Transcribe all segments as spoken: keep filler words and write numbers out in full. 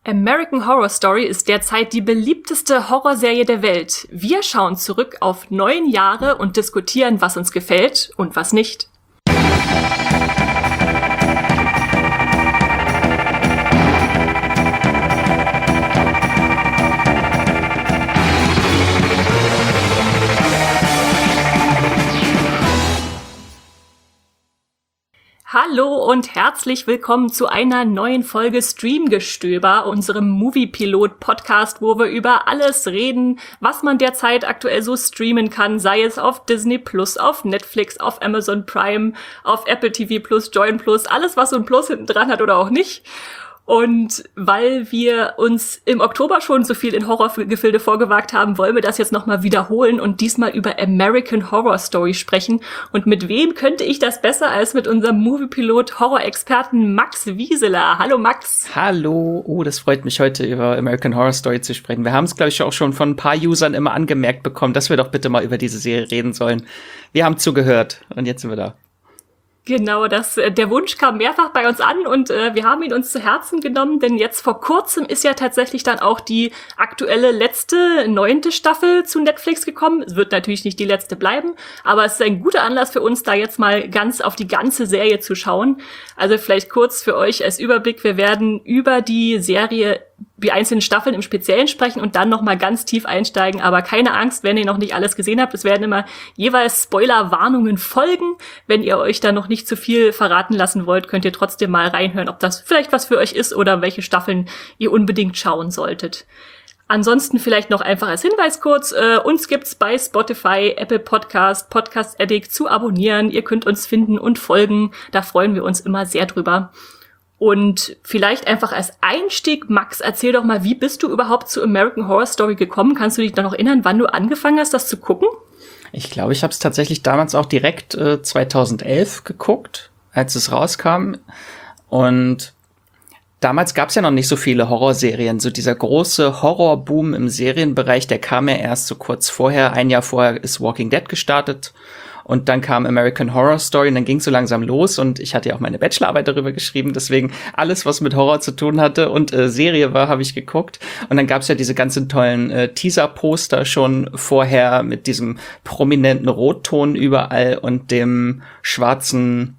American Horror Story ist derzeit die beliebteste Horrorserie der Welt. Wir schauen zurück auf neun Jahre und diskutieren, was uns gefällt und was nicht. Hallo und herzlich willkommen zu einer neuen Folge Streamgestöber, unserem Movie-Pilot-Podcast, wo wir über alles reden, was man derzeit aktuell so streamen kann, sei es auf Disney Plus, auf Netflix, auf Amazon Prime, auf Apple T V Plus, Join Plus, alles, was so ein Plus hinten dran hat oder auch nicht. Und weil wir uns im Oktober schon so viel in Horrorgefilde vorgewagt haben, wollen wir das jetzt nochmal wiederholen und diesmal über American Horror Story sprechen. Und mit wem könnte ich das besser als mit unserem Moviepilot Horror-Experten Max Wieseler. Hallo Max. Hallo. Oh, das freut mich, heute über American Horror Story zu sprechen. Wir haben es, glaube ich, auch schon von ein paar Usern immer angemerkt bekommen, dass wir doch bitte mal über diese Serie reden sollen. Wir haben zugehört und jetzt sind wir da. Genau, das, der Wunsch kam mehrfach bei uns an und äh, wir haben ihn uns zu Herzen genommen, denn jetzt vor kurzem ist ja tatsächlich dann auch die aktuelle letzte, neunte Staffel zu Netflix gekommen. Es wird natürlich nicht die letzte bleiben, aber es ist ein guter Anlass für uns, da jetzt mal ganz auf die ganze Serie zu schauen. Also vielleicht kurz für euch als Überblick, wir werden über die Serie, die einzelnen Staffeln im Speziellen sprechen und dann nochmal ganz tief einsteigen. Aber keine Angst, wenn ihr noch nicht alles gesehen habt. Es werden immer jeweils Spoiler-Warnungen folgen. Wenn ihr euch da noch nicht zu viel verraten lassen wollt, könnt ihr trotzdem mal reinhören, ob das vielleicht was für euch ist oder welche Staffeln ihr unbedingt schauen solltet. Ansonsten vielleicht noch einfach als Hinweis kurz, äh, uns gibt's bei Spotify, Apple Podcast, Podcast Addict zu abonnieren. Ihr könnt uns finden und folgen. Da freuen wir uns immer sehr drüber. Und vielleicht einfach als Einstieg, Max, erzähl doch mal, wie bist du überhaupt zu American Horror Story gekommen? Kannst du dich da noch erinnern, wann du angefangen hast, das zu gucken? Ich glaube, ich habe es tatsächlich damals auch direkt äh, zweitausendelf geguckt, als es rauskam. Und damals gab es ja noch nicht so viele Horrorserien. So dieser große Horrorboom im Serienbereich, der kam ja erst so kurz vorher. Ein Jahr vorher ist Walking Dead gestartet. Und dann kam American Horror Story und dann ging es so langsam los und ich hatte ja auch meine Bachelorarbeit darüber geschrieben, deswegen alles, was mit Horror zu tun hatte und äh, Serie war, habe ich geguckt. Und dann gab es ja diese ganzen tollen äh, Teaser-Poster schon vorher mit diesem prominenten Rotton überall und dem schwarzen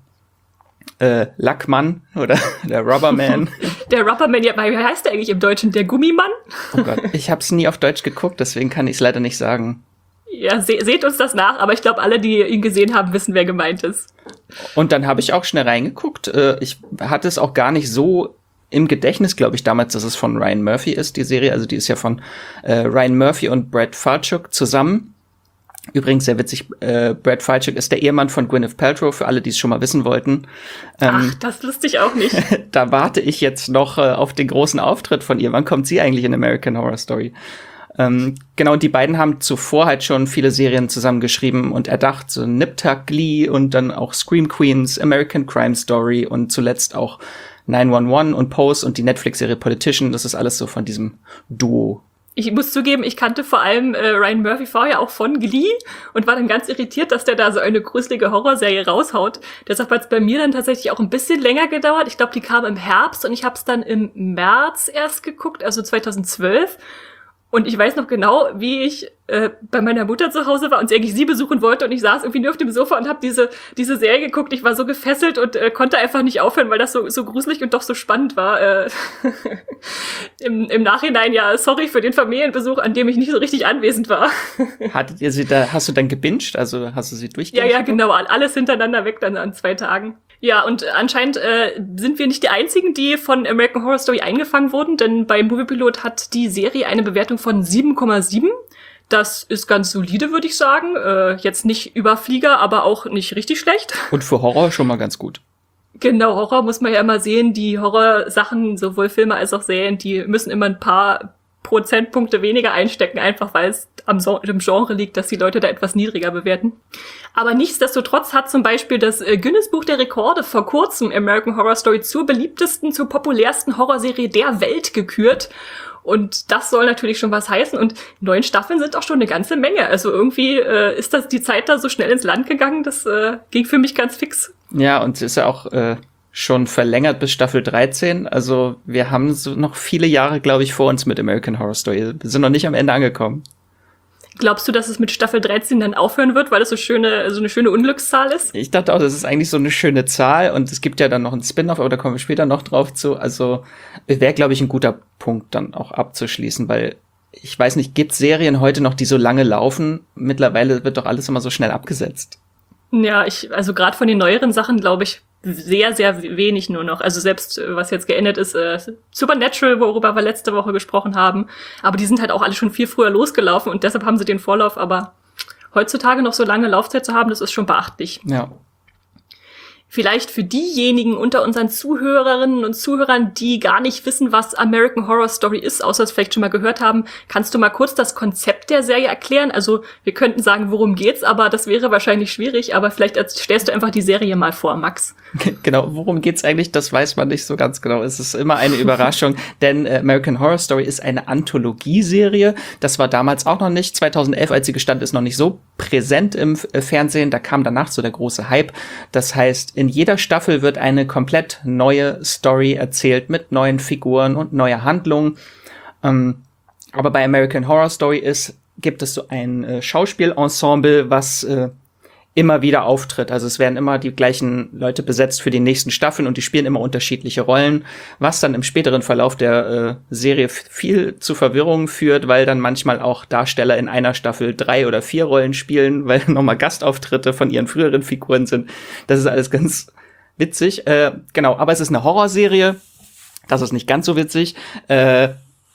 äh, Lackmann oder der Rubberman. Der Rubberman, ja, wie heißt der eigentlich im Deutschen? Der Gummimann? Oh Gott, ich habe es nie auf Deutsch geguckt, deswegen kann ich es leider nicht sagen. Ja, se- seht uns das nach, aber ich glaube, alle, die ihn gesehen haben, wissen, wer gemeint ist. Und dann habe ich auch schnell reingeguckt. Ich hatte es auch gar nicht so im Gedächtnis, glaube ich, damals, dass es von Ryan Murphy ist, die Serie. Also die ist ja von äh, Ryan Murphy und Brad Falchuk zusammen. Übrigens, sehr witzig, äh, Brad Falchuk ist der Ehemann von Gwyneth Paltrow, für alle, die es schon mal wissen wollten. Ähm, Ach, das wusste ich auch nicht. Da warte ich jetzt noch äh, auf den großen Auftritt von ihr. Wann kommt sie eigentlich in American Horror Story? Ähm, genau, und die beiden haben zuvor halt schon viele Serien zusammengeschrieben und erdacht, so Nip Tuck, Glee und dann auch Scream Queens, American Crime Story und zuletzt auch neun eins eins und Pose und die Netflix-Serie Politician. Das ist alles so von diesem Duo. Ich muss zugeben, ich kannte vor allem äh, Ryan Murphy vorher auch von Glee und war dann ganz irritiert, dass der da so eine gruselige Horrorserie raushaut. Deshalb hat es bei mir dann tatsächlich auch ein bisschen länger gedauert. Ich glaube, die kam im Herbst und ich habe es dann im März erst geguckt, also zweitausendzwölf. Und ich weiß noch genau, wie ich äh, bei meiner Mutter zu Hause war und sie eigentlich sie besuchen wollte und ich saß irgendwie nur auf dem Sofa und habe diese diese Serie geguckt. Ich war so gefesselt und äh, konnte einfach nicht aufhören, weil das so so gruselig und doch so spannend war. Äh, im, Im Nachhinein, ja, sorry für den Familienbesuch, an dem ich nicht so richtig anwesend war. Hattet ihr sie da, hast du dann gebinged? Also hast du sie durchgehend? Ja, ja, genau, alles hintereinander weg dann an zwei Tagen. Ja, und anscheinend äh, sind wir nicht die Einzigen, die von American Horror Story eingefangen wurden, denn bei Moviepilot hat die Serie eine Bewertung von sieben Komma sieben. Das ist ganz solide, würde ich sagen. Äh, jetzt nicht Überflieger, aber auch nicht richtig schlecht. Und für Horror schon mal ganz gut. Genau, Horror muss man ja immer sehen. Die Horrorsachen, sowohl Filme als auch Serien, die müssen immer ein paar Prozentpunkte weniger einstecken, einfach weil es am so- im Genre liegt, dass die Leute da etwas niedriger bewerten. Aber nichtsdestotrotz hat zum Beispiel das äh, Guinness-Buch der Rekorde vor kurzem American Horror Story zur beliebtesten, zur populärsten Horrorserie der Welt gekürt. Und das soll natürlich schon was heißen. Und neun Staffeln sind auch schon eine ganze Menge. Also irgendwie äh, ist das die Zeit da so schnell ins Land gegangen. Das äh, ging für mich ganz fix. Ja, und es ist ja auch äh, schon verlängert bis Staffel dreizehn. Also wir haben so noch viele Jahre, glaube ich, vor uns mit American Horror Story. Wir sind noch nicht am Ende angekommen. Glaubst du, dass es mit Staffel dreizehn dann aufhören wird, weil das so schöne, so eine schöne Unglückszahl ist? Ich dachte auch, das ist eigentlich so eine schöne Zahl und es gibt ja dann noch einen Spin-off, aber da kommen wir später noch drauf zu. Also wäre, glaube ich, ein guter Punkt dann auch abzuschließen, weil ich weiß nicht, gibt es Serien heute noch, die so lange laufen? Mittlerweile wird doch alles immer so schnell abgesetzt. Ja, ich, also gerade von den neueren Sachen, glaube ich, sehr, sehr wenig nur noch. Also selbst, was jetzt geändert ist, äh, Supernatural, worüber wir letzte Woche gesprochen haben. Aber die sind halt auch alle schon viel früher losgelaufen und deshalb haben sie den Vorlauf. Aber heutzutage noch so lange Laufzeit zu haben, das ist schon beachtlich. Ja. Vielleicht für diejenigen unter unseren Zuhörerinnen und Zuhörern, die gar nicht wissen, was American Horror Story ist, außer es vielleicht schon mal gehört haben, kannst du mal kurz das Konzept der Serie erklären? Also wir könnten sagen, worum geht's, aber das wäre wahrscheinlich schwierig. Aber vielleicht stellst du einfach die Serie mal vor, Max. Genau, worum geht's eigentlich? Das weiß man nicht so ganz genau. Es ist immer eine Überraschung, denn American Horror Story ist eine Anthologieserie. Das war damals auch noch nicht. zweitausendelf, als sie gestartet ist, noch nicht so präsent im Fernsehen. Da kam danach so der große Hype. Das heißt, in jeder Staffel wird eine komplett neue Story erzählt mit neuen Figuren und neuer Handlung. Ähm, aber bei American Horror Story ist, gibt es so ein äh, Schauspielensemble, was äh, immer wieder auftritt. Also es werden immer die gleichen Leute besetzt für die nächsten Staffeln und die spielen immer unterschiedliche Rollen, was dann im späteren Verlauf der äh, Serie f- viel zu Verwirrung führt, weil dann manchmal auch Darsteller in einer Staffel drei oder vier Rollen spielen, weil nochmal Gastauftritte von ihren früheren Figuren sind. Das ist alles ganz witzig. Äh, genau, aber es ist eine Horrorserie. Das ist nicht ganz so witzig. Äh,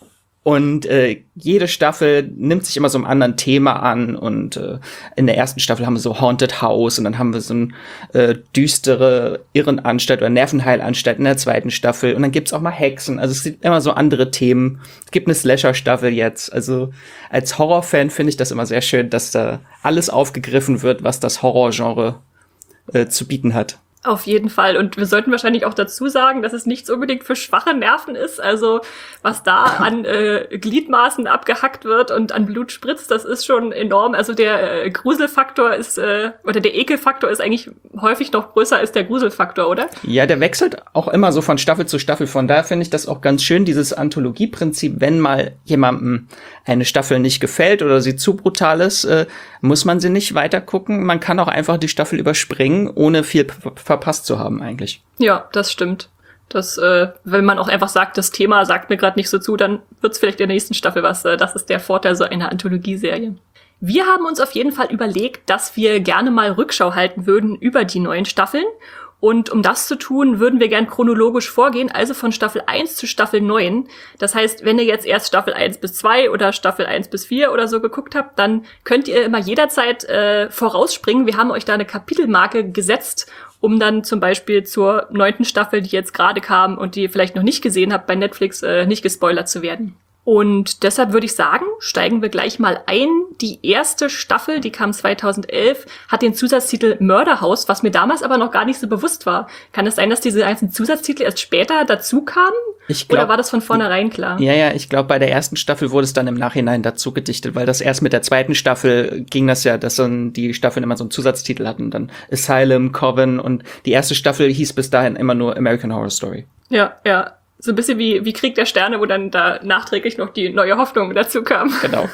Und äh, jede Staffel nimmt sich immer so einem anderen Thema an. Und äh, in der ersten Staffel haben wir so Haunted House und dann haben wir so eine äh, düstere Irrenanstalt oder Nervenheilanstalt in der zweiten Staffel. Und dann gibt's auch mal Hexen. Also es gibt immer so andere Themen. Es gibt eine Slasher-Staffel jetzt. Also als Horrorfan finde ich das immer sehr schön, dass da alles aufgegriffen wird, was das Horrorgenre äh, zu bieten hat. Auf jeden Fall. Und wir sollten wahrscheinlich auch dazu sagen, dass es nichts unbedingt für schwache Nerven ist. Also was da an äh, Gliedmaßen abgehackt wird und an Blut spritzt, das ist schon enorm. Also der äh, Gruselfaktor ist, äh, oder der Ekelfaktor ist eigentlich häufig noch größer als der Gruselfaktor, oder? Ja, der wechselt auch immer so von Staffel zu Staffel. Von daher finde ich das auch ganz schön, dieses Anthologieprinzip. Wenn mal jemandem eine Staffel nicht gefällt oder sie zu brutal ist, äh, muss man sie nicht weiter gucken. Man kann auch einfach die Staffel überspringen, ohne viel p- verpasst zu haben eigentlich. Ja, das stimmt. Das, äh, wenn man auch einfach sagt, das Thema sagt mir gerade nicht so zu, dann wird's vielleicht in der nächsten Staffel was. Äh, das ist der Vorteil so einer Anthologieserie. Wir haben uns auf jeden Fall überlegt, dass wir gerne mal Rückschau halten würden über die neuen Staffeln. Und um das zu tun, würden wir gern chronologisch vorgehen, also von Staffel eins zu Staffel neun. Das heißt, wenn ihr jetzt erst Staffel eins bis zwei oder Staffel eins bis vier oder so geguckt habt, dann könnt ihr immer jederzeit äh, vorausspringen. Wir haben euch da eine Kapitelmarke gesetzt, um dann zum Beispiel zur neunten Staffel, die jetzt gerade kam und die ihr vielleicht noch nicht gesehen habt bei Netflix, äh, nicht gespoilert zu werden. Und deshalb würde ich sagen, steigen wir gleich mal ein. Die erste Staffel, die kam zweitausendelf, hat den Zusatztitel Mörderhaus, was mir damals aber noch gar nicht so bewusst war. Kann es sein, dass diese ganzen Zusatztitel erst später dazu kamen? Ich glaub, Oder war das von vornherein klar? Ja, ja, ich glaube, bei der ersten Staffel wurde es dann im Nachhinein dazu gedichtet, weil das erst mit der zweiten Staffel ging das ja, dass dann die Staffeln immer so einen Zusatztitel hatten. Dann Asylum, Coven und die erste Staffel hieß bis dahin immer nur American Horror Story. Ja, ja. So ein bisschen wie, wie Krieg der Sterne, wo dann da nachträglich noch die neue Hoffnung dazu kam. Genau.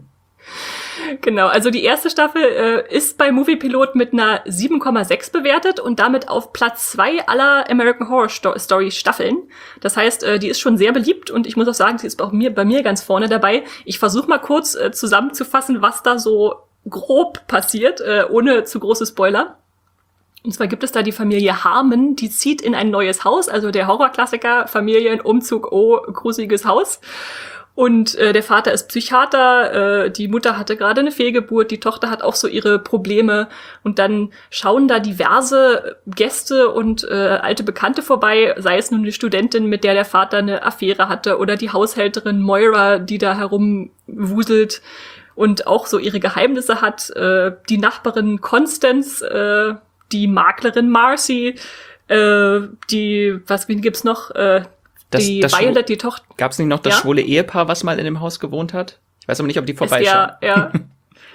Genau, also die erste Staffel äh, ist bei Moviepilot mit einer sieben Komma sechs bewertet und damit auf Platz zwei aller American Horror Sto- Story Staffeln. Das heißt, äh, die ist schon sehr beliebt und ich muss auch sagen, sie ist auch mir, bei mir ganz vorne dabei. Ich versuche mal kurz äh, zusammenzufassen, was da so grob passiert, äh, ohne zu große Spoiler. Und zwar gibt es da die Familie Harmon, die zieht in ein neues Haus, also der Horrorklassiker, Familienumzug, oh, gruseliges Haus. Und äh, der Vater ist Psychiater, äh, die Mutter hatte gerade eine Fehlgeburt, die Tochter hat auch so ihre Probleme. Und dann schauen da diverse Gäste und äh, alte Bekannte vorbei, sei es nun eine Studentin, mit der der Vater eine Affäre hatte, oder die Haushälterin Moira, die da herumwuselt und auch so ihre Geheimnisse hat. Äh, die Nachbarin Constance, äh, die Maklerin Marcy, äh, die, was wen gibt's noch? Äh, Das, die das Violet, die Tochter. Gab's nicht noch das ja? schwule Ehepaar, was mal in dem Haus gewohnt hat? Ich weiß aber nicht, ob die vorbeischauen. Ja, ja.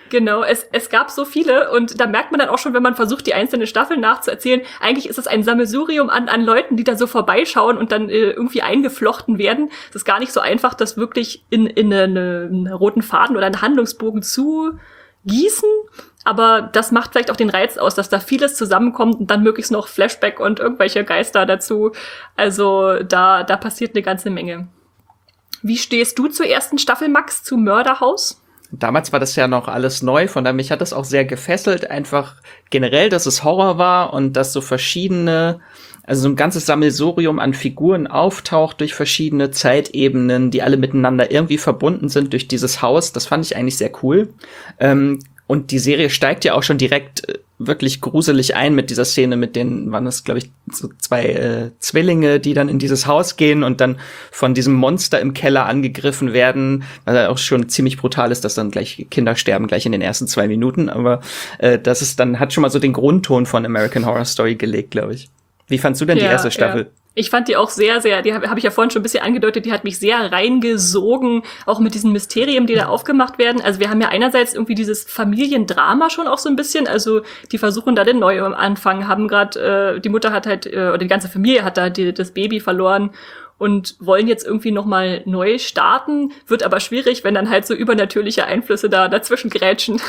Genau, es, es gab so viele und da merkt man dann auch schon, wenn man versucht, die einzelnen Staffeln nachzuerzählen, eigentlich ist es ein Sammelsurium an, an Leuten, die da so vorbeischauen und dann äh, irgendwie eingeflochten werden. Es ist gar nicht so einfach, das wirklich in, in eine, einen roten Faden oder einen Handlungsbogen zu gießen, aber das macht vielleicht auch den Reiz aus, dass da vieles zusammenkommt und dann möglichst noch Flashback und irgendwelche Geister dazu. Also da, da passiert eine ganze Menge. Wie stehst du zur ersten Staffel, Max, zu Mörderhaus? Damals war das ja noch alles neu, von daher mich hat das auch sehr gefesselt, einfach generell, dass es Horror war und dass so verschiedene, also so ein ganzes Sammelsurium an Figuren auftaucht durch verschiedene Zeitebenen, die alle miteinander irgendwie verbunden sind durch dieses Haus. Das fand ich eigentlich sehr cool. Ähm, und die Serie steigt ja auch schon direkt äh, wirklich gruselig ein mit dieser Szene, mit den, waren das, glaube ich, so zwei äh, Zwillinge, die dann in dieses Haus gehen und dann von diesem Monster im Keller angegriffen werden, was ja auch schon ziemlich brutal ist, dass dann gleich Kinder sterben, gleich in den ersten zwei Minuten, aber äh, das ist dann, hat schon mal so den Grundton von American Horror Story gelegt, glaube ich. Wie fandst du denn ja, die erste Staffel? Ja. Ich fand die auch sehr, sehr, die habe hab ich ja vorhin schon ein bisschen angedeutet, die hat mich sehr reingesogen, auch mit diesen Mysterien, die da aufgemacht werden. Also wir haben ja einerseits irgendwie dieses Familiendrama schon auch so ein bisschen, also die versuchen da den Neuanfang, haben gerade, äh, die Mutter hat halt, äh, oder die ganze Familie hat da die, das Baby verloren und wollen jetzt irgendwie nochmal neu starten, wird aber schwierig, wenn dann halt so übernatürliche Einflüsse da dazwischen grätschen.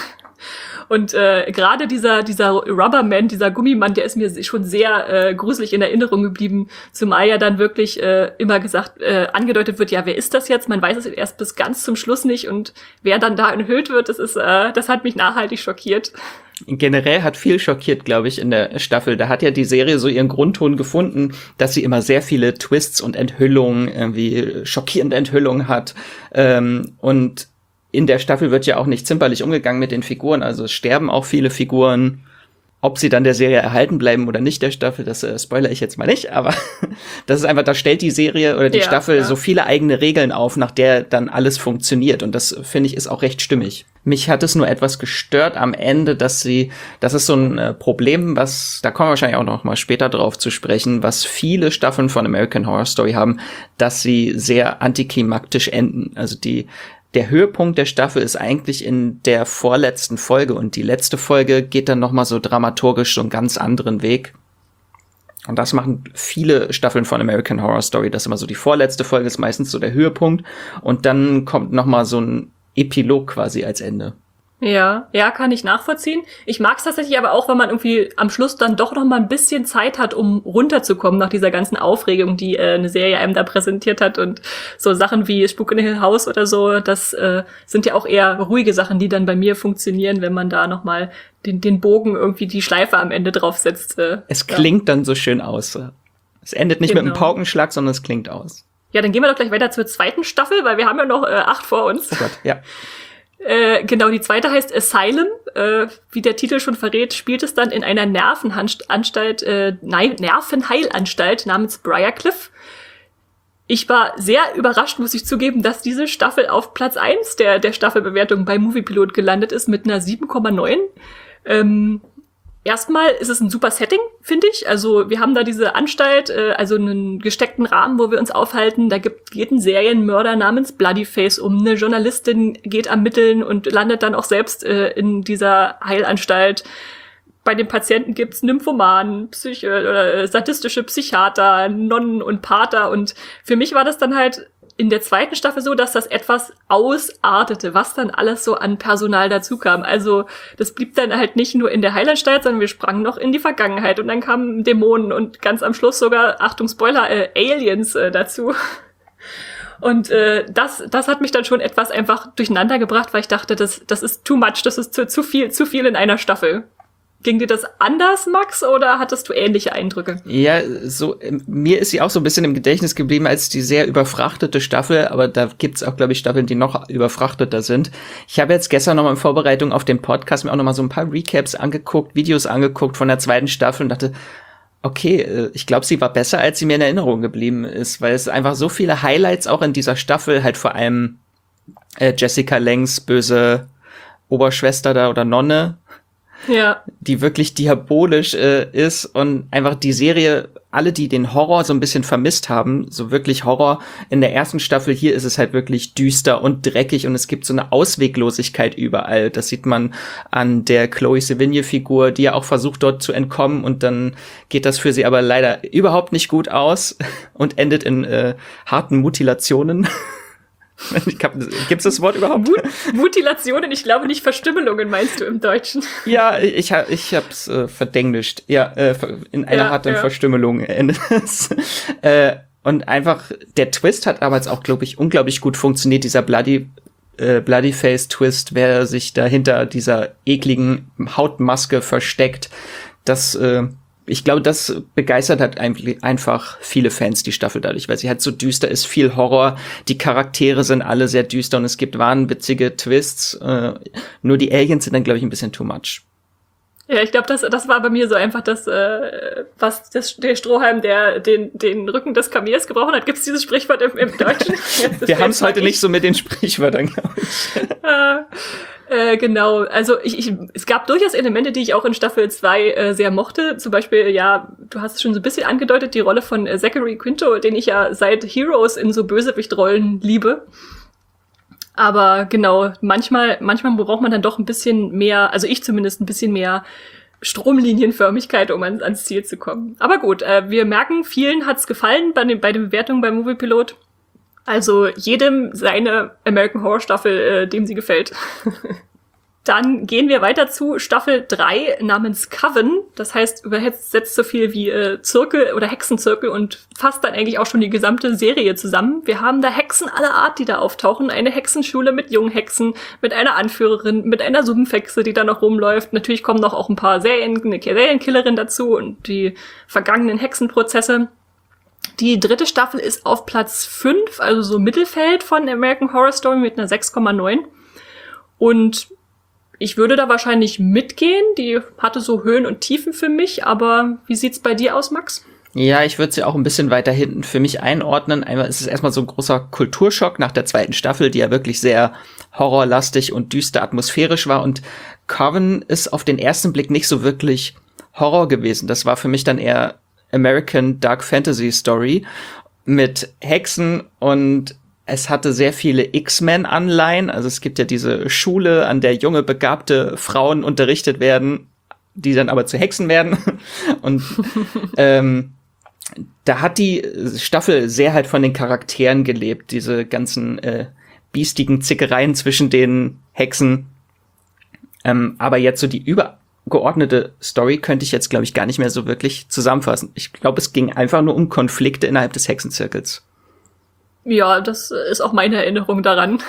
Und äh, gerade dieser dieser Rubberman, dieser Gummimann, der ist mir schon sehr äh, gruselig in Erinnerung geblieben, zumal ja dann wirklich äh, immer gesagt, äh, angedeutet wird, ja, wer ist das jetzt? Man weiß es erst bis ganz zum Schluss nicht und wer dann da enthüllt wird, das ist, äh, das hat mich nachhaltig schockiert. Generell hat viel schockiert, glaube ich, in der Staffel. Da hat ja die Serie so ihren Grundton gefunden, dass sie immer sehr viele Twists und Enthüllungen, irgendwie schockierende Enthüllungen hat. Ähm, und in der Staffel wird ja auch nicht zimperlich umgegangen mit den Figuren, also es sterben auch viele Figuren. Ob sie dann der Serie erhalten bleiben oder nicht der Staffel, das äh, spoilere ich jetzt mal nicht, aber das ist einfach, da stellt die Serie oder die ja, Staffel ja. so viele eigene Regeln auf, nach der dann alles funktioniert und das, finde ich, ist auch recht stimmig. Mich hat es nur etwas gestört am Ende, dass sie, das ist so ein äh, Problem, was, da kommen wir wahrscheinlich auch noch mal später drauf zu sprechen, was viele Staffeln von American Horror Story haben, dass sie sehr antiklimaktisch enden. Also die Der Höhepunkt der Staffel ist eigentlich in der vorletzten Folge und die letzte Folge geht dann noch mal so dramaturgisch so einen ganz anderen Weg. Und das machen viele Staffeln von American Horror Story, dass immer so die vorletzte Folge ist meistens so der Höhepunkt und dann kommt noch mal so ein Epilog quasi als Ende. Ja, ja, kann ich nachvollziehen. Ich mag es tatsächlich aber auch, wenn man irgendwie am Schluss dann doch noch mal ein bisschen Zeit hat, um runterzukommen nach dieser ganzen Aufregung, die äh, eine Serie einem da präsentiert hat. Und so Sachen wie Spuk in Hill House oder so, das äh, sind ja auch eher ruhige Sachen, die dann bei mir funktionieren, wenn man da noch mal den, den Bogen irgendwie die Schleife am Ende draufsetzt. Äh, es klingt ja. dann so schön aus. Es endet nicht genau. mit einem Paukenschlag, sondern es klingt aus. Ja, dann gehen wir doch gleich weiter zur zweiten Staffel, weil wir haben ja noch äh, acht vor uns. Oh Gott, ja. Äh, genau, die zweite heißt Asylum. Äh, wie der Titel schon verrät, spielt es dann in einer Nervenanstalt, äh, nein, Nervenheilanstalt namens Briarcliff. Ich war sehr überrascht, muss ich zugeben, dass diese Staffel auf Platz eins der, der Staffelbewertung bei Moviepilot gelandet ist mit einer sieben Komma neun. Ähm, Erstmal ist es ein super Setting, finde ich. Also wir haben da diese Anstalt, äh, also einen gesteckten Rahmen, wo wir uns aufhalten. Da gibt, geht ein Serienmörder namens Bloodyface um. Eine Journalistin geht ermitteln und landet dann auch selbst äh, in dieser Heilanstalt. Bei den Patienten gibt's Nymphomanen, Psycho- oder äh, sadistische Psychiater, Nonnen und Pater. Und für mich war das dann halt in der zweiten Staffel so, dass das etwas ausartete, was dann alles so an Personal dazu kam. Also das blieb dann halt nicht nur in der Heilanstalt, sondern wir sprangen noch in die Vergangenheit und dann kamen Dämonen und ganz am Schluss sogar, Achtung Spoiler, äh, Aliens äh, dazu. Und äh, das das hat mich dann schon etwas einfach durcheinander gebracht, weil ich dachte, das das ist too much, das ist zu, zu viel zu viel in einer Staffel. Ging dir das anders, Max, oder hattest du ähnliche Eindrücke? Ja, so mir ist sie auch so ein bisschen im Gedächtnis geblieben als die sehr überfrachtete Staffel, aber da gibt's auch, glaube ich, Staffeln, die noch überfrachteter sind. Ich habe jetzt gestern noch mal in Vorbereitung auf den Podcast mir auch noch mal so ein paar Recaps angeguckt, Videos angeguckt von der zweiten Staffel und dachte, okay, ich glaube, sie war besser, als sie mir in Erinnerung geblieben ist, weil es einfach so viele Highlights auch in dieser Staffel, halt vor allem äh, Jessica Langs böse Oberschwester da oder Nonne, Ja. Die wirklich diabolisch äh, ist und einfach die Serie, alle, die den Horror so ein bisschen vermisst haben, so wirklich Horror in der ersten Staffel, hier ist es halt wirklich düster und dreckig und es gibt so eine Ausweglosigkeit überall. Das sieht man an der Chloe Sevigny-Figur, die ja auch versucht, dort zu entkommen und dann geht das für sie aber leider überhaupt nicht gut aus und endet in äh, harten Mutilationen. Gibt's das Wort überhaupt? Mut- Mutilationen, ich glaube nicht Verstümmelungen, meinst du im Deutschen? Ja, ich, ha- ich hab's äh, verdenglischt. Ja, äh, in einer Ja, harten ja. Verstümmelung endet es. äh, und einfach, der Twist hat aber jetzt auch, glaube ich, unglaublich gut funktioniert, dieser Bloody, äh, Bloody Face Twist, wer sich da hinter dieser ekligen Hautmaske versteckt. Das, äh, ich glaube, das begeistert halt ein- einfach viele Fans, die Staffel dadurch, weil sie halt so düster ist, viel Horror, die Charaktere sind alle sehr düster und es gibt wahnwitzige Twists, äh, nur die Aliens sind dann, glaube ich, ein bisschen too much. Ja, ich glaube, das, das war bei mir so einfach das, äh, was das, der Strohhalm, der den, den Rücken des Kamels gebrochen hat. Gibt es dieses Sprichwort im, im Deutschen? Jetzt, Wir haben es heute nicht so mit den Sprichwörtern, glaube ich. äh, äh, genau, also ich, ich, es gab durchaus Elemente, die ich auch in Staffel zwei äh, sehr mochte. Zum Beispiel, ja, du hast es schon so ein bisschen angedeutet, die Rolle von äh, Zachary Quinto, den ich ja seit Heroes in so Bösewichtrollen liebe. Aber genau, manchmal, manchmal braucht man dann doch ein bisschen mehr, also ich zumindest ein bisschen mehr Stromlinienförmigkeit, um an, ans Ziel zu kommen. Aber gut, äh, wir merken, vielen hat's gefallen bei den, bei den Bewertungen beim Moviepilot. Also jedem seine American Horror Staffel, äh, dem sie gefällt. Dann gehen wir weiter zu Staffel drei namens Coven. Das heißt, übersetzt so viel wie äh, Zirkel oder Hexenzirkel und fasst dann eigentlich auch schon die gesamte Serie zusammen. Wir haben da Hexen aller Art, die da auftauchen. Eine Hexenschule mit jungen Hexen, mit einer Anführerin, mit einer Sumpfhexe, die da noch rumläuft. Natürlich kommen noch auch ein paar Serien, eine Serienkillerin dazu und die vergangenen Hexenprozesse. Die dritte Staffel ist auf Platz fünf, also so Mittelfeld von American Horror Story mit einer sechs Komma neun. Und ich würde da wahrscheinlich mitgehen. Die hatte so Höhen und Tiefen für mich. Aber wie sieht's bei dir aus, Max? Ja, ich würde sie auch ein bisschen weiter hinten für mich einordnen. Einmal ist es erstmal so ein großer Kulturschock nach der zweiten Staffel, die ja wirklich sehr horrorlastig und düster atmosphärisch war. Und Coven ist auf den ersten Blick nicht so wirklich Horror gewesen. Das war für mich dann eher American Dark Fantasy Story mit Hexen und es hatte sehr viele X-Men-Anleihen. Also es gibt ja diese Schule, an der junge, begabte Frauen unterrichtet werden, die dann aber zu Hexen werden. Und ähm, da hat die Staffel sehr halt von den Charakteren gelebt. Diese ganzen äh, biestigen Zickereien zwischen den Hexen. Ähm, aber jetzt so die übergeordnete Story könnte ich jetzt, glaube ich, gar nicht mehr so wirklich zusammenfassen. Ich glaube, es ging einfach nur um Konflikte innerhalb des Hexenzirkels. Ja, das ist auch meine Erinnerung daran.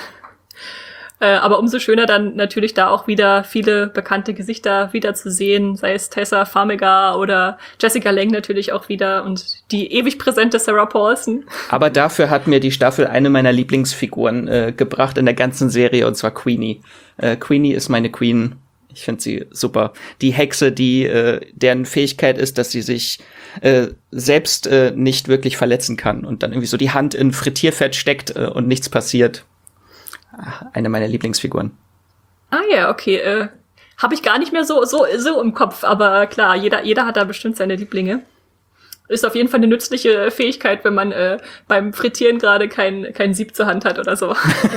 Äh, aber umso schöner dann natürlich da auch wieder viele bekannte Gesichter wieder zu sehen, sei es Tessa Farmiga oder Jessica Lange natürlich auch wieder und die ewig präsente Sarah Paulson. Aber dafür hat mir die Staffel eine meiner Lieblingsfiguren äh, gebracht in der ganzen Serie, und zwar Queenie. Äh, Queenie ist meine Queen. Ich finde sie super. Die Hexe, die äh, deren Fähigkeit ist, dass sie sich äh, selbst äh, nicht wirklich verletzen kann und dann irgendwie so die Hand in Frittierfett steckt äh, und nichts passiert. Ach, eine meiner Lieblingsfiguren. Ah ja, okay. Äh, habe ich gar nicht mehr so so so im Kopf, aber klar, jeder jeder hat da bestimmt seine Lieblinge. Ist auf jeden Fall eine nützliche Fähigkeit, wenn man äh, beim Frittieren gerade kein kein Sieb zur Hand hat oder so.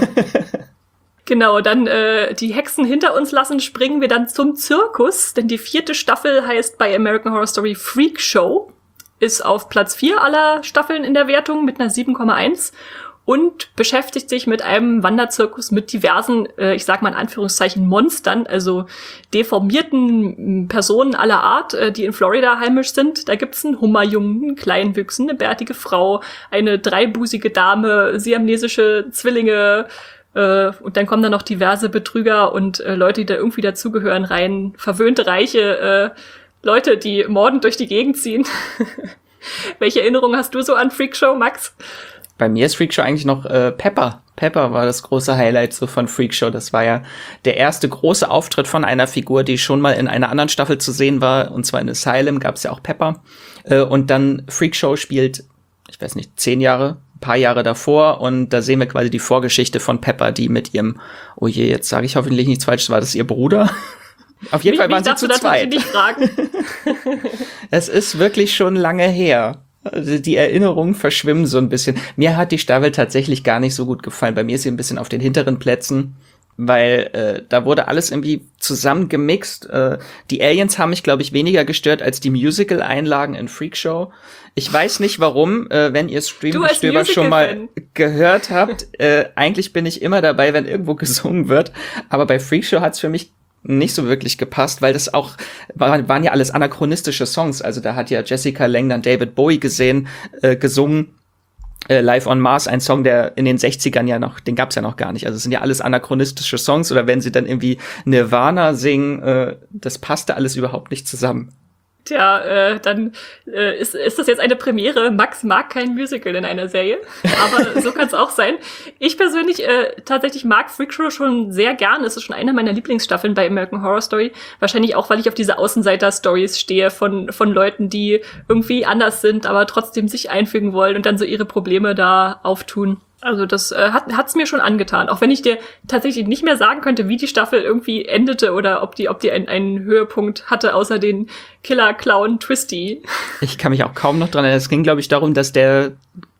Genau, dann äh, die Hexen hinter uns lassen, springen wir dann zum Zirkus, denn die vierte Staffel heißt bei American Horror Story Freak Show, ist auf Platz vier aller Staffeln in der Wertung mit einer sieben Komma eins und beschäftigt sich mit einem Wanderzirkus mit diversen, äh, ich sag mal in Anführungszeichen, Monstern, also deformierten Personen aller Art, äh, die in Florida heimisch sind. Da gibt's einen Hummerjungen, einen Kleinwüchsen, eine bärtige Frau, eine dreibusige Dame, siamesische Zwillinge, Äh, und dann kommen da noch diverse Betrüger und äh, Leute, die da irgendwie dazugehören, rein. Verwöhnte, reiche äh, Leute, die mordend durch die Gegend ziehen. Welche Erinnerungen hast du so an Freakshow, Max? Bei mir ist Freakshow eigentlich noch äh, Pepper. Pepper war das große Highlight so von Freakshow. Das war ja der erste große Auftritt von einer Figur, die schon mal in einer anderen Staffel zu sehen war. Und zwar in Asylum gab es ja auch Pepper. Äh, und dann Freakshow spielt, ich weiß nicht, zehn Jahre, paar Jahre davor, und da sehen wir quasi die Vorgeschichte von Pepper, die mit ihrem, oh je, jetzt sage ich hoffentlich nichts Falsches, war das ihr Bruder? Auf jeden mich, Fall waren sie zu zweit. Nicht fragen. Es ist wirklich schon lange her. Also die Erinnerungen verschwimmen so ein bisschen. Mir hat die Staffel tatsächlich gar nicht so gut gefallen. Bei mir ist sie ein bisschen auf den hinteren Plätzen, weil äh, da wurde alles irgendwie zusammengemixt. Äh, die Aliens haben mich, glaube ich, weniger gestört als die Musical-Einlagen in Freakshow. Ich weiß nicht warum, äh, wenn ihr Streamgestöber schon mal gehört habt. Äh, eigentlich bin ich immer dabei, wenn irgendwo gesungen wird. Aber bei Freakshow hat's für mich nicht so wirklich gepasst, weil das auch, waren, waren ja alles anachronistische Songs. Also da hat ja Jessica Lange dann David Bowie gesehen, äh, gesungen, äh, Live on Mars, ein Song, der in den sechzigern ja noch, den gab's ja noch gar nicht. Also es sind ja alles anachronistische Songs, oder wenn sie dann irgendwie Nirvana singen, äh, das passte alles überhaupt nicht zusammen. Tja, äh, dann äh, ist, ist das jetzt eine Premiere. Max mag kein Musical in einer Serie, aber so kann es auch sein. Ich persönlich äh, tatsächlich mag Freakshow schon sehr gern. Es ist schon eine meiner Lieblingsstaffeln bei American Horror Story. Wahrscheinlich auch, weil ich auf diese Außenseiter-Stories stehe von von Leuten, die irgendwie anders sind, aber trotzdem sich einfügen wollen und dann so ihre Probleme da auftun. Also das äh, hat hat's mir schon angetan, auch wenn ich dir tatsächlich nicht mehr sagen könnte, wie die Staffel irgendwie endete oder ob die ob die einen, einen Höhepunkt hatte, außer den Killer-Clown Twisty. Ich kann mich auch kaum noch dran erinnern. Es ging, glaube ich, darum, dass der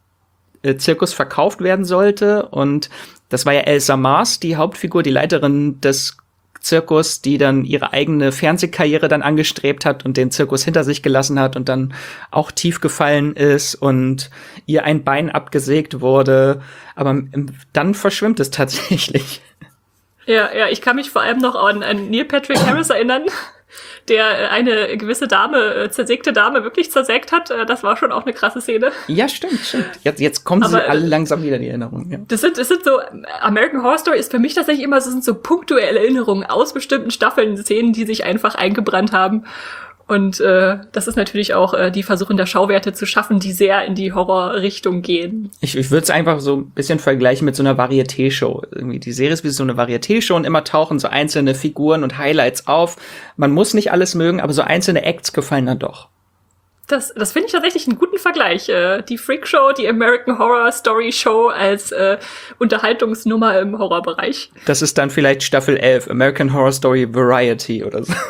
äh, Zirkus verkauft werden sollte, und das war ja Elsa Mars, die Hauptfigur, die Leiterin des Zirkus, die dann ihre eigene Fernsehkarriere dann angestrebt hat und den Zirkus hinter sich gelassen hat und dann auch tief gefallen ist und ihr ein Bein abgesägt wurde. Aber dann verschwimmt es tatsächlich. Ja, ja, ich kann mich vor allem noch an, an Neil Patrick Harris erinnern, der eine gewisse Dame, zersägte Dame wirklich zersägt hat. Das war schon auch eine krasse Szene. Ja, stimmt, stimmt. Jetzt, jetzt kommen sie alle langsam wieder in die Erinnerung. Ja. Das sind, das sind so, American Horror Story ist für mich tatsächlich immer, das sind so punktuelle Erinnerungen aus bestimmten Staffeln, Szenen, die sich einfach eingebrannt haben. Und äh, das ist natürlich auch, äh, die versuchen da Schauwerte zu schaffen, die sehr in die Horrorrichtung gehen. Ich, ich würde es einfach so ein bisschen vergleichen mit so einer Varieté-Show. Irgendwie die Serie ist wie so eine Varieté-Show und immer tauchen so einzelne Figuren und Highlights auf. Man muss nicht alles mögen, aber so einzelne Acts gefallen dann doch. Das, das finde ich tatsächlich einen guten Vergleich. Äh, die Freakshow, die American Horror Story Show als äh, Unterhaltungsnummer im Horrorbereich. Das ist dann vielleicht Staffel elf, American Horror Story Variety oder so.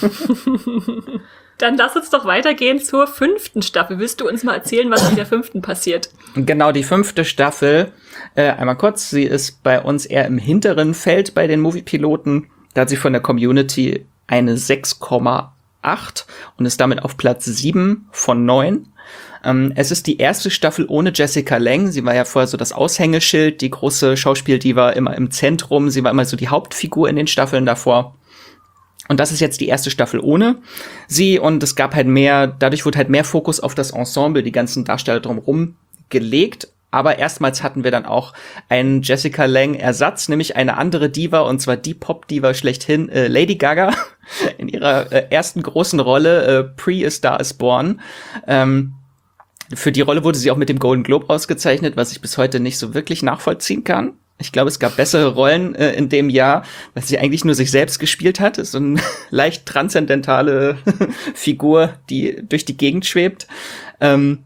Dann lass uns doch weitergehen zur fünften Staffel. Willst du uns mal erzählen, was in der fünften passiert? Genau, die fünfte Staffel, äh, einmal kurz, sie ist bei uns eher im hinteren Feld bei den Moviepiloten. Da hat sie von der Community eine sechs Komma acht und ist damit auf Platz sieben von neun. Ähm, es ist die erste Staffel ohne Jessica Lange. Sie war ja vorher so das Aushängeschild, die große Schauspieldiva, immer im Zentrum. Sie war immer so die Hauptfigur in den Staffeln davor. Und das ist jetzt die erste Staffel ohne sie, und es gab halt mehr, dadurch wurde halt mehr Fokus auf das Ensemble, die ganzen Darsteller drumherum gelegt. Aber erstmals hatten wir dann auch einen Jessica Lange-Ersatz, nämlich eine andere Diva, und zwar die Pop-Diva schlechthin, äh, Lady Gaga, in ihrer äh, ersten großen Rolle, äh, Pre A Star Is Born. Ähm, für die Rolle wurde sie auch mit dem Golden Globe ausgezeichnet, was ich bis heute nicht so wirklich nachvollziehen kann. Ich glaube, es gab bessere Rollen äh, in dem Jahr, weil sie eigentlich nur sich selbst gespielt hat. Ist so eine leicht transzendentale Figur, die durch die Gegend schwebt. Ähm,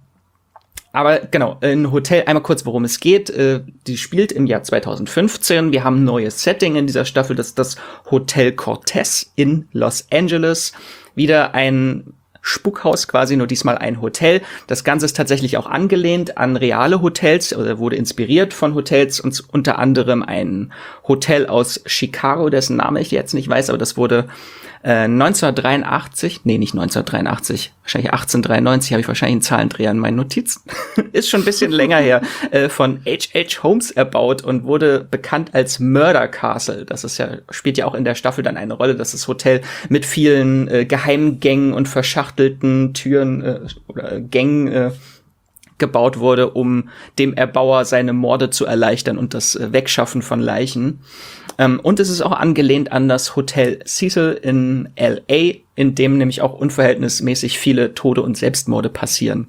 Aber genau, ein Hotel, einmal kurz, worum es geht. Äh, die spielt im Jahr zweitausendfünfzehn. Wir haben ein neues Setting in dieser Staffel, das ist das Hotel Cortez in Los Angeles. Wieder ein Spukhaus quasi, nur diesmal ein Hotel. Das Ganze ist tatsächlich auch angelehnt an reale Hotels, oder wurde inspiriert von Hotels, und unter anderem ein Hotel aus Chicago, dessen Name ich jetzt nicht weiß, aber das wurde äh, neunzehnhundertdreiundachtzig, nee, nicht neunzehnhundertdreiundachtzig, wahrscheinlich achtzehnhundertdreiundneunzig, habe ich wahrscheinlich einen Zahlendreher in meinen Notizen. Ist schon ein bisschen länger her, äh, von H H Holmes erbaut und wurde bekannt als Murder Castle. Das ist ja, spielt ja auch in der Staffel dann eine Rolle, dass das Hotel mit vielen äh, Geheimgängen und verschachtelten Türen äh, oder Gängen äh, gebaut wurde, um dem Erbauer seine Morde zu erleichtern und das äh, Wegschaffen von Leichen. Ähm, und es ist auch angelehnt an das Hotel Cecil in L A, in dem nämlich auch unverhältnismäßig viele Tode und Selbstmorde passieren.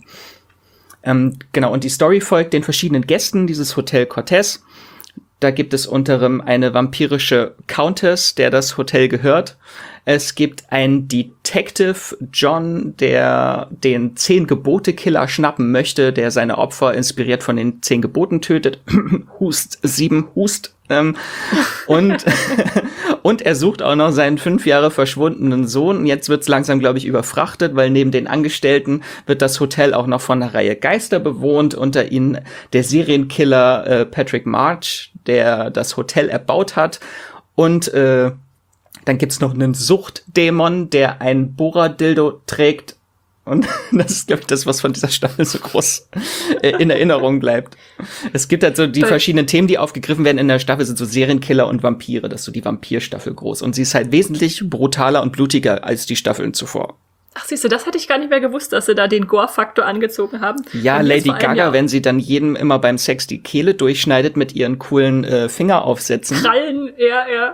Ähm, genau, und die Story folgt den verschiedenen Gästen dieses Hotel Cortez. Da gibt es unter anderem eine vampirische Countess, der das Hotel gehört. Es gibt einen Detective John, der den Zehn-Gebote-Killer schnappen möchte, der seine Opfer inspiriert von den Zehn Geboten tötet. Hust, sieben, Hust. Ähm, und, und er sucht auch noch seinen fünf Jahre verschwundenen Sohn. Und jetzt wird's langsam, glaube ich, überfrachtet, weil neben den Angestellten wird das Hotel auch noch von einer Reihe Geister bewohnt. Unter ihnen der Serienkiller äh, Patrick March, der das Hotel erbaut hat. Und äh, dann gibt's noch einen Suchtdämon, der ein Bohrer-Dildo trägt. Und das ist, glaube ich, das, was von dieser Staffel so groß äh, in Erinnerung bleibt. Es gibt halt so die verschiedenen Themen, die aufgegriffen werden in der Staffel, sind so Serienkiller und Vampire. Das ist so die Vampirstaffel groß. Und sie ist halt wesentlich brutaler und blutiger als die Staffeln zuvor. Ach, siehst du, das hätte ich gar nicht mehr gewusst, dass sie da den Gore-Faktor angezogen haben. Ja, Lady Gaga, ja, wenn sie dann jedem immer beim Sex die Kehle durchschneidet mit ihren coolen äh, Fingeraufsätzen. Krallen, ja, ja.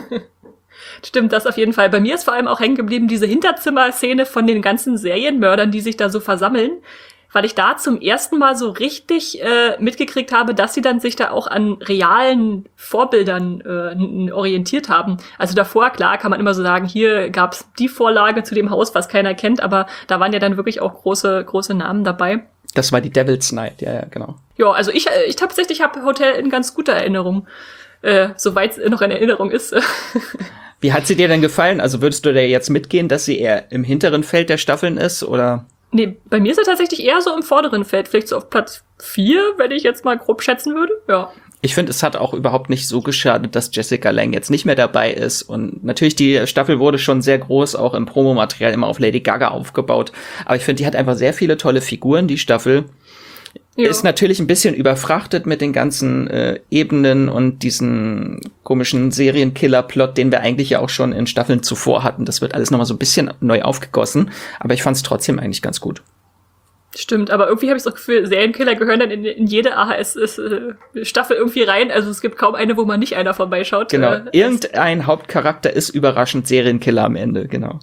Stimmt, das auf jeden Fall. Bei mir ist vor allem auch hängen geblieben diese Hinterzimmer-Szene von den ganzen Serienmördern, die sich da so versammeln, weil ich da zum ersten Mal so richtig äh, mitgekriegt habe, dass sie dann sich da auch an realen Vorbildern äh, orientiert haben. Also davor, klar, kann man immer so sagen, hier gab's die Vorlage zu dem Haus, was keiner kennt, aber da waren ja dann wirklich auch große große Namen dabei. Das war die Devil's Night, ja, ja, genau. Ja, also ich ich tatsächlich habe Hotel in ganz guter Erinnerung, äh, soweit es noch in Erinnerung ist. Wie hat sie dir denn gefallen? Also würdest du da jetzt mitgehen, dass sie eher im hinteren Feld der Staffeln ist, oder? Nee, bei mir ist er tatsächlich eher so im vorderen Feld. Vielleicht so auf Platz vier, wenn ich jetzt mal grob schätzen würde. Ja. Ich finde, es hat auch überhaupt nicht so geschadet, dass Jessica Lange jetzt nicht mehr dabei ist. Und natürlich, die Staffel wurde schon sehr groß, auch im Promomaterial immer auf Lady Gaga aufgebaut. Aber ich finde, die hat einfach sehr viele tolle Figuren, die Staffel. Ja. Ist natürlich ein bisschen überfrachtet mit den ganzen äh, Ebenen und diesen komischen Serienkiller-Plot, den wir eigentlich ja auch schon in Staffeln zuvor hatten. Das wird alles nochmal so ein bisschen neu aufgegossen, aber ich fand es trotzdem eigentlich ganz gut. Stimmt, aber irgendwie habe ich das Gefühl, Serienkiller gehören dann in, in jede A H S-Staffel irgendwie rein. Also es gibt kaum eine, wo man nicht einer vorbeischaut. Genau, äh, irgendein Hauptcharakter ist überraschend Serienkiller am Ende, genau.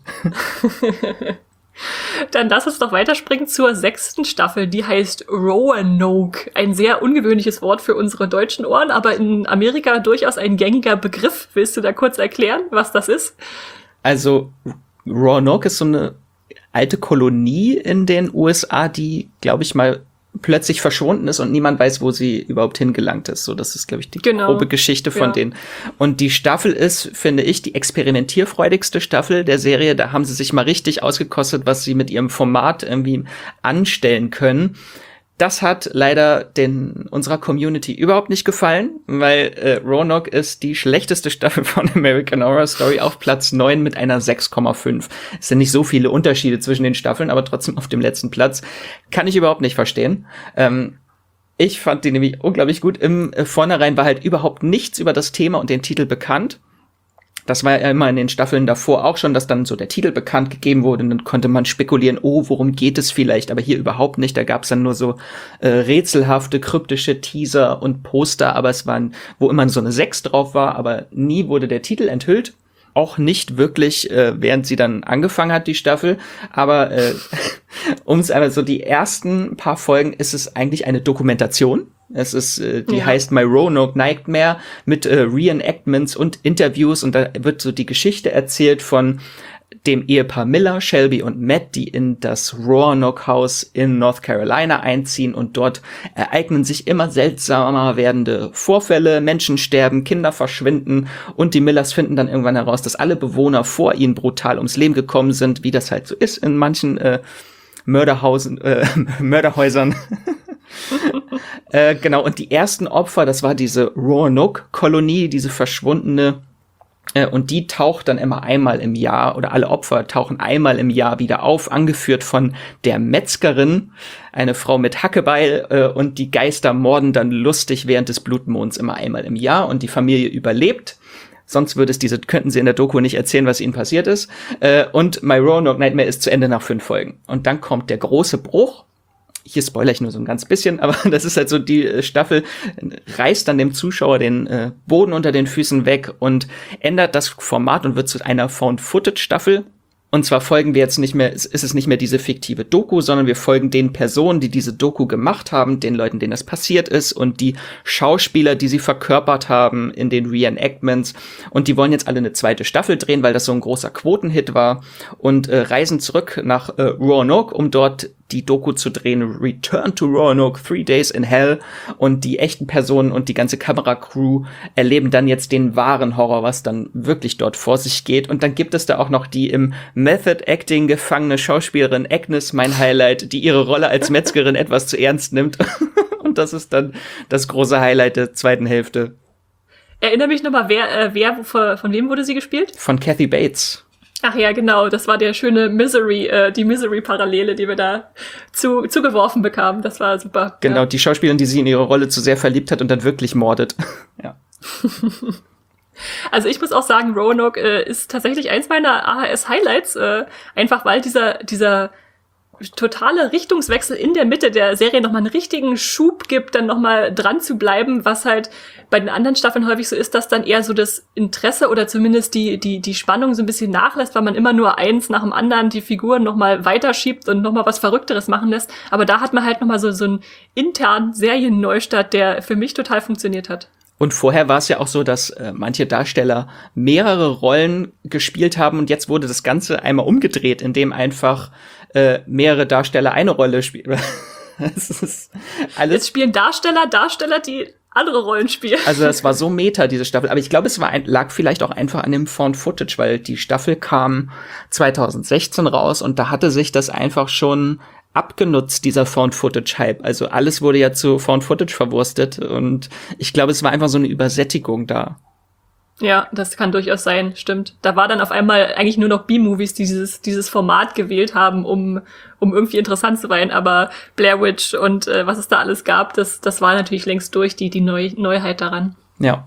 Dann lass uns doch weiterspringen zur sechsten Staffel, die heißt Roanoke. Ein sehr ungewöhnliches Wort für unsere deutschen Ohren, aber in Amerika durchaus ein gängiger Begriff. Willst du da kurz erklären, was das ist? Also Roanoke ist so eine alte Kolonie in den U S A, die, glaube ich, mal plötzlich verschwunden ist und niemand weiß, wo sie überhaupt hingelangt ist. So, das ist, glaube ich, die genau. grobe Geschichte von ja. denen. Und die Staffel ist, finde ich, die experimentierfreudigste Staffel der Serie. Da haben sie sich mal richtig ausgekostet, was sie mit ihrem Format irgendwie anstellen können. Das hat leider den unserer Community überhaupt nicht gefallen, weil äh, Roanoke ist die schlechteste Staffel von American Horror Story auf Platz neun mit einer sechs Komma fünf. Es sind nicht so viele Unterschiede zwischen den Staffeln, aber trotzdem auf dem letzten Platz. Kann ich überhaupt nicht verstehen. Ähm, ich fand die nämlich unglaublich gut. Im äh, Vornherein war halt überhaupt nichts über das Thema und den Titel bekannt. Das war ja immer in den Staffeln davor auch schon, dass dann so der Titel bekannt gegeben wurde und dann konnte man spekulieren, oh, worum geht es vielleicht, aber hier überhaupt nicht. Da gab es dann nur so äh, rätselhafte, kryptische Teaser und Poster, aber es waren, wo immer so eine sechs drauf war, aber nie wurde der Titel enthüllt. Auch nicht wirklich, äh, während sie dann angefangen hat, die Staffel. Aber äh, um es einmal so, die ersten paar Folgen ist es eigentlich eine Dokumentation. Es ist, äh, die ja. heißt My Roanoke Nightmare mit äh, Reenactments und Interviews und da wird so die Geschichte erzählt von dem Ehepaar Miller, Shelby und Matt, die in das Roanoke House in North Carolina einziehen und dort ereignen sich immer seltsamer werdende Vorfälle, Menschen sterben, Kinder verschwinden und die Millers finden dann irgendwann heraus, dass alle Bewohner vor ihnen brutal ums Leben gekommen sind, wie das halt so ist in manchen äh, Mörderhausen, äh, Mörderhäusern. äh, genau, und die ersten Opfer, das war diese Roanoke-Kolonie, diese verschwundene, äh, und die taucht dann immer einmal im Jahr, oder alle Opfer tauchen einmal im Jahr wieder auf, angeführt von der Metzgerin, eine Frau mit Hackebeil, äh, und die Geister morden dann lustig während des Blutmonds immer einmal im Jahr und die Familie überlebt. Sonst würde es diese, könnten sie in der Doku nicht erzählen, was ihnen passiert ist. Äh, und My Roanoke Nightmare ist zu Ende nach fünf Folgen. Und dann kommt der große Bruch. Hier spoilere ich nur so ein ganz bisschen, aber das ist halt so, die Staffel reißt dann dem Zuschauer den äh, Boden unter den Füßen weg und ändert das Format und wird zu einer Found-Footage-Staffel. Und zwar folgen wir jetzt nicht mehr, ist es nicht mehr diese fiktive Doku, sondern wir folgen den Personen, die diese Doku gemacht haben, den Leuten, denen das passiert ist und die Schauspieler, die sie verkörpert haben in den Reenactments. Und die wollen jetzt alle eine zweite Staffel drehen, weil das so ein großer Quotenhit war und äh, reisen zurück nach äh, Roanoke, um dort die Doku zu drehen, Return to Roanoke, Three Days in Hell. Und die echten Personen und die ganze Kameracrew erleben dann jetzt den wahren Horror, was dann wirklich dort vor sich geht. Und dann gibt es da auch noch die im Method Acting gefangene Schauspielerin Agnes, mein Highlight, die ihre Rolle als Metzgerin etwas zu ernst nimmt. Und das ist dann das große Highlight der zweiten Hälfte. Erinnere mich nochmal, wer, äh, wer, von wem wurde sie gespielt? Von Kathy Bates. Ach ja, genau, das war der schöne Misery, äh, die Misery-Parallele, die wir da zu, zugeworfen bekamen. Das war super. Genau, ja. Die Schauspielerin, die sie in ihre Rolle zu sehr verliebt hat und dann wirklich mordet. Ja. Also ich muss auch sagen, Roanoke äh, ist tatsächlich eins meiner A H S-Highlights, äh, einfach weil dieser, dieser totale Richtungswechsel in der Mitte der Serie nochmal einen richtigen Schub gibt, dann nochmal dran zu bleiben, was halt bei den anderen Staffeln häufig so ist, dass dann eher so das Interesse oder zumindest die die die Spannung so ein bisschen nachlässt, weil man immer nur eins nach dem anderen die Figuren nochmal weiterschiebt und nochmal was Verrückteres machen lässt. Aber da hat man halt nochmal so, so einen internen Serienneustart, der für mich total funktioniert hat. Und vorher war es ja auch so, dass äh, manche Darsteller mehrere Rollen gespielt haben und jetzt wurde das Ganze einmal umgedreht, indem einfach äh, mehrere Darsteller eine Rolle spielen. Es ist alles. Jetzt spielen Darsteller, Darsteller, die andere Rollen spielen. Also das war so meta, diese Staffel. Aber ich glaube, es war ein, lag vielleicht auch einfach an dem Found-Footage, weil die Staffel kam zwanzig sechzehn raus und da hatte sich das einfach schon abgenutzt, dieser Found-Footage-Hype. Also alles wurde ja zu Found-Footage verwurstet und ich glaube, es war einfach so eine Übersättigung da. Ja, das kann durchaus sein, stimmt. Da war dann auf einmal eigentlich nur noch B-Movies, die dieses dieses Format gewählt haben, um um irgendwie interessant zu sein. Aber Blair Witch und äh, was es da alles gab, das das war natürlich längst durch, die die Neu- Neuheit daran. Ja.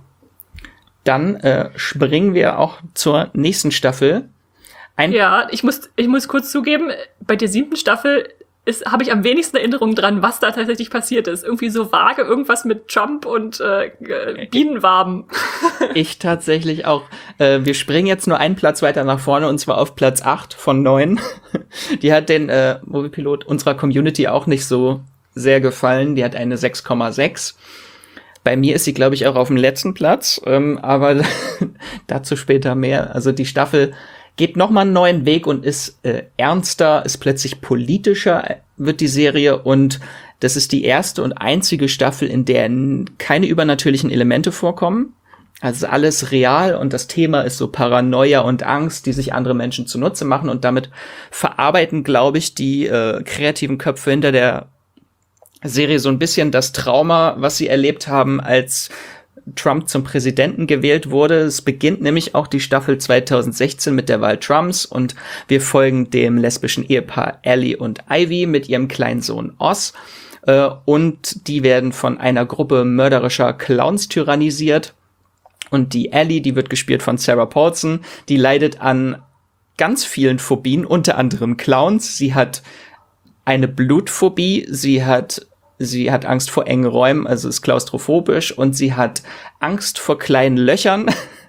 Dann äh, springen wir auch zur nächsten Staffel. Ein ja, ich muss ich muss kurz zugeben, bei der siebten Staffel ist habe ich am wenigsten Erinnerung dran, was da tatsächlich passiert ist. Irgendwie so vage irgendwas mit Trump und äh, Bienenwaben. Ich tatsächlich auch. Äh, wir springen jetzt nur einen Platz weiter nach vorne und zwar auf Platz acht von neun. Die hat den äh, Moviepilot unserer Community auch nicht so sehr gefallen. Die hat eine sechs Komma sechs. Bei mir ist sie, glaube ich, auch auf dem letzten Platz, ähm, aber dazu später mehr. Also die Staffel geht noch mal einen neuen Weg und ist äh, ernster, ist plötzlich politischer, wird die Serie. Und das ist die erste und einzige Staffel, in der keine übernatürlichen Elemente vorkommen. Also alles real und das Thema ist so Paranoia und Angst, die sich andere Menschen zunutze machen. Und damit verarbeiten, glaube ich, die äh, kreativen Köpfe hinter der Serie so ein bisschen das Trauma, was sie erlebt haben, als Trump zum Präsidenten gewählt wurde. Es beginnt nämlich auch die Staffel zwanzig sechzehn mit der Wahl Trumps und wir folgen dem lesbischen Ehepaar Ellie und Ivy mit ihrem kleinen Sohn Oz. Äh, und die werden von einer Gruppe mörderischer Clowns tyrannisiert. Und die Ellie, die wird gespielt von Sarah Paulson, die leidet an ganz vielen Phobien, unter anderem Clowns. Sie hat eine Blutphobie, sie hat Sie hat Angst vor engen Räumen, also ist klaustrophobisch und sie hat Angst vor kleinen Löchern.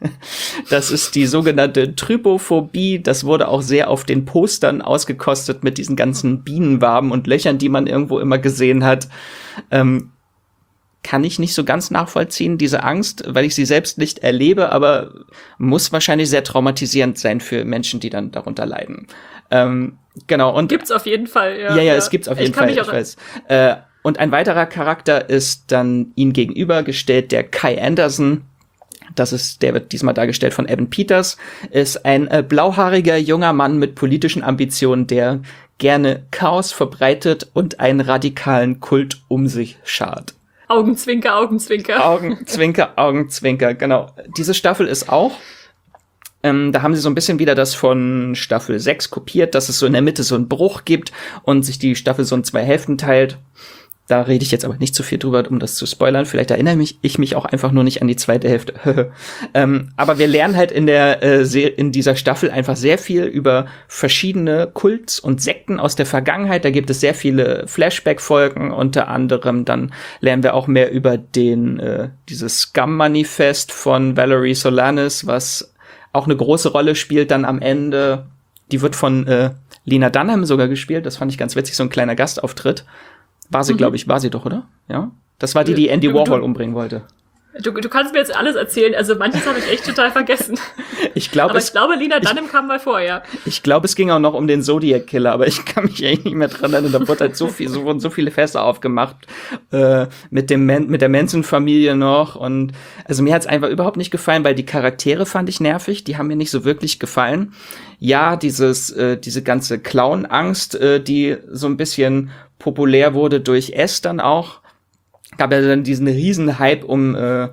Das ist die sogenannte Trypophobie. Das wurde auch sehr auf den Postern ausgekostet mit diesen ganzen Bienenwaben und Löchern, die man irgendwo immer gesehen hat. Ähm, kann ich nicht so ganz nachvollziehen, diese Angst, weil ich sie selbst nicht erlebe, aber muss wahrscheinlich sehr traumatisierend sein für Menschen, die dann darunter leiden. Ähm, genau. Und gibt's auf jeden Fall, ja. Ja, ja, ja. Es gibt's auf jeden ich Fall, ich weiß. Äh, Und ein weiterer Charakter ist dann ihm gegenübergestellt, der Kai Anderson. Das ist, der wird diesmal dargestellt von Evan Peters, ist ein äh, blauhaariger junger Mann mit politischen Ambitionen, der gerne Chaos verbreitet und einen radikalen Kult um sich schart. Augenzwinker, Augenzwinker. Augenzwinker, Augenzwinker, genau. Diese Staffel ist auch Ähm, da haben sie so ein bisschen wieder das von Staffel sechs kopiert, dass es so in der Mitte so einen Bruch gibt und sich die Staffel so in zwei Hälften teilt. Da rede ich jetzt aber nicht zu viel drüber, um das zu spoilern. Vielleicht erinnere mich, ich mich auch einfach nur nicht an die zweite Hälfte. ähm, aber wir lernen halt in der äh, in dieser Staffel einfach sehr viel über verschiedene Kults und Sekten aus der Vergangenheit. Da gibt es sehr viele Flashback-Folgen. Unter anderem dann lernen wir auch mehr über den äh, dieses Scum-Manifest von Valerie Solanas, was auch eine große Rolle spielt dann am Ende. Die wird von äh, Lena Dunham sogar gespielt. Das fand ich ganz witzig, so ein kleiner Gastauftritt. War sie, mhm. glaube ich, war sie doch, oder? Ja. Das war die, die Andy Warhol umbringen wollte. Du, du kannst mir jetzt alles erzählen, also manches habe ich echt total vergessen. Ich glaub, aber es, ich glaube, Lena Dunham ich, kam mal vorher. Ich glaube, es ging auch noch um den Zodiac-Killer, aber ich kann mich eigentlich nicht mehr dran erinnern. Da wurde halt so viel, so wurden so viele Fässer aufgemacht äh, mit dem Man- mit der Manson-Familie noch. Und also mir hat's einfach überhaupt nicht gefallen, weil die Charaktere fand ich nervig, die haben mir nicht so wirklich gefallen. Ja, dieses äh, diese ganze Clown-Angst, äh, die so ein bisschen populär wurde durch S dann auch. Gab ja dann diesen riesen Hype um äh,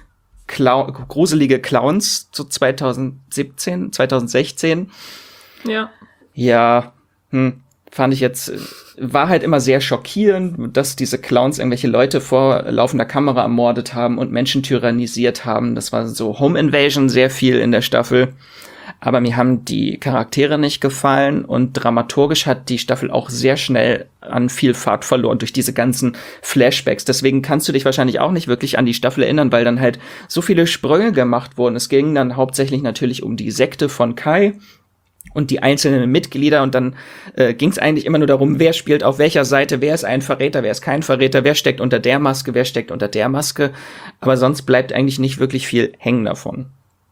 Clown, gruselige Clowns so zwanzig siebzehn, zwanzig sechzehn. Ja. Ja, hm, fand ich jetzt, war halt immer sehr schockierend, dass diese Clowns irgendwelche Leute vor laufender Kamera ermordet haben und Menschen tyrannisiert haben. Das war so Home Invasion sehr viel in der Staffel. Aber mir haben die Charaktere nicht gefallen und dramaturgisch hat die Staffel auch sehr schnell an viel Fahrt verloren durch diese ganzen Flashbacks. Deswegen kannst du dich wahrscheinlich auch nicht wirklich an die Staffel erinnern, weil dann halt so viele Sprünge gemacht wurden. Es ging dann hauptsächlich natürlich um die Sekte von Kai und die einzelnen Mitglieder und dann äh, ging es eigentlich immer nur darum, wer spielt auf welcher Seite, wer ist ein Verräter, wer ist kein Verräter, wer steckt unter der Maske, wer steckt unter der Maske. Aber sonst bleibt eigentlich nicht wirklich viel hängen davon.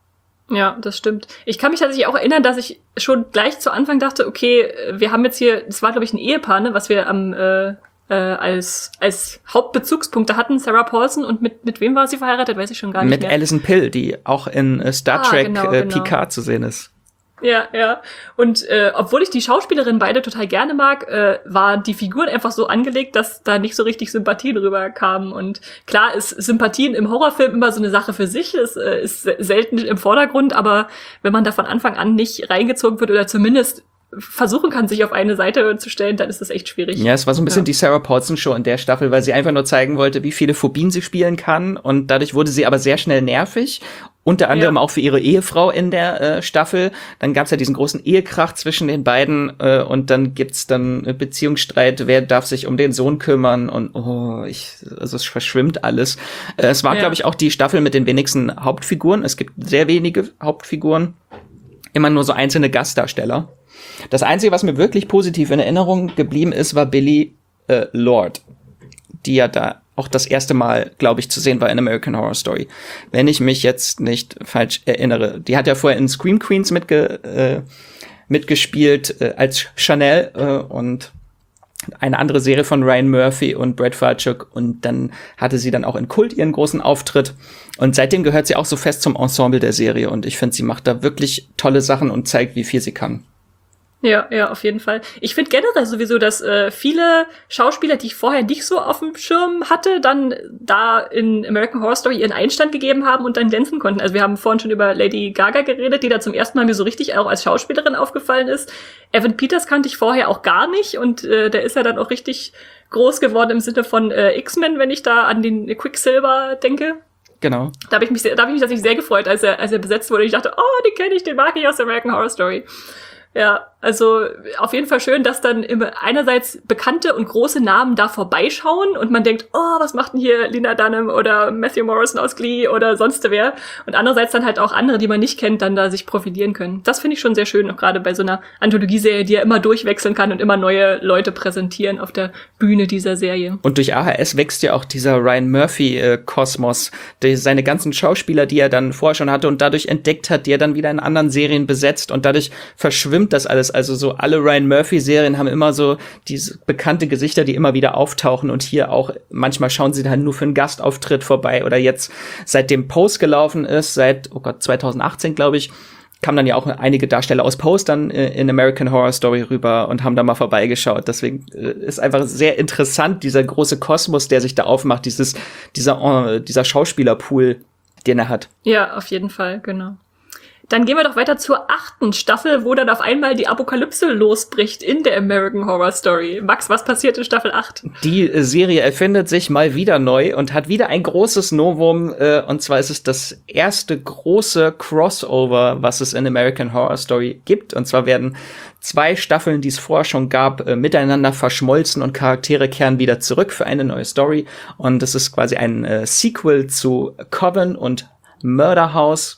Ja, das stimmt. Ich kann mich tatsächlich auch erinnern, dass ich schon gleich zu Anfang dachte, okay, wir haben jetzt hier, das war glaube ich ein Ehepaar, ne, was wir am äh, äh, als als Hauptbezugspunkte hatten, Sarah Paulson, und mit mit wem war sie verheiratet, weiß ich schon gar nicht mit mehr. Mit Alison Pill, die auch in äh, Star ah, Trek genau, äh, genau. Picard zu sehen ist. Ja, ja. Und äh, obwohl ich die Schauspielerinnen beide total gerne mag, äh, waren die Figuren einfach so angelegt, dass da nicht so richtig Sympathie drüber kamen. Und klar ist Sympathien im Horrorfilm immer so eine Sache für sich, es äh, ist selten im Vordergrund, aber wenn man da von Anfang an nicht reingezogen wird oder zumindest versuchen kann, sich auf eine Seite zu stellen, dann ist das echt schwierig. Ja, es war so ein bisschen ja. die Sarah Paulson Show in der Staffel, weil sie einfach nur zeigen wollte, wie viele Phobien sie spielen kann und dadurch wurde sie aber sehr schnell nervig. Unter anderem ja. auch für ihre Ehefrau in der äh, Staffel. Dann gab's ja diesen großen Ehekrach zwischen den beiden äh, und dann gibt's dann Beziehungsstreit, wer darf sich um den Sohn kümmern und oh, ich, also es verschwimmt alles. Äh, es war, ja. glaube ich, auch die Staffel mit den wenigsten Hauptfiguren. Es gibt sehr wenige Hauptfiguren, immer nur so einzelne Gastdarsteller. Das Einzige, was mir wirklich positiv in Erinnerung geblieben ist, war Billie äh, Lord, die ja da auch das erste Mal, glaube ich, zu sehen war in American Horror Story. Wenn ich mich jetzt nicht falsch erinnere. Die hat ja vorher in Scream Queens mitge äh, mitgespielt äh, als Chanel äh, und eine andere Serie von Ryan Murphy und Brad Falchuk. Und dann hatte sie dann auch in Kult ihren großen Auftritt. Und seitdem gehört sie auch so fest zum Ensemble der Serie. Und ich finde, sie macht da wirklich tolle Sachen und zeigt, wie viel sie kann. Ja, ja, auf jeden Fall. Ich finde generell sowieso, dass äh, viele Schauspieler, die ich vorher nicht so auf dem Schirm hatte, dann da in American Horror Story ihren Einstand gegeben haben und dann glänzen konnten. Also wir haben vorhin schon über Lady Gaga geredet, die da zum ersten Mal mir so richtig auch als Schauspielerin aufgefallen ist. Evan Peters kannte ich vorher auch gar nicht und äh, der ist ja dann auch richtig groß geworden im Sinne von äh, X-Men, wenn ich da an den Quicksilver denke. Genau. Da habe ich mich, sehr, da habe ich mich tatsächlich sehr gefreut, als er, als er besetzt wurde. Ich dachte, oh, den kenne ich, den mag ich aus American Horror Story. Ja, also auf jeden Fall schön, dass dann immer einerseits bekannte und große Namen da vorbeischauen und man denkt, oh, was macht denn hier Lena Dunham oder Matthew Morrison aus Glee oder sonst wer. Und andererseits dann halt auch andere, die man nicht kennt, dann da sich profilieren können. Das finde ich schon sehr schön, auch gerade bei so einer Anthologieserie, die ja immer durchwechseln kann und immer neue Leute präsentieren auf der Bühne dieser Serie. Und durch A H S wächst ja auch dieser Ryan Murphy-Kosmos, äh, seine ganzen Schauspieler, die er dann vorher schon hatte und dadurch entdeckt hat, die er dann wieder in anderen Serien besetzt und dadurch verschwimmt das alles. Also so alle Ryan Murphy-Serien haben immer so diese bekannte Gesichter, die immer wieder auftauchen und hier auch, manchmal schauen sie dann nur für einen Gastauftritt vorbei oder jetzt, seitdem Pose gelaufen ist, seit, oh Gott, zwanzig achtzehn, glaube ich, kamen dann ja auch einige Darsteller aus Pose dann in American Horror Story rüber und haben da mal vorbeigeschaut. Deswegen ist einfach sehr interessant, dieser große Kosmos, der sich da aufmacht, dieses, dieser, dieser Schauspielerpool, den er hat. Ja, auf jeden Fall, genau. Dann gehen wir doch weiter zur achten Staffel, wo dann auf einmal die Apokalypse losbricht in der American Horror Story. Max, was passiert in Staffel acht? Die Serie erfindet sich mal wieder neu und hat wieder ein großes Novum. Äh, und zwar ist es das erste große Crossover, was es in American Horror Story gibt. Und zwar werden zwei Staffeln, die es vorher schon gab, äh, miteinander verschmolzen und Charaktere kehren wieder zurück für eine neue Story. Und es ist quasi ein äh, Sequel zu Coven und Murder House.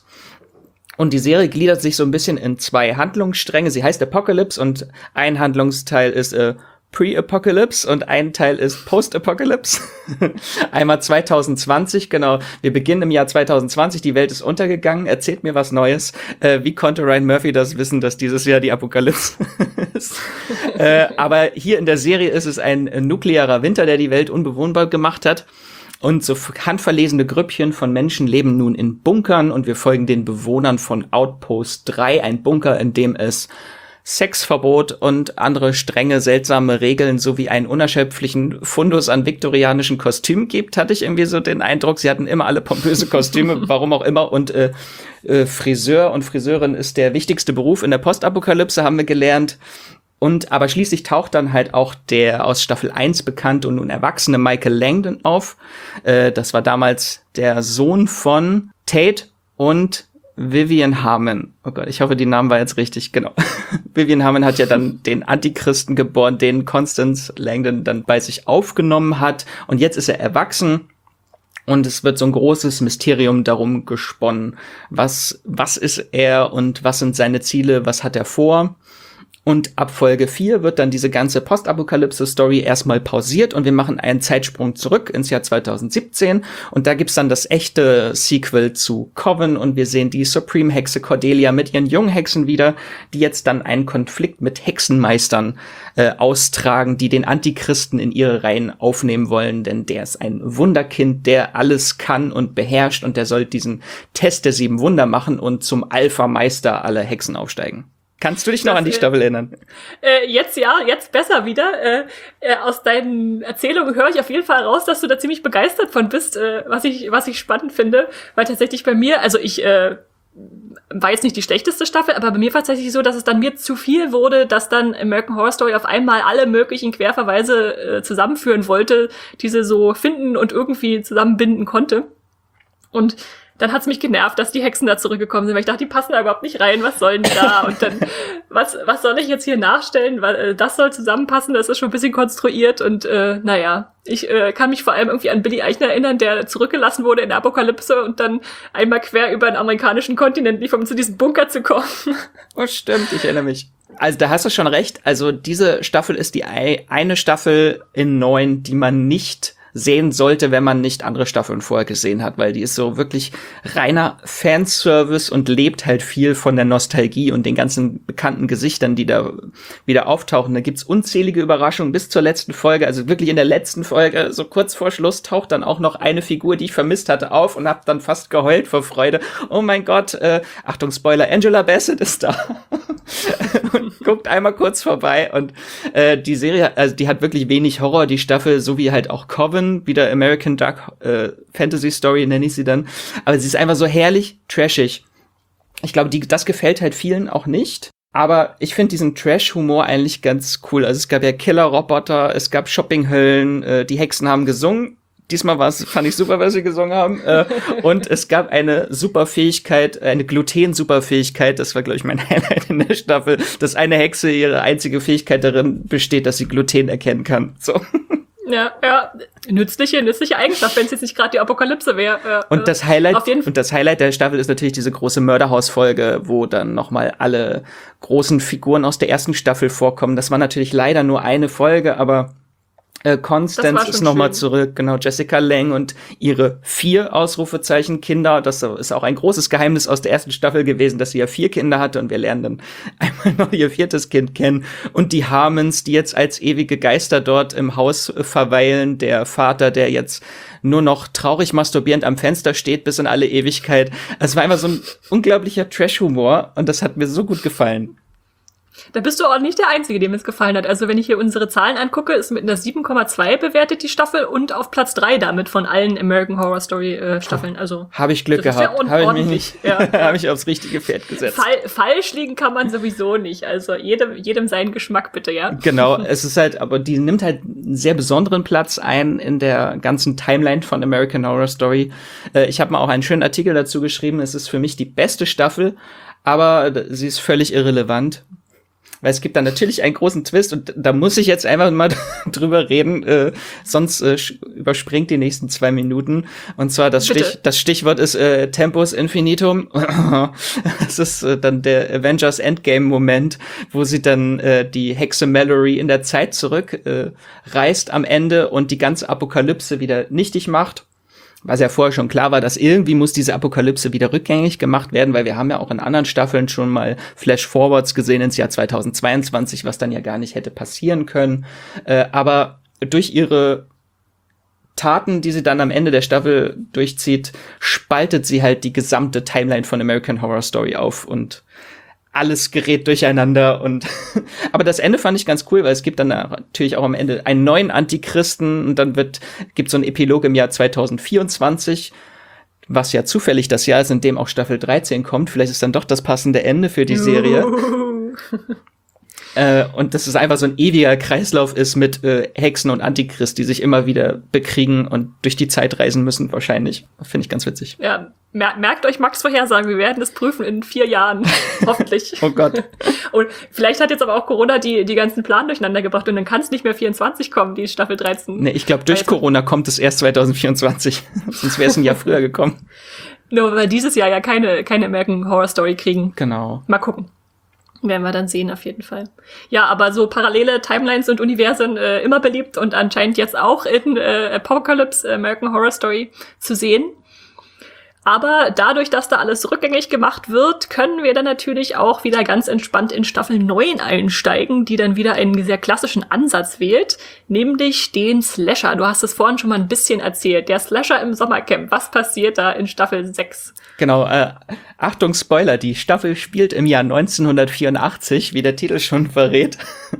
Und die Serie gliedert sich so ein bisschen in zwei Handlungsstränge. Sie heißt Apocalypse und ein Handlungsteil ist äh, Pre-Apocalypse und ein Teil ist Post-Apocalypse. Einmal zwanzig zwanzig, genau. Wir beginnen im Jahr zwanzig zwanzig, die Welt ist untergegangen, erzählt mir was Neues. Äh, wie konnte Ryan Murphy das wissen, dass dieses Jahr die Apokalypse ist? äh, aber hier in der Serie ist es ein nuklearer Winter, der die Welt unbewohnbar gemacht hat. Und so handverlesene Grüppchen von Menschen leben nun in Bunkern und wir folgen den Bewohnern von Outpost drei, ein Bunker, in dem es Sexverbot und andere strenge, seltsame Regeln sowie einen unerschöpflichen Fundus an viktorianischen Kostümen gibt, hatte ich irgendwie so den Eindruck. Sie hatten immer alle pompöse Kostüme, warum auch immer. Und äh, äh, Friseur und Friseurin ist der wichtigste Beruf in der Postapokalypse, haben wir gelernt. Und aber schließlich taucht dann halt auch der aus Staffel eins bekannte und nun erwachsene Michael Langdon auf. Äh, das war damals der Sohn von Tate und Vivian Harmon. Oh Gott, ich hoffe, die Namen war jetzt richtig, genau. Vivian Harmon hat ja dann den Antichristen geboren, den Constance Langdon dann bei sich aufgenommen hat. Und jetzt ist er erwachsen. Und es wird so ein großes Mysterium darum gesponnen. Was, was ist er und was sind seine Ziele? Was hat er vor? Und ab Folge vier wird dann diese ganze Postapokalypse-Story erstmal pausiert und wir machen einen Zeitsprung zurück ins Jahr zwanzig siebzehn. Und da gibt's dann das echte Sequel zu Coven und wir sehen die Supreme-Hexe Cordelia mit ihren jungen Hexen wieder, die jetzt dann einen Konflikt mit Hexenmeistern äh, austragen, die den Antichristen in ihre Reihen aufnehmen wollen, denn der ist ein Wunderkind, der alles kann und beherrscht und der soll diesen Test der sieben Wunder machen und zum Alpha-Meister aller Hexen aufsteigen. Kannst du dich noch das, an die Staffel erinnern? Äh, jetzt ja, jetzt besser wieder. Äh, äh, aus deinen Erzählungen höre ich auf jeden Fall raus, dass du da ziemlich begeistert von bist, äh, was ich was ich spannend finde. Weil tatsächlich bei mir, also ich äh, war jetzt nicht die schlechteste Staffel, aber bei mir war es tatsächlich so, dass es dann mir zu viel wurde, dass dann American Horror Story auf einmal alle möglichen Querverweise äh, zusammenführen wollte, die sie so finden und irgendwie zusammenbinden konnte. Und dann hat's mich genervt, dass die Hexen da zurückgekommen sind, weil ich dachte, die passen da überhaupt nicht rein, was sollen die da? Und dann, was was soll ich jetzt hier nachstellen? Weil äh, das soll zusammenpassen, das ist schon ein bisschen konstruiert und äh, naja, ich äh, kann mich vor allem irgendwie an Billy Eichner erinnern, der zurückgelassen wurde in der Apokalypse und dann einmal quer über den amerikanischen Kontinent lief, um zu diesem Bunker zu kommen. Oh, stimmt, ich erinnere mich. Also da hast du schon recht, also diese Staffel ist die eine Staffel in neun, die man nicht sehen sollte, wenn man nicht andere Staffeln vorher gesehen hat, weil die ist so wirklich reiner Fanservice und lebt halt viel von der Nostalgie und den ganzen bekannten Gesichtern, die da wieder auftauchen. Da gibt's unzählige Überraschungen bis zur letzten Folge, also wirklich in der letzten Folge, so kurz vor Schluss, taucht dann auch noch eine Figur, die ich vermisst hatte, auf und hab dann fast geheult vor Freude. Oh mein Gott, äh, Achtung, Spoiler, Angela Bassett ist da. Und guckt einmal kurz vorbei und äh, die Serie, also die hat wirklich wenig Horror, die Staffel, so wie halt auch Coven, wieder American Dark äh, Fantasy Story nenne ich sie dann, aber sie ist einfach so herrlich trashig. Ich glaube, die, das gefällt halt vielen auch nicht, aber ich finde diesen Trash-Humor eigentlich ganz cool. Also es gab ja Killer-Roboter, es gab Shoppinghöllen, äh, die Hexen haben gesungen. Diesmal war's, fand ich super, was sie gesungen haben. Äh, und es gab eine Superfähigkeit, eine Gluten-Superfähigkeit. Das war, glaube ich, mein Highlight in der Staffel, dass eine Hexe ihre einzige Fähigkeit darin besteht, dass sie Gluten erkennen kann. So. Ja, ja, nützliche, nützliche Eigenschaft, wenn es jetzt nicht gerade die Apokalypse wäre. Ja, und das Highlight, auf jeden und das Highlight der Staffel ist natürlich diese große Mörderhaus-Folge, wo dann nochmal alle großen Figuren aus der ersten Staffel vorkommen. Das war natürlich leider nur eine Folge, aber Äh, Constance ist nochmal zurück, genau, Jessica Lange und ihre vier Ausrufezeichen Kinder. Das ist auch ein großes Geheimnis aus der ersten Staffel gewesen, dass sie ja vier Kinder hatte und wir lernen dann einmal noch ihr viertes Kind kennen. Und die Harmons, die jetzt als ewige Geister dort im Haus verweilen. Der Vater, der jetzt nur noch traurig masturbierend am Fenster steht bis in alle Ewigkeit. Es war einfach so ein unglaublicher Trash-Humor und das hat mir so gut gefallen. Da bist du auch nicht der Einzige, dem es gefallen hat. Also wenn ich hier unsere Zahlen angucke, ist mit einer sieben Komma zwei bewertet die Staffel und auf Platz drei damit von allen American Horror Story äh, Staffeln. Also habe ich Glück gehabt. Ja, habe ich mich nicht. Ja, ja. Habe ich aufs richtige Pferd gesetzt. Fall, falsch liegen kann man sowieso nicht. Also jedem jedem seinen Geschmack bitte, ja. Genau, es ist halt, aber die nimmt halt einen sehr besonderen Platz ein in der ganzen Timeline von American Horror Story. Äh, ich habe mal auch einen schönen Artikel dazu geschrieben. Es ist für mich die beste Staffel, aber sie ist völlig irrelevant. weil es gibt da natürlich einen großen Twist und da muss ich jetzt einfach mal drüber reden, äh, sonst äh, überspringt die nächsten zwei Minuten. Und zwar das, Stich, das Stichwort ist äh, Tempus Infinitum. Das ist äh, dann der Avengers Endgame-Moment, wo sie dann äh, die Hexe Mallory in der Zeit zurück äh, reist am Ende und die ganze Apokalypse wieder nichtig macht. Was ja vorher schon klar war, dass irgendwie muss diese Apokalypse wieder rückgängig gemacht werden, weil wir haben ja auch in anderen Staffeln schon mal Flash-Forwards gesehen ins Jahr zweitausendzweiundzwanzig, was dann ja gar nicht hätte passieren können. Äh, aber durch ihre Taten, die sie dann am Ende der Staffel durchzieht, spaltet sie halt die gesamte Timeline von American Horror Story auf und alles gerät durcheinander und aber das Ende fand ich ganz cool, weil es gibt dann natürlich auch am Ende einen neuen Antichristen und dann wird gibt so einen Epilog im Jahr zweitausendvierundzwanzig, was ja zufällig das Jahr ist, in dem auch Staffel dreizehn kommt. Vielleicht ist dann doch das passende Ende für die Serie. Äh, und dass es einfach so ein ewiger Kreislauf ist mit äh, Hexen und Antichrist, die sich immer wieder bekriegen und durch die Zeit reisen müssen, wahrscheinlich. Finde ich ganz witzig. Ja, mer- merkt euch Max Vorhersagen, wir werden das prüfen in vier Jahren, hoffentlich. Oh Gott. Und vielleicht hat jetzt aber auch Corona die die ganzen Pläne durcheinander gebracht und dann kann es nicht mehr vierundzwanzig kommen, die Staffel dreizehn. Nee, ich glaube, durch also Corona kommt es erst zweitausendvierundzwanzig. Sonst wäre es ein Jahr früher gekommen. Nur weil wir dieses Jahr ja keine, keine American Horror Story kriegen. Genau. Mal gucken. Werden wir dann sehen, auf jeden Fall. Ja, aber so parallele Timelines und Universen äh, immer beliebt und anscheinend jetzt auch in äh, Apocalypse, American Horror Story zu sehen. Aber dadurch, dass da alles rückgängig gemacht wird, können wir dann natürlich auch wieder ganz entspannt in Staffel neun einsteigen, die dann wieder einen sehr klassischen Ansatz wählt, nämlich den Slasher. Du hast es vorhin schon mal ein bisschen erzählt. Der Slasher im Sommercamp. Was passiert da in Staffel sechs? Genau, äh, Achtung, Spoiler, die Staffel spielt im Jahr neunzehnhundertvierundachtzig, wie der Titel schon verrät.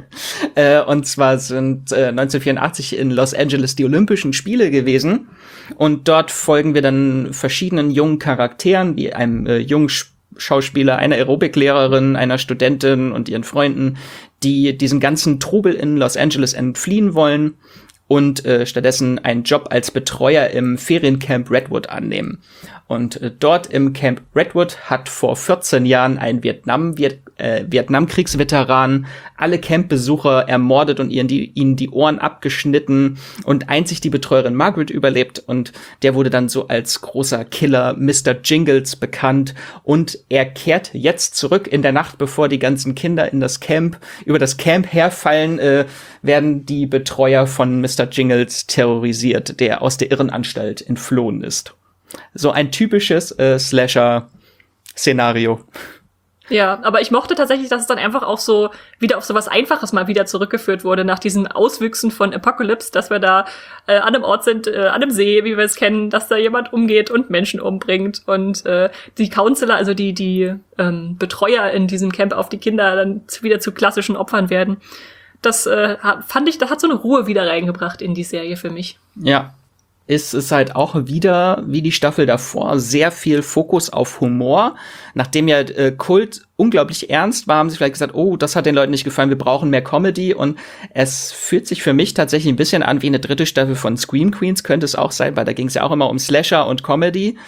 äh, und zwar sind äh, neunzehnhundertvierundachtzig in Los Angeles die Olympischen Spiele gewesen. Und dort folgen wir dann verschiedenen jungen Charakteren, wie einem äh, jungen Sch- Schauspieler, einer Aerobiklehrerin, einer Studentin und ihren Freunden, die diesen ganzen Trubel in Los Angeles entfliehen wollen und äh, stattdessen einen Job als Betreuer im Feriencamp Redwood annehmen. Und äh, dort im Camp Redwood hat vor vierzehn Jahren ein Vietnam, Viet, äh, Vietnamkriegsveteran alle Campbesucher ermordet und ihnen die, ihnen die Ohren abgeschnitten und einzig die Betreuerin Margaret überlebt und der wurde dann so als großer Killer Mister Jingles bekannt und er kehrt jetzt zurück in der Nacht, bevor die ganzen Kinder in das Camp, über das Camp herfallen, äh, werden die Betreuer von Mister Jingles terrorisiert, der aus der Irrenanstalt entflohen ist. So ein typisches äh, Slasher-Szenario. Ja, aber ich mochte tatsächlich, dass es dann einfach auch so wieder auf so was Einfaches mal wieder zurückgeführt wurde nach diesen Auswüchsen von Apocalypse, dass wir da äh, an einem Ort sind, äh, an einem See, wie wir es kennen, dass da jemand umgeht und Menschen umbringt und äh, die Counselor, also die die ähm, Betreuer in diesem Camp auf die Kinder dann wieder zu klassischen Opfern werden. Das äh, fand ich, das hat so eine Ruhe wieder reingebracht in die Serie für mich. Ja. Ist es halt auch wieder, wie die Staffel davor, sehr viel Fokus auf Humor. Nachdem ja äh, Kult unglaublich ernst war, haben sie vielleicht gesagt, oh, das hat den Leuten nicht gefallen, wir brauchen mehr Comedy. Und es fühlt sich für mich tatsächlich ein bisschen an wie eine dritte Staffel von Scream Queens, könnte es auch sein, weil da ging es ja auch immer um Slasher und Comedy.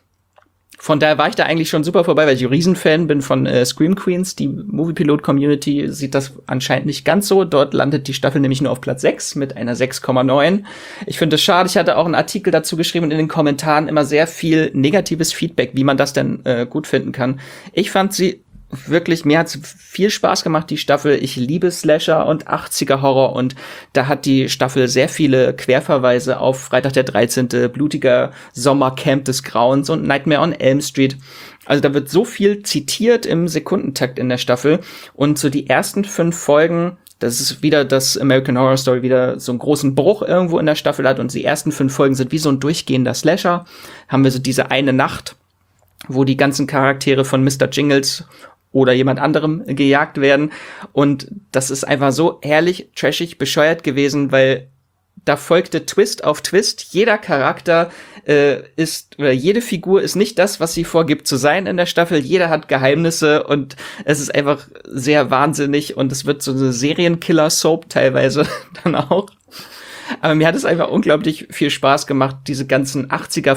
Von daher war ich da eigentlich schon super vorbei, weil ich ein Riesenfan bin von äh, Scream Queens. Die Moviepilot-Community sieht das anscheinend nicht ganz so. Dort landet die Staffel nämlich nur auf Platz sechs mit einer sechs Komma neun. Ich finde es schade. Ich hatte auch einen Artikel dazu geschrieben und in den Kommentaren immer sehr viel negatives Feedback, wie man das denn äh, gut finden kann. Ich fand sie wirklich, mir hat's viel Spaß gemacht, die Staffel. Ich liebe Slasher und achtziger Horror und da hat die Staffel sehr viele Querverweise auf Freitag der dreizehnte, blutiger Sommercamp des Grauens und Nightmare on Elm Street. Also da wird so viel zitiert im Sekundentakt in der Staffel und so die ersten fünf Folgen, das ist wieder, dass American Horror Story wieder so einen großen Bruch irgendwo in der Staffel hat und die ersten fünf Folgen sind wie so ein durchgehender Slasher. Haben wir so diese eine Nacht, wo die ganzen Charaktere von Mister Jingles oder jemand anderem gejagt werden. Und das ist einfach so herrlich, trashig, bescheuert gewesen, weil da folgte Twist auf Twist. Jeder Charakter äh, ist, oder jede Figur ist nicht das, was sie vorgibt zu sein in der Staffel. Jeder hat Geheimnisse und es ist einfach sehr wahnsinnig und es wird so eine Serienkiller-Soap teilweise dann auch. Aber mir hat es einfach unglaublich viel Spaß gemacht, diese ganzen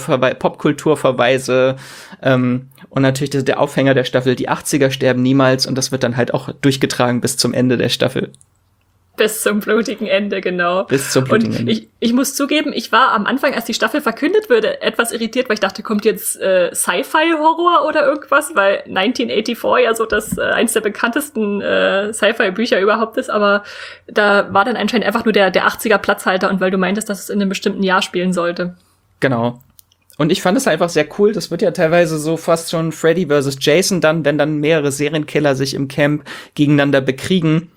achtziger-Popkulturverweise ähm, und natürlich der, der Aufhänger der Staffel, die achtziger sterben niemals, und das wird dann halt auch durchgetragen bis zum Ende der Staffel. Bis zum blutigen Ende, genau. Bis zum blutigen und Ende. Ich, ich muss zugeben, ich war am Anfang, als die Staffel verkündet wurde, etwas irritiert, weil ich dachte, kommt jetzt äh, Sci-Fi-Horror oder irgendwas, weil neunzehnhundertvierundachtzig ja so das äh, eins der bekanntesten äh, Sci-Fi-Bücher überhaupt ist, aber da war dann anscheinend einfach nur der, der achtziger Platzhalter, und weil du meintest, dass es in einem bestimmten Jahr spielen sollte. Genau. Und ich fand es einfach sehr cool. Das wird ja teilweise so fast schon Freddy versus. Jason dann, wenn dann mehrere Serienkiller sich im Camp gegeneinander bekriegen.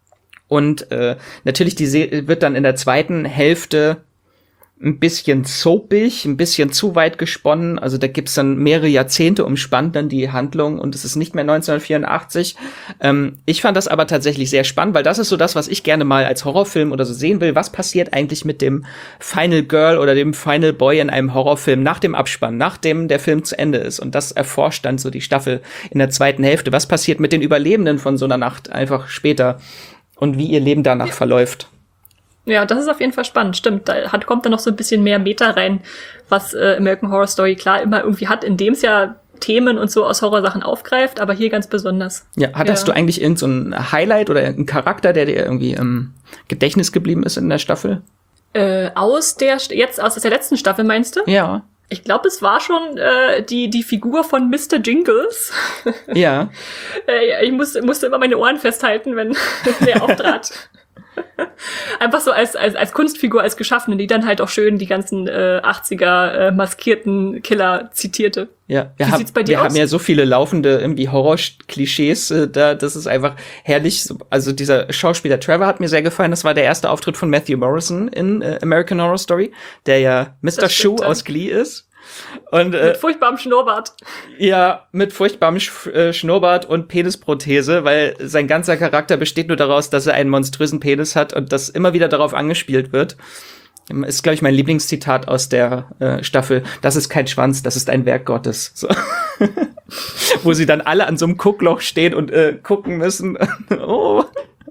Und äh, natürlich die Se- wird dann in der zweiten Hälfte ein bisschen soapig, ein bisschen zu weit gesponnen. Also da gibt's dann mehrere Jahrzehnte umspannt dann die Handlung, und es ist nicht mehr neunzehnhundertvierundachtzig. Ähm, ich fand das aber tatsächlich sehr spannend, weil das ist so das, was ich gerne mal als Horrorfilm oder so sehen will. Was passiert eigentlich mit dem Final Girl oder dem Final Boy in einem Horrorfilm nach dem Abspann, nachdem der Film zu Ende ist? Und das erforscht dann so die Staffel in der zweiten Hälfte. Was passiert mit den Überlebenden von so einer Nacht einfach später? Und wie ihr Leben danach verläuft. Ja, das ist auf jeden Fall spannend, stimmt. Da hat, kommt dann noch so ein bisschen mehr Meta rein, was äh, American Horror Story klar immer irgendwie hat, indem es ja Themen und so aus Horrorsachen aufgreift, aber hier ganz besonders. Ja, hattest ja. du eigentlich irgend so ein Highlight oder einen Charakter, der dir irgendwie im Gedächtnis geblieben ist in der Staffel? Äh, aus der, jetzt aus der letzten Staffel, meinst du? Ja. Ich glaube, es war schon äh, die die Figur von Mister Jingles. Ja. äh, ich musste, musste immer meine Ohren festhalten, wenn der auftrat. Einfach so als als als Kunstfigur, als Geschaffene, die dann halt auch schön die ganzen äh, achtziger äh, maskierten Killer zitierte. Ja, wir, Wie hab, sieht's bei dir wir aus? haben ja so viele laufende irgendwie Horror-Klischees, äh, da, das ist einfach herrlich. Also dieser Schauspieler Trevor hat mir sehr gefallen. Das war der erste Auftritt von Matthew Morrison in äh, American Horror Story, der ja Mister Schuh aus Glee ist. Und, äh, mit furchtbarem Schnurrbart. Ja, mit furchtbarem Sch- äh, Schnurrbart und Penisprothese, weil sein ganzer Charakter besteht nur daraus, dass er einen monströsen Penis hat und das immer wieder darauf angespielt wird. Ist, glaube ich, mein Lieblingszitat aus der äh, Staffel. Das ist kein Schwanz, das ist ein Werk Gottes. So. Wo sie dann alle an so einem Guckloch stehen und äh, gucken müssen. Oh.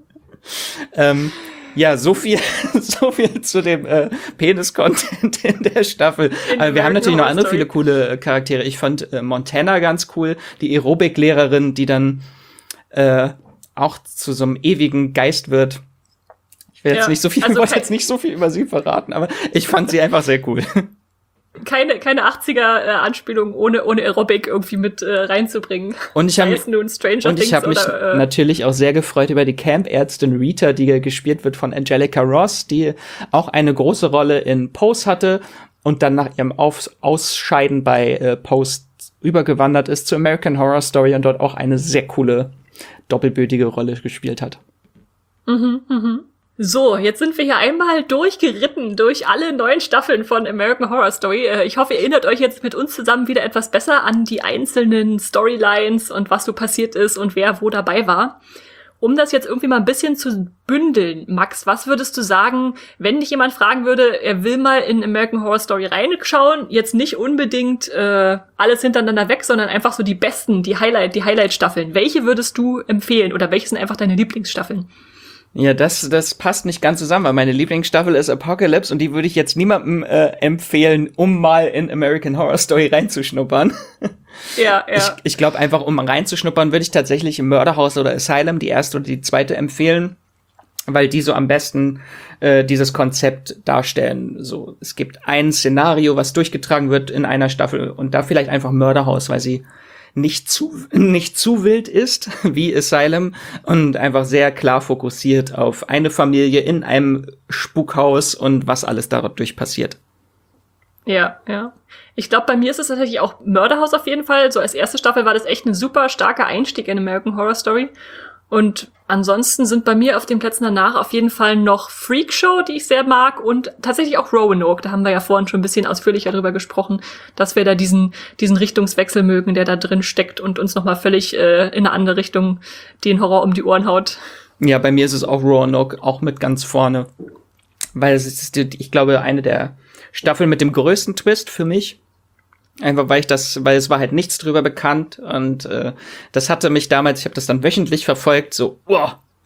Ähm, ja, so viel, so viel zu dem äh, Penis-Content in der Staffel. Aber wir haben natürlich noch andere viele coole äh, Charaktere. Ich fand äh, Montana ganz cool, die Aerobic-Lehrerin, die dann äh, auch zu so einem ewigen Geist wird. Ich will jetzt ja, nicht so viel, also wollte jetzt nicht so viel über sie verraten, aber ich fand sie einfach sehr cool. Keine, keine achtziger-Anspielung ohne, ohne Aerobic irgendwie mit äh, reinzubringen. Und ich habe und ich habe mich oder, äh, natürlich auch sehr gefreut über die Camp-Ärztin Rita, die gespielt wird von Angelica Ross, die auch eine große Rolle in Pose hatte und dann nach ihrem Auf- Ausscheiden bei äh, Pose übergewandert ist zu American Horror Story und dort auch eine sehr coole doppelbödige Rolle gespielt hat. Mhm, mhm. So, jetzt sind wir hier einmal durchgeritten durch alle neun Staffeln von American Horror Story. Ich hoffe, ihr erinnert euch jetzt mit uns zusammen wieder etwas besser an die einzelnen Storylines und was so passiert ist und wer wo dabei war. Um das jetzt irgendwie mal ein bisschen zu bündeln, Max, was würdest du sagen, wenn dich jemand fragen würde, er will mal in American Horror Story reinschauen, jetzt nicht unbedingt äh, alles hintereinander weg, sondern einfach so die besten, die Highlight, die Highlight-Staffeln. Welche würdest du empfehlen oder welche sind einfach deine Lieblingsstaffeln? Ja, das, das passt nicht ganz zusammen, weil meine Lieblingsstaffel ist Apocalypse und die würde ich jetzt niemandem äh, empfehlen, um mal in American Horror Story reinzuschnuppern. Ja, ja. Ich, ich glaube einfach, um reinzuschnuppern, würde ich tatsächlich im Mörderhaus oder Asylum die erste oder die zweite empfehlen, weil die so am besten äh, dieses Konzept darstellen. So, es gibt ein Szenario, was durchgetragen wird in einer Staffel und da vielleicht einfach Mörderhaus, weil sie nicht zu nicht zu wild ist wie Asylum und einfach sehr klar fokussiert auf eine Familie in einem Spukhaus und was alles dadurch passiert. Ja, ja. Ich glaube, bei mir ist es tatsächlich auch Mörderhaus auf jeden Fall. So als erste Staffel war das echt ein super starker Einstieg in American Horror Story. Und ansonsten sind bei mir auf den Plätzen danach auf jeden Fall noch Freak Show, die ich sehr mag, und tatsächlich auch Roanoke. Da haben wir ja vorhin schon ein bisschen ausführlicher drüber gesprochen, dass wir da diesen diesen Richtungswechsel mögen, der da drin steckt und uns nochmal völlig äh, in eine andere Richtung den Horror um die Ohren haut. Ja, bei mir ist es auch Roanoke, auch mit ganz vorne. Weil es ist, ich glaube, eine der Staffeln mit dem größten Twist für mich. Einfach weil ich das, weil es war halt nichts drüber bekannt und äh, das hatte mich damals, ich habe das dann wöchentlich verfolgt, so, oh,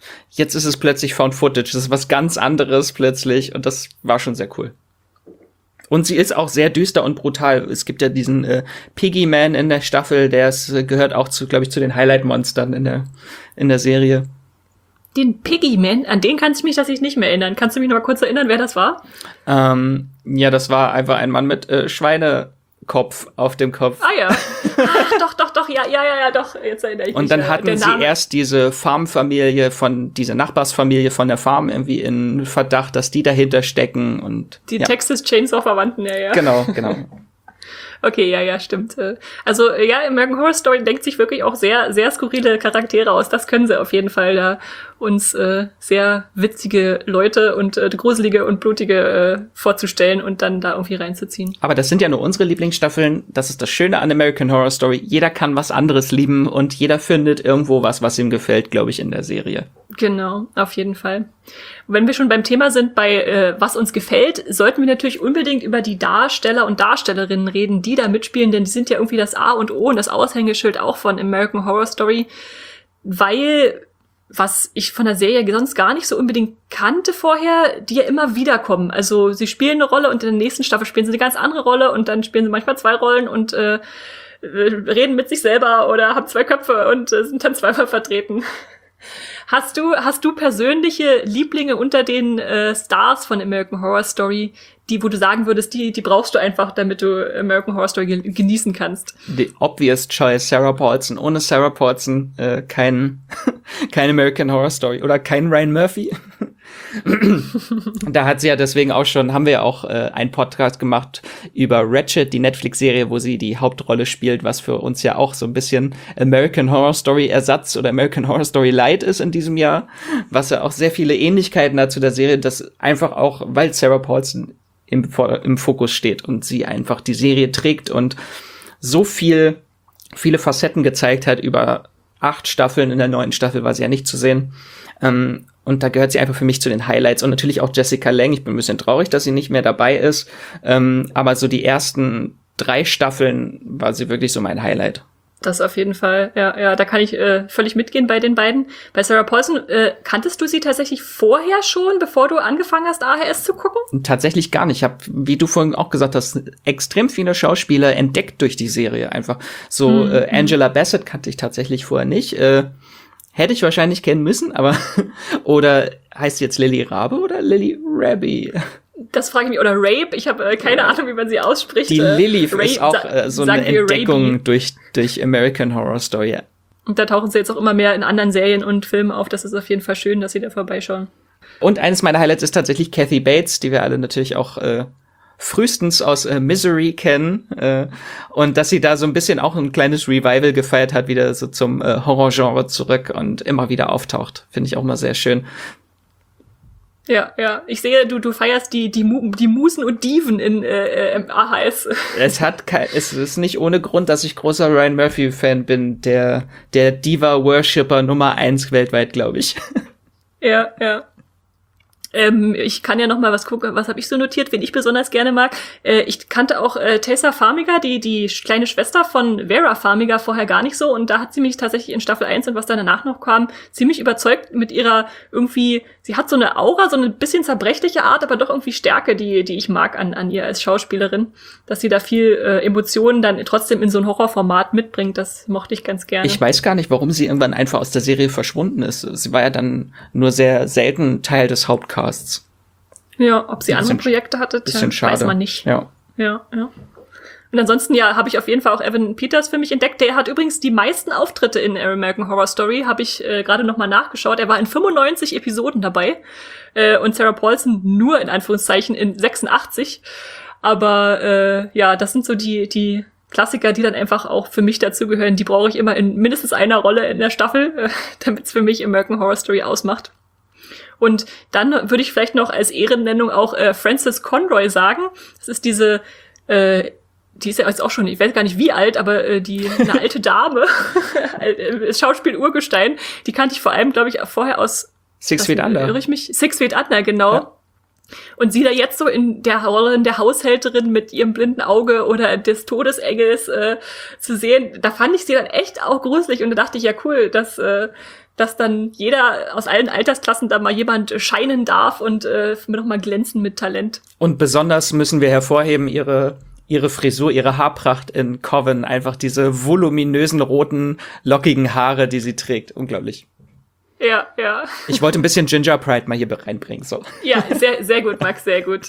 jetzt ist es plötzlich Found Footage. Das ist was ganz anderes plötzlich und das war schon sehr cool. Und sie ist auch sehr düster und brutal. Es gibt ja diesen äh, Piggy Man in der Staffel, der ist, äh, gehört auch zu, glaube ich, zu den Highlight-Monstern in der, in der Serie. Den Piggy Man, an den kann ich mich tatsächlich nicht mehr erinnern. Kannst du mich noch mal kurz erinnern, wer das war? Ähm, ja, das war einfach ein Mann mit äh, Schweinekopf auf dem Kopf. Ah ja. Ach, doch, doch, doch, ja, ja, ja, ja, doch. Jetzt erinnere ich mich. Und dann hatten sie erst diese Farmfamilie von, diese Nachbarsfamilie von der Farm irgendwie in Verdacht, dass die dahinter stecken und. Die ja. Texas Chainsaw-Verwandten, ja, ja. Genau, genau. Okay, ja, ja, stimmt. Also, ja, American Horror Story denkt sich wirklich auch sehr, sehr skurrile Charaktere aus. Das können sie auf jeden Fall da uns äh, sehr witzige Leute und äh, gruselige und blutige äh, vorzustellen und dann da irgendwie reinzuziehen. Aber das sind ja nur unsere Lieblingsstaffeln. Das ist das Schöne an American Horror Story. Jeder kann was anderes lieben und jeder findet irgendwo was, was ihm gefällt, glaube ich, in der Serie. Genau, auf jeden Fall. Wenn wir schon beim Thema sind, bei äh, was uns gefällt, sollten wir natürlich unbedingt über die Darsteller und Darstellerinnen reden, die da mitspielen, denn die sind ja irgendwie das A und O und das Aushängeschild auch von American Horror Story, weil, was ich von der Serie sonst gar nicht so unbedingt kannte vorher, die ja immer wieder kommen. Also sie spielen eine Rolle und in der nächsten Staffel spielen sie eine ganz andere Rolle und dann spielen sie manchmal zwei Rollen und äh, reden mit sich selber oder haben zwei Köpfe und äh, sind dann zweimal vertreten. Hast du, hast du persönliche Lieblinge unter den äh, Stars von American Horror Story, die, wo du sagen würdest, die, die brauchst du einfach, damit du American Horror Story ge- genießen kannst? The obvious choice, Sarah Paulson. Ohne Sarah Paulson äh, kein, kein American Horror Story oder kein Ryan Murphy. Da hat sie ja deswegen auch schon, haben wir ja auch äh, einen Podcast gemacht über Ratched, die Netflix-Serie, wo sie die Hauptrolle spielt, was für uns ja auch so ein bisschen American Horror Story Ersatz oder American Horror Story Light ist in diesem Jahr, was ja auch sehr viele Ähnlichkeiten hat zu der Serie, das einfach auch, weil Sarah Paulson im, im Fokus steht und sie einfach die Serie trägt und so viel, viele Facetten gezeigt hat über acht Staffeln. In der neunten Staffel war sie ja nicht zu sehen. Ähm, und da gehört sie einfach für mich zu den Highlights. Und natürlich auch Jessica Lange. Ich bin ein bisschen traurig, dass sie nicht mehr dabei ist. Ähm, aber so die ersten drei Staffeln war sie wirklich so mein Highlight. Das auf jeden Fall, ja, ja, da kann ich äh, völlig mitgehen bei den beiden. Bei Sarah Paulson, äh, kanntest du sie tatsächlich vorher schon, bevor du angefangen hast, A H S zu gucken? Tatsächlich gar nicht. Ich habe, wie du vorhin auch gesagt hast, extrem viele Schauspieler entdeckt durch die Serie einfach. So hm, äh, Angela hm. Bassett kannte ich tatsächlich vorher nicht. Äh, hätte ich wahrscheinlich kennen müssen, aber oder heißt sie jetzt Lily Rabe oder Lily Rabe? Das frage ich mich. Oder Rabe. Ich habe äh, keine Ahnung, wie man sie ausspricht. Die Lily Rabe, ist auch äh, so eine Entdeckung durch, durch American Horror Story. Und da tauchen sie jetzt auch immer mehr in anderen Serien und Filmen auf. Das ist auf jeden Fall schön, dass sie da vorbeischauen. Und eines meiner Highlights ist tatsächlich Kathy Bates, die wir alle natürlich auch äh, frühestens aus äh, Misery kennen. Äh, und dass sie da so ein bisschen auch ein kleines Revival gefeiert hat, wieder so zum äh, Horrorgenre zurück und immer wieder auftaucht. Finde ich auch mal sehr schön. Ja, ja. Ich sehe, du du feierst die die Mu- die Musen und Diven in äh, im A H S. Es hat kein, es ist nicht ohne Grund, dass ich großer Ryan Murphy Fan bin, der der Diva Worshipper Nummer eins weltweit, glaube ich. Ja, ja. Ähm, ich kann ja noch mal was gucken, was habe ich so notiert, wen ich besonders gerne mag. Äh, ich kannte auch äh, Tessa Farmiga, die die kleine Schwester von Vera Farmiga, vorher gar nicht so. Und da hat sie mich tatsächlich in Staffel eins und was dann danach noch kam, ziemlich überzeugt mit ihrer irgendwie, sie hat so eine Aura, so eine bisschen zerbrechliche Art, aber doch irgendwie Stärke, die die ich mag an an ihr als Schauspielerin. Dass sie da viel äh, Emotionen dann trotzdem in so ein Horrorformat mitbringt, das mochte ich ganz gerne. Ich weiß gar nicht, warum sie irgendwann einfach aus der Serie verschwunden ist. Sie war ja dann nur sehr selten Teil des Hauptcasts. Ja, ob sie andere Projekte hatte, bisschen schade. weiß man nicht. Ja, ja. ja. Und ansonsten, ja, habe ich auf jeden Fall auch Evan Peters für mich entdeckt. Der hat übrigens die meisten Auftritte in American Horror Story, habe ich äh, gerade noch mal nachgeschaut. Er war in fünfundneunzig Episoden dabei äh, und Sarah Paulson nur in Anführungszeichen in sechsundachtzig. Aber äh, ja, das sind so die die Klassiker, die dann einfach auch für mich dazugehören. Die brauche ich immer in mindestens einer Rolle in der Staffel, äh, damit es für mich American Horror Story ausmacht. Und dann würde ich vielleicht noch als Ehrennennung auch äh, Frances Conroy sagen. Das ist diese, äh, die ist ja jetzt auch schon, ich weiß gar nicht wie alt, aber äh, die eine alte Dame, Schauspiel-Urgestein, die kannte ich vor allem, glaube ich, vorher aus Six Feet Under. Irre ich mich? Six Feet Under, genau. Ja. Und sie da jetzt so in der Rolle der Haushälterin mit ihrem blinden Auge oder des Todesengels äh, zu sehen, da fand ich sie dann echt auch gruselig. Und da dachte ich, ja cool, dass, äh, dass dann jeder aus allen Altersklassen da mal jemand scheinen darf und äh, noch mal glänzen mit Talent. Und besonders müssen wir hervorheben, ihre ihre Frisur, ihre Haarpracht in Coven. Einfach diese voluminösen, roten, lockigen Haare, die sie trägt. Unglaublich. Ja, ja. Ich wollte ein bisschen Ginger Pride mal hier reinbringen, so. Ja, sehr, sehr gut, Max, sehr gut.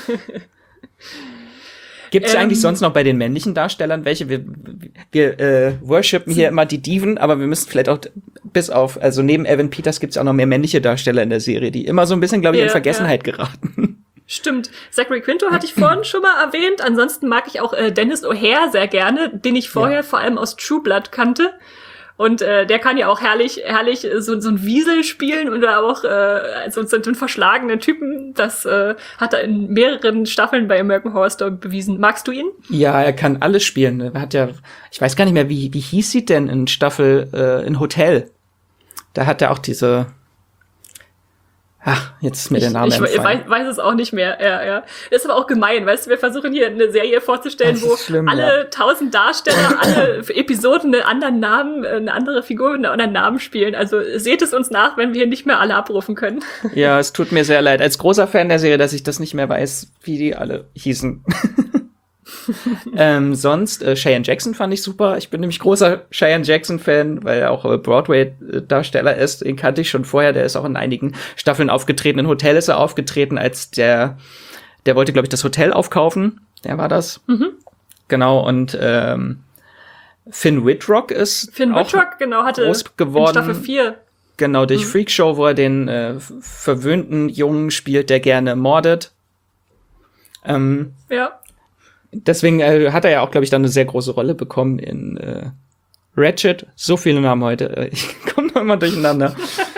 Gibt es ähm, eigentlich sonst noch bei den männlichen Darstellern welche? Wir, wir äh, worshipen hier immer die Diven, aber wir müssen vielleicht auch bis auf, also neben Evan Peters gibt es auch noch mehr männliche Darsteller in der Serie, die immer so ein bisschen, glaube ich, ja, in Vergessenheit ja. geraten. Stimmt. Zachary Quinto hatte ich vorhin schon mal erwähnt. Ansonsten mag ich auch äh, Dennis O'Hare sehr gerne, den ich vorher ja. vor allem aus True Blood kannte. Und äh, der kann ja auch herrlich, herrlich so, so ein Wiesel spielen und auch äh, so, so einen verschlagenen Typen. Das äh, hat er in mehreren Staffeln bei American Horror Story bewiesen. Magst du ihn? Ja, er kann alles spielen. Er hat ja, ich weiß gar nicht mehr, wie wie hieß sie denn in Staffel äh, in Hotel? Da hat er auch diese. Ach, jetzt ist mir ich, der Name ich, entfallen. Ich weiß, weiß es auch nicht mehr. Ja, ja. Das ist aber auch gemein, weißt du, wir versuchen hier eine Serie vorzustellen, wo schlimm, alle ja. tausend Darsteller, alle Episoden einen anderen Namen, eine andere Figur mit einem anderen Namen spielen. Also seht es uns nach, wenn wir hier nicht mehr alle abrufen können. Ja, es tut mir sehr leid. Als großer Fan der Serie, dass ich das nicht mehr weiß, wie die alle hießen. ähm, sonst, äh, Cheyenne Jackson fand ich super. Ich bin nämlich großer Cheyenne Jackson-Fan, weil er auch äh, Broadway-Darsteller ist. Den kannte ich schon vorher. Der ist auch in einigen Staffeln aufgetreten. In Hotel ist er aufgetreten, als der, der wollte, glaube ich, das Hotel aufkaufen. Der war das. Mhm. Genau, und ähm, Finn Wittrock ist Finn auch Wittrock, genau, hatte groß geworden. in Staffel vier. Genau, durch mhm. Freakshow, wo er den äh, verwöhnten Jungen spielt, der gerne mordet. Ähm, ja. Deswegen äh, hat er ja auch, glaube ich, dann eine sehr große Rolle bekommen in äh, Ratchet. So viele Namen heute. Ich komme noch immer durcheinander.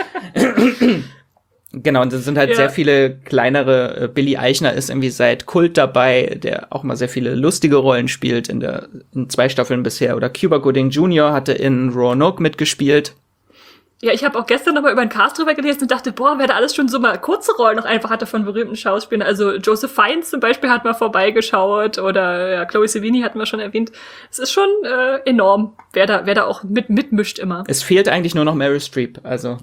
Genau, und es sind halt ja. sehr viele kleinere. Äh, Billy Eichner ist irgendwie seit Kult dabei, der auch mal sehr viele lustige Rollen spielt in der in zwei Staffeln bisher. Oder Cuba Gooding Junior hatte in Roanoke mitgespielt. Ja, ich habe auch gestern noch mal über den Cast drüber gelesen und dachte, boah, wer da alles schon so mal kurze Rollen noch einfach hatte von berühmten Schauspielern. Also Joseph Fiennes zum Beispiel hat mal vorbeigeschaut oder ja, Chloe Sevigny hatten wir schon erwähnt. Es ist schon äh, enorm, wer da, wer da auch mit mitmischt immer. Es fehlt eigentlich nur noch Meryl Streep, also.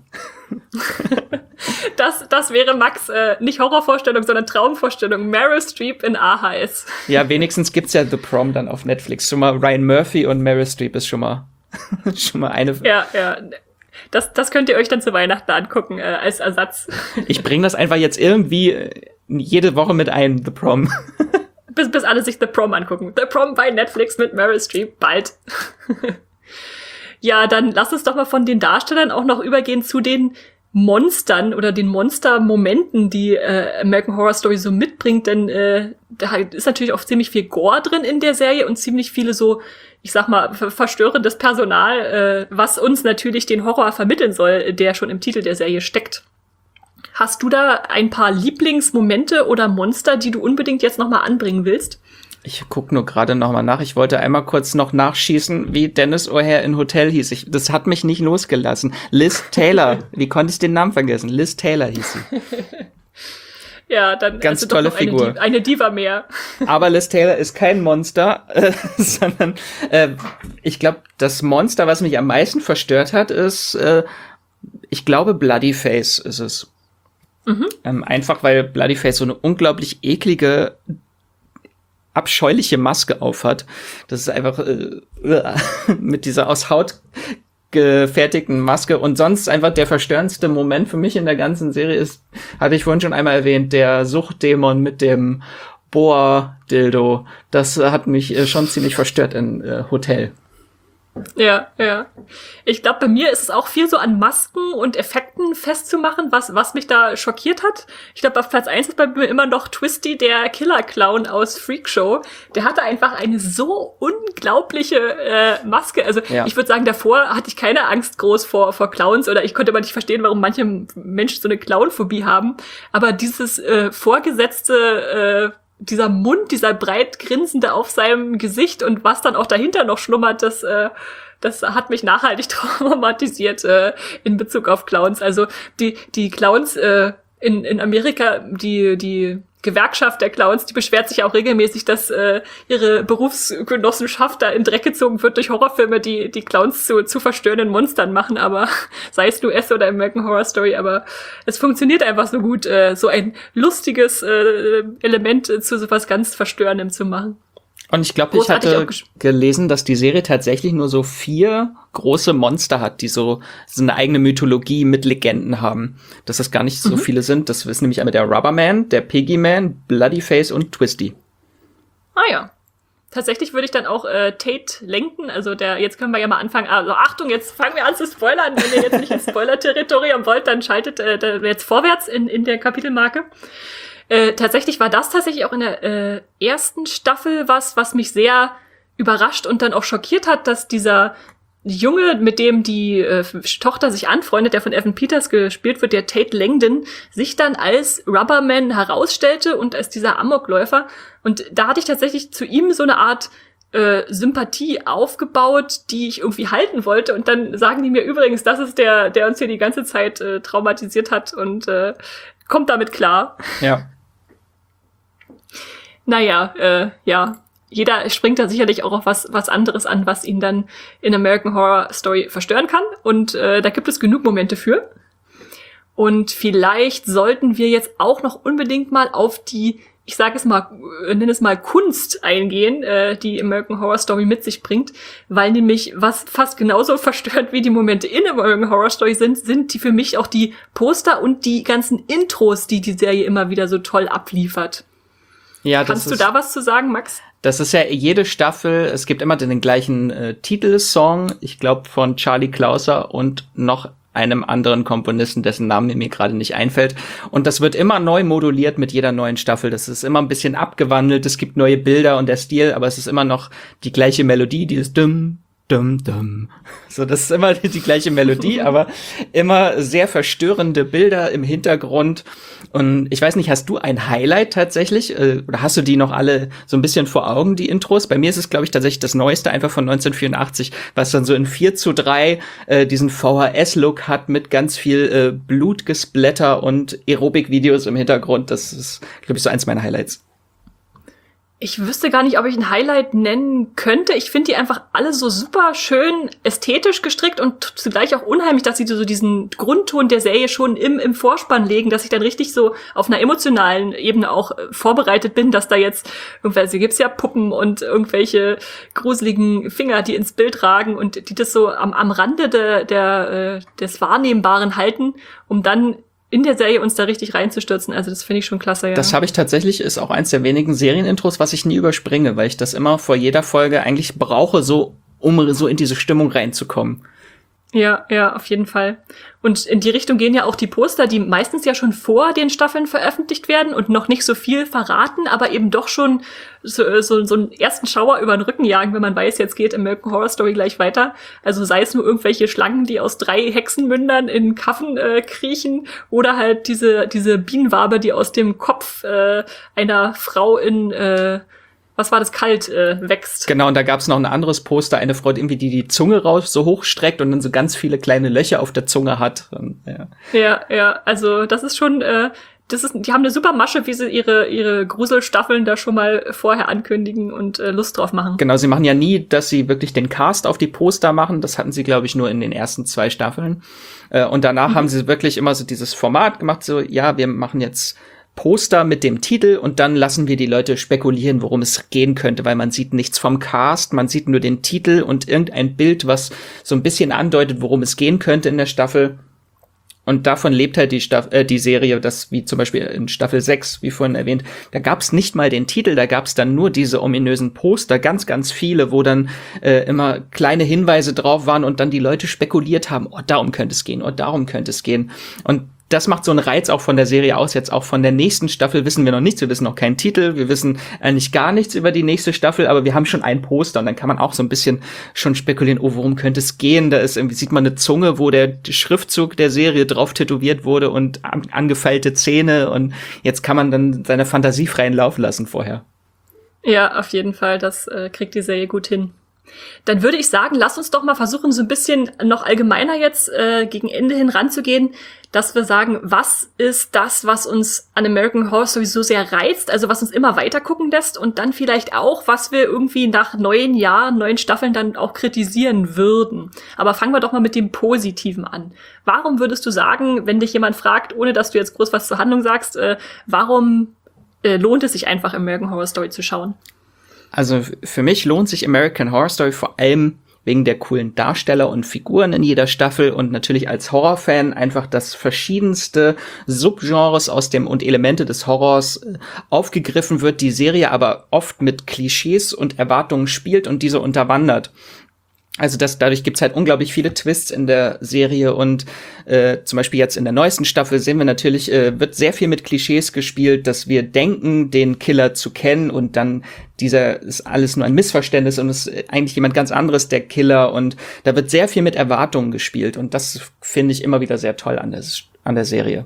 das, das wäre Max äh, nicht Horrorvorstellung, sondern Traumvorstellung. Meryl Streep in A H S. Ja, wenigstens gibt's ja The Prom dann auf Netflix. Schon mal Ryan Murphy und Meryl Streep ist schon mal schon mal eine. Ja, ja. Das, das könnt ihr euch dann zu Weihnachten angucken, äh, als Ersatz. Ich bringe das einfach jetzt irgendwie jede Woche mit ein, The Prom. bis, bis alle sich The Prom angucken. The Prom bei Netflix mit Meryl Streep, bald. Ja, dann lass uns doch mal von den Darstellern auch noch übergehen zu den Monstern oder den Monster-Momenten, die äh, American Horror Story so mitbringt, denn äh, da ist natürlich auch ziemlich viel Gore drin in der Serie und ziemlich viele so, ich sag mal, ver- verstörendes Personal, äh, was uns natürlich den Horror vermitteln soll, der schon im Titel der Serie steckt. Hast du da ein paar Lieblingsmomente oder Monster, die du unbedingt jetzt noch mal anbringen willst? Ich guck nur gerade noch mal nach. Ich wollte einmal kurz noch nachschießen, wie Dennis O'Hare in Hotel hieß. Ich, das hat mich nicht losgelassen. Liz Taylor. Wie konnte ich den Namen vergessen? Liz Taylor hieß sie. Ja, dann ganz also tolle doch noch Figur. Eine, Diva, eine Diva mehr. Aber Liz Taylor ist kein Monster, äh, sondern äh, ich glaube, das Monster, was mich am meisten verstört hat, ist, äh, ich glaube, Bloodyface ist es. Mhm. Ähm, einfach, weil Bloodyface so eine unglaublich eklige, abscheuliche Maske aufhat. Das ist einfach äh, mit dieser aus Haut gefertigten Maske und sonst einfach der verstörendste Moment für mich in der ganzen Serie ist, hatte ich vorhin schon einmal erwähnt, der Suchtdämon mit dem Boa-Dildo. Das hat mich äh, schon ziemlich verstört in äh, Hotel. Ja, ja. Ich glaube, bei mir ist es auch viel so an Masken und Effekten festzumachen, was was mich da schockiert hat. Ich glaube, auf Platz eins ist bei mir immer noch Twisty, der Killer-Clown aus Freakshow. Der hatte einfach eine so unglaubliche äh, Maske. Also ja. Ich würde sagen, davor hatte ich keine Angst groß vor vor Clowns oder ich konnte aber nicht verstehen, warum manche Menschen so eine Clown-Phobie haben. Aber dieses äh, vorgesetzte äh, dieser Mund, dieser breit grinsende auf seinem Gesicht und was dann auch dahinter noch schlummert, das äh, das hat mich nachhaltig traumatisiert äh, in Bezug auf Clowns. Also die die Clowns äh, in, in Amerika, die, die Gewerkschaft der Clowns, die beschwert sich auch regelmäßig, dass äh, ihre Berufsgenossenschaft da in Dreck gezogen wird durch Horrorfilme, die die Clowns zu, zu verstörenden Monstern machen, aber sei es U S oder American Horror Story, aber es funktioniert einfach so gut, äh, so ein lustiges äh, Element äh, zu sowas ganz Verstörendem zu machen. Und ich glaube, ich hatte gelesen, dass die Serie tatsächlich nur so vier große Monster hat, die so, so eine eigene Mythologie mit Legenden haben. Dass das gar nicht so mhm. viele sind. Das ist nämlich einmal der Rubberman, der Piggyman, Bloodyface und Twisty. Ah ja. Tatsächlich würde ich dann auch äh, Tate lenken. Also der, jetzt können wir ja mal anfangen. Also Achtung, jetzt fangen wir an zu spoilern. Wenn ihr jetzt nicht ins Spoiler-Territorium wollt, dann schaltet äh, jetzt vorwärts in, in der Kapitelmarke. Äh, tatsächlich war das tatsächlich auch in der äh, ersten Staffel was, was mich sehr überrascht und dann auch schockiert hat, dass dieser Junge, mit dem die äh, Tochter sich anfreundet, der von Evan Peters gespielt wird, der Tate Langdon, sich dann als Rubberman herausstellte und als dieser Amokläufer. Und da hatte ich tatsächlich zu ihm so eine Art äh, Sympathie aufgebaut, die ich irgendwie halten wollte. Und dann sagen die mir übrigens, das ist der, der uns hier die ganze Zeit äh, traumatisiert hat und äh, kommt damit klar. Ja. Naja, äh, ja, jeder springt da sicherlich auch auf was was anderes an, was ihn dann in American Horror Story verstören kann. Und äh, da gibt es genug Momente für. Und vielleicht sollten wir jetzt auch noch unbedingt mal auf die, ich sage es mal, äh, nenne es mal Kunst eingehen, äh, die American Horror Story mit sich bringt. Weil nämlich, was fast genauso verstörend wie die Momente in American Horror Story sind, sind die für mich auch die Poster und die ganzen Intros, die die Serie immer wieder so toll abliefert. Ja, Kannst das du ist, da was zu sagen, Max? Das ist ja jede Staffel, es gibt immer den gleichen äh, Titelsong, ich glaube von Charlie Clouser und noch einem anderen Komponisten, dessen Name mir gerade nicht einfällt. Und das wird immer neu moduliert mit jeder neuen Staffel. Das ist immer ein bisschen abgewandelt, es gibt neue Bilder und der Stil, aber es ist immer noch die gleiche Melodie, dieses Dum, Dum, Dum. So, das ist immer die gleiche Melodie, aber immer sehr verstörende Bilder im Hintergrund. Und ich weiß nicht, hast du ein Highlight tatsächlich? Oder hast du die noch alle so ein bisschen vor Augen, die Intros? Bei mir ist es, glaube ich, tatsächlich das Neueste, einfach von neunzehnhundertvierundachtzig, was dann so in vier zu drei äh, diesen V H S-Look hat mit ganz viel äh, Blutgesplatter und Aerobic-Videos im Hintergrund. Das ist, glaube ich, so eins meiner Highlights. Ich wüsste gar nicht, ob ich ein Highlight nennen könnte. Ich finde die einfach alle so super schön ästhetisch gestrickt und zugleich auch unheimlich, dass sie so diesen Grundton der Serie schon im, im Vorspann legen, dass ich dann richtig so auf einer emotionalen Ebene auch äh, vorbereitet bin, dass da jetzt irgendwelche, gibt's ja Puppen und irgendwelche gruseligen Finger, die ins Bild ragen und die das so am, am Rande de, der, äh, des Wahrnehmbaren halten, um dann in der Serie uns da richtig reinzustürzen. Also das finde ich schon klasse, ja. Das habe ich tatsächlich, ist auch eins der wenigen Serienintros, was ich nie überspringe, weil ich das immer vor jeder Folge eigentlich brauche, so um so in diese Stimmung reinzukommen. Ja, ja, auf jeden Fall. Und in die Richtung gehen ja auch die Poster, die meistens ja schon vor den Staffeln veröffentlicht werden und noch nicht so viel verraten, aber eben doch schon so, so, so einen ersten Schauer über den Rücken jagen, wenn man weiß, jetzt geht American Horror Story gleich weiter. Also sei es nur irgendwelche Schlangen, die aus drei Hexenmündern in Kaffen äh, kriechen oder halt diese diese Bienenwabe, die aus dem Kopf äh, einer Frau in äh, was war das, kalt äh, wächst. Genau, und da gab's noch ein anderes Poster, eine Frau, die irgendwie die, die Zunge raus so hoch streckt und dann so ganz viele kleine Löcher auf der Zunge hat. Und, ja. ja, ja, also das ist schon, äh, das ist, die haben eine super Masche, wie sie ihre ihre Gruselstaffeln da schon mal vorher ankündigen und äh, Lust drauf machen. Genau, sie machen ja nie, dass sie wirklich den Cast auf die Poster machen. Das hatten sie, glaube ich, nur in den ersten zwei Staffeln. Äh, und danach mhm. haben sie wirklich immer so dieses Format gemacht, so, ja, wir machen jetzt Poster mit dem Titel und dann lassen wir die Leute spekulieren, worum es gehen könnte, weil man sieht nichts vom Cast, man sieht nur den Titel und irgendein Bild, was so ein bisschen andeutet, worum es gehen könnte in der Staffel. Und davon lebt halt die, Staff- äh, die Serie, das wie zum Beispiel in Staffel sechs, wie vorhin erwähnt, da gab's nicht mal den Titel, da gab's dann nur diese ominösen Poster, ganz, ganz viele, wo dann äh, immer kleine Hinweise drauf waren und dann die Leute spekuliert haben, oh, darum könnte es gehen, oh, darum könnte es gehen. Und das macht so einen Reiz auch von der Serie aus. Jetzt auch von der nächsten Staffel wissen wir noch nichts. Wir wissen noch keinen Titel. Wir wissen eigentlich gar nichts über die nächste Staffel, aber wir haben schon ein Poster und dann kann man auch so ein bisschen schon spekulieren, oh, worum könnte es gehen? Da ist irgendwie, sieht man eine Zunge, wo der Schriftzug der Serie drauf tätowiert wurde und an, angefeilte Zähne und jetzt kann man dann seine Fantasie freien Lauf lassen vorher. Ja, auf jeden Fall. Das äh, kriegt die Serie gut hin. Dann würde ich sagen, lass uns doch mal versuchen, so ein bisschen noch allgemeiner jetzt äh, gegen Ende hin ranzugehen, dass wir sagen, was ist das, was uns an American Horror Story so sehr reizt, also was uns immer weiter gucken lässt und dann vielleicht auch, was wir irgendwie nach neun Jahren, neun Staffeln dann auch kritisieren würden. Aber fangen wir doch mal mit dem Positiven an. Warum würdest du sagen, wenn dich jemand fragt, ohne dass du jetzt groß was zur Handlung sagst, äh, warum äh, lohnt es sich einfach, American Horror Story zu schauen? Also für mich lohnt sich American Horror Story vor allem wegen der coolen Darsteller und Figuren in jeder Staffel und natürlich als Horrorfan einfach das verschiedenste Subgenres aus dem und Elemente des Horrors aufgegriffen wird, die Serie aber oft mit Klischees und Erwartungen spielt und diese unterwandert. Also das, dadurch gibt's halt unglaublich viele Twists in der Serie und äh, zum Beispiel jetzt in der neuesten Staffel sehen wir natürlich, äh, wird sehr viel mit Klischees gespielt, dass wir denken, den Killer zu kennen und dann dieser ist alles nur ein Missverständnis und es ist eigentlich jemand ganz anderes, der Killer, und da wird sehr viel mit Erwartungen gespielt und das finde ich immer wieder sehr toll an der, an der Serie.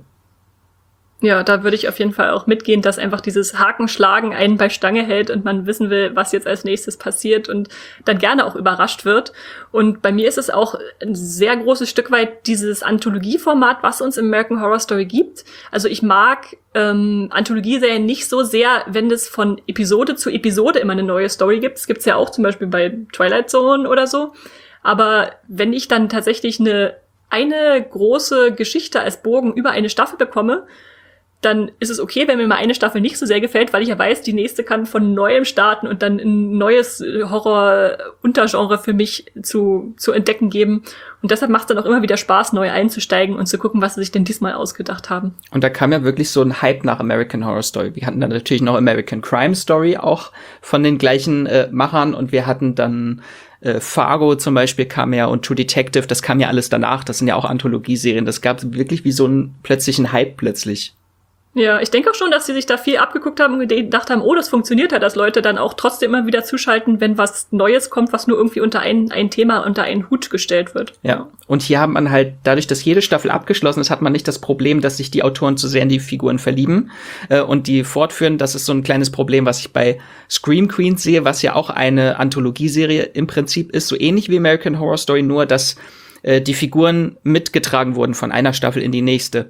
Ja, da würde ich auf jeden Fall auch mitgehen, dass einfach dieses Hakenschlagen einen bei Stange hält und man wissen will, was jetzt als nächstes passiert und dann gerne auch überrascht wird. Und bei mir ist es auch ein sehr großes Stück weit dieses Anthologieformat, was uns im American Horror Story gibt. Also ich mag ähm, Anthologieserien nicht so sehr, wenn es von Episode zu Episode immer eine neue Story gibt. Das gibt's ja auch zum Beispiel bei Twilight Zone oder so. Aber wenn ich dann tatsächlich eine, eine große Geschichte als Bogen über eine Staffel bekomme, dann ist es okay, wenn mir mal eine Staffel nicht so sehr gefällt, weil ich ja weiß, die nächste kann von Neuem starten und dann ein neues Horror-Untergenre für mich zu zu entdecken geben. Und deshalb macht es dann auch immer wieder Spaß, neu einzusteigen und zu gucken, was sie sich denn diesmal ausgedacht haben. Und da kam ja wirklich so ein Hype nach American Horror Story. Wir hatten dann natürlich noch American Crime Story, auch von den gleichen äh, Machern. Und wir hatten dann äh, Fargo zum Beispiel kam ja und True Detective, das kam ja alles danach. Das sind ja auch Anthologieserien. Das gab wirklich wie so einen plötzlichen Hype plötzlich. Ja, ich denke auch schon, dass sie sich da viel abgeguckt haben und gedacht haben, oh, das funktioniert ja, dass Leute dann auch trotzdem immer wieder zuschalten, wenn was Neues kommt, was nur irgendwie unter ein, ein Thema, unter einen Hut gestellt wird. Ja, und hier hat man halt, dadurch, dass jede Staffel abgeschlossen ist, hat man nicht das Problem, dass sich die Autoren zu sehr in die Figuren verlieben äh, und die fortführen. Das ist so ein kleines Problem, was ich bei Scream Queens sehe, was ja auch eine Anthologieserie im Prinzip ist, so ähnlich wie American Horror Story, nur dass äh, die Figuren mitgetragen wurden von einer Staffel in die nächste.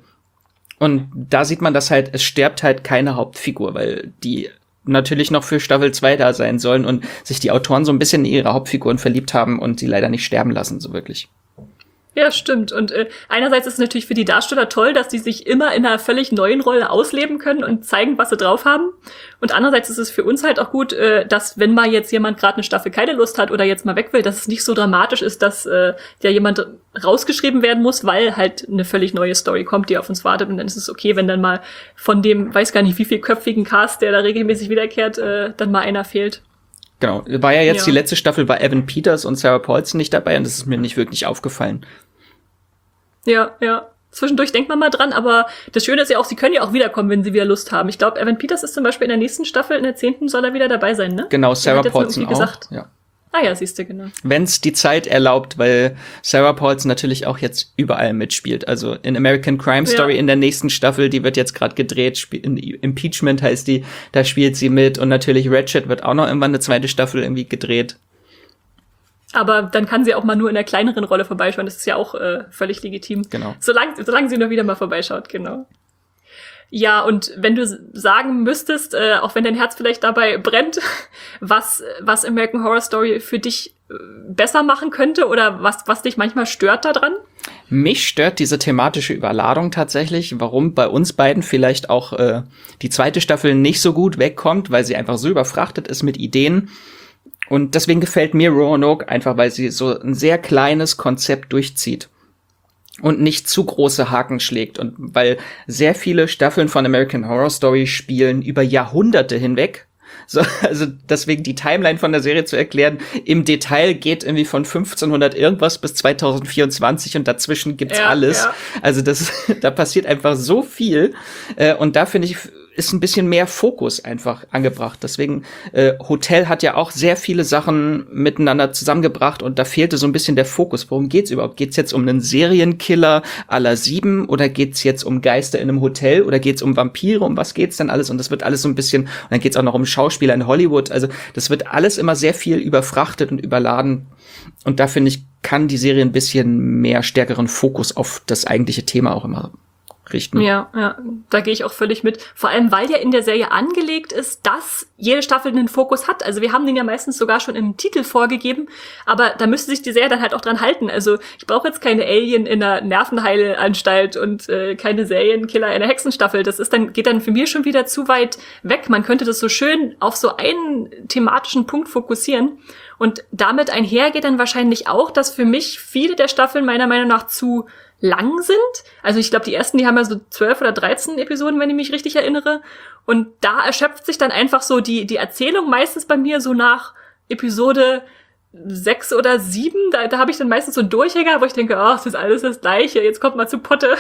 Und da sieht man, dass halt, es stirbt halt keine Hauptfigur, weil die natürlich noch für Staffel zwei da sein sollen und sich die Autoren so ein bisschen in ihre Hauptfiguren verliebt haben und sie leider nicht sterben lassen, so wirklich. Ja, stimmt. Und äh, einerseits ist es natürlich für die Darsteller toll, dass die sich immer in einer völlig neuen Rolle ausleben können und zeigen, was sie drauf haben. Und andererseits ist es für uns halt auch gut, äh, dass wenn mal jetzt jemand gerade eine Staffel keine Lust hat oder jetzt mal weg will, dass es nicht so dramatisch ist, dass äh, ja jemand rausgeschrieben werden muss, weil halt eine völlig neue Story kommt, die auf uns wartet. Und dann ist es okay, wenn dann mal von dem, weiß gar nicht wie viel köpfigen Cast, der da regelmäßig wiederkehrt, äh, dann mal einer fehlt. Genau, war ja jetzt Ja. die letzte Staffel, war Evan Peters und Sarah Paulson nicht dabei und das ist mir nicht wirklich aufgefallen. Ja, ja. Zwischendurch denkt man mal dran, aber das Schöne ist ja auch, sie können ja auch wiederkommen, wenn sie wieder Lust haben. Ich glaube, Evan Peters ist zum Beispiel in der nächsten Staffel, in der zehnten soll er wieder dabei sein, ne? Genau, Der Sarah hat jetzt Paulson irgendwie auch. gesagt. Ja. Ah ja, siehst du, genau. Wenn's die Zeit erlaubt, weil Sarah Paulson natürlich auch jetzt überall mitspielt. Also in American Crime Story Ja. in der nächsten Staffel, die wird jetzt gerade gedreht, Sp- in Impeachment heißt die, da spielt sie mit und natürlich Ratched wird auch noch irgendwann eine zweite Staffel irgendwie gedreht. Aber dann kann sie auch mal nur in einer kleineren Rolle vorbeischauen. Das ist ja auch äh, völlig legitim. Genau. Solange, solange sie nur wieder mal vorbeischaut, genau. Ja, und wenn du sagen müsstest, äh, auch wenn dein Herz vielleicht dabei brennt, was, was American Horror Story für dich äh, besser machen könnte oder was, was dich manchmal stört daran? Mich stört diese thematische Überladung tatsächlich, warum bei uns beiden vielleicht auch äh, die zweite Staffel nicht so gut wegkommt, weil sie einfach so überfrachtet ist mit Ideen. Und deswegen gefällt mir Roanoke einfach, weil sie so ein sehr kleines Konzept durchzieht und nicht zu große Haken schlägt. Und weil sehr viele Staffeln von American Horror Story spielen über Jahrhunderte hinweg. So, also deswegen die Timeline von der Serie zu erklären, im Detail geht irgendwie von fünfzehnhundert irgendwas bis zweitausendvierundzwanzig und dazwischen gibt's Ja, alles. ja. Also das, da passiert einfach so viel. Äh, und da finde ich, ist ein bisschen mehr Fokus einfach angebracht. Deswegen, äh, Hotel hat ja auch sehr viele Sachen miteinander zusammengebracht und da fehlte so ein bisschen der Fokus. Worum geht's überhaupt? Geht's jetzt um einen Serienkiller à la Sieben oder geht's jetzt um Geister in einem Hotel oder geht's um Vampire? Um was geht's denn alles? Und das wird alles so ein bisschen, und dann geht's auch noch um Schauspieler in Hollywood. Also das wird alles immer sehr viel überfrachtet und überladen. Und da finde ich, kann die Serie ein bisschen mehr stärkeren Fokus auf das eigentliche Thema auch immer richten. Ja, ja, da gehe ich auch völlig mit. Vor allem, weil ja in der Serie angelegt ist, dass jede Staffel einen Fokus hat. Also wir haben den ja meistens sogar schon im Titel vorgegeben, aber da müsste sich die Serie dann halt auch dran halten. Also ich brauche jetzt keine Alien in einer Nervenheilanstalt und äh, keine Serienkiller in einer Hexenstaffel. Das ist dann, geht dann für mich schon wieder zu weit weg. Man könnte das so schön auf so einen thematischen Punkt fokussieren. Und damit einher geht dann wahrscheinlich auch, dass für mich viele der Staffeln meiner Meinung nach zu lang sind. Also ich glaube, die ersten, die haben ja so zwölf oder dreizehn Episoden, wenn ich mich richtig erinnere. Und da erschöpft sich dann einfach so die die Erzählung meistens bei mir so nach Episode sechs oder sieben. Da, da habe ich dann meistens so einen Durchhänger, wo ich denke, oh, es ist alles das Gleiche, jetzt kommt mal zu Potte.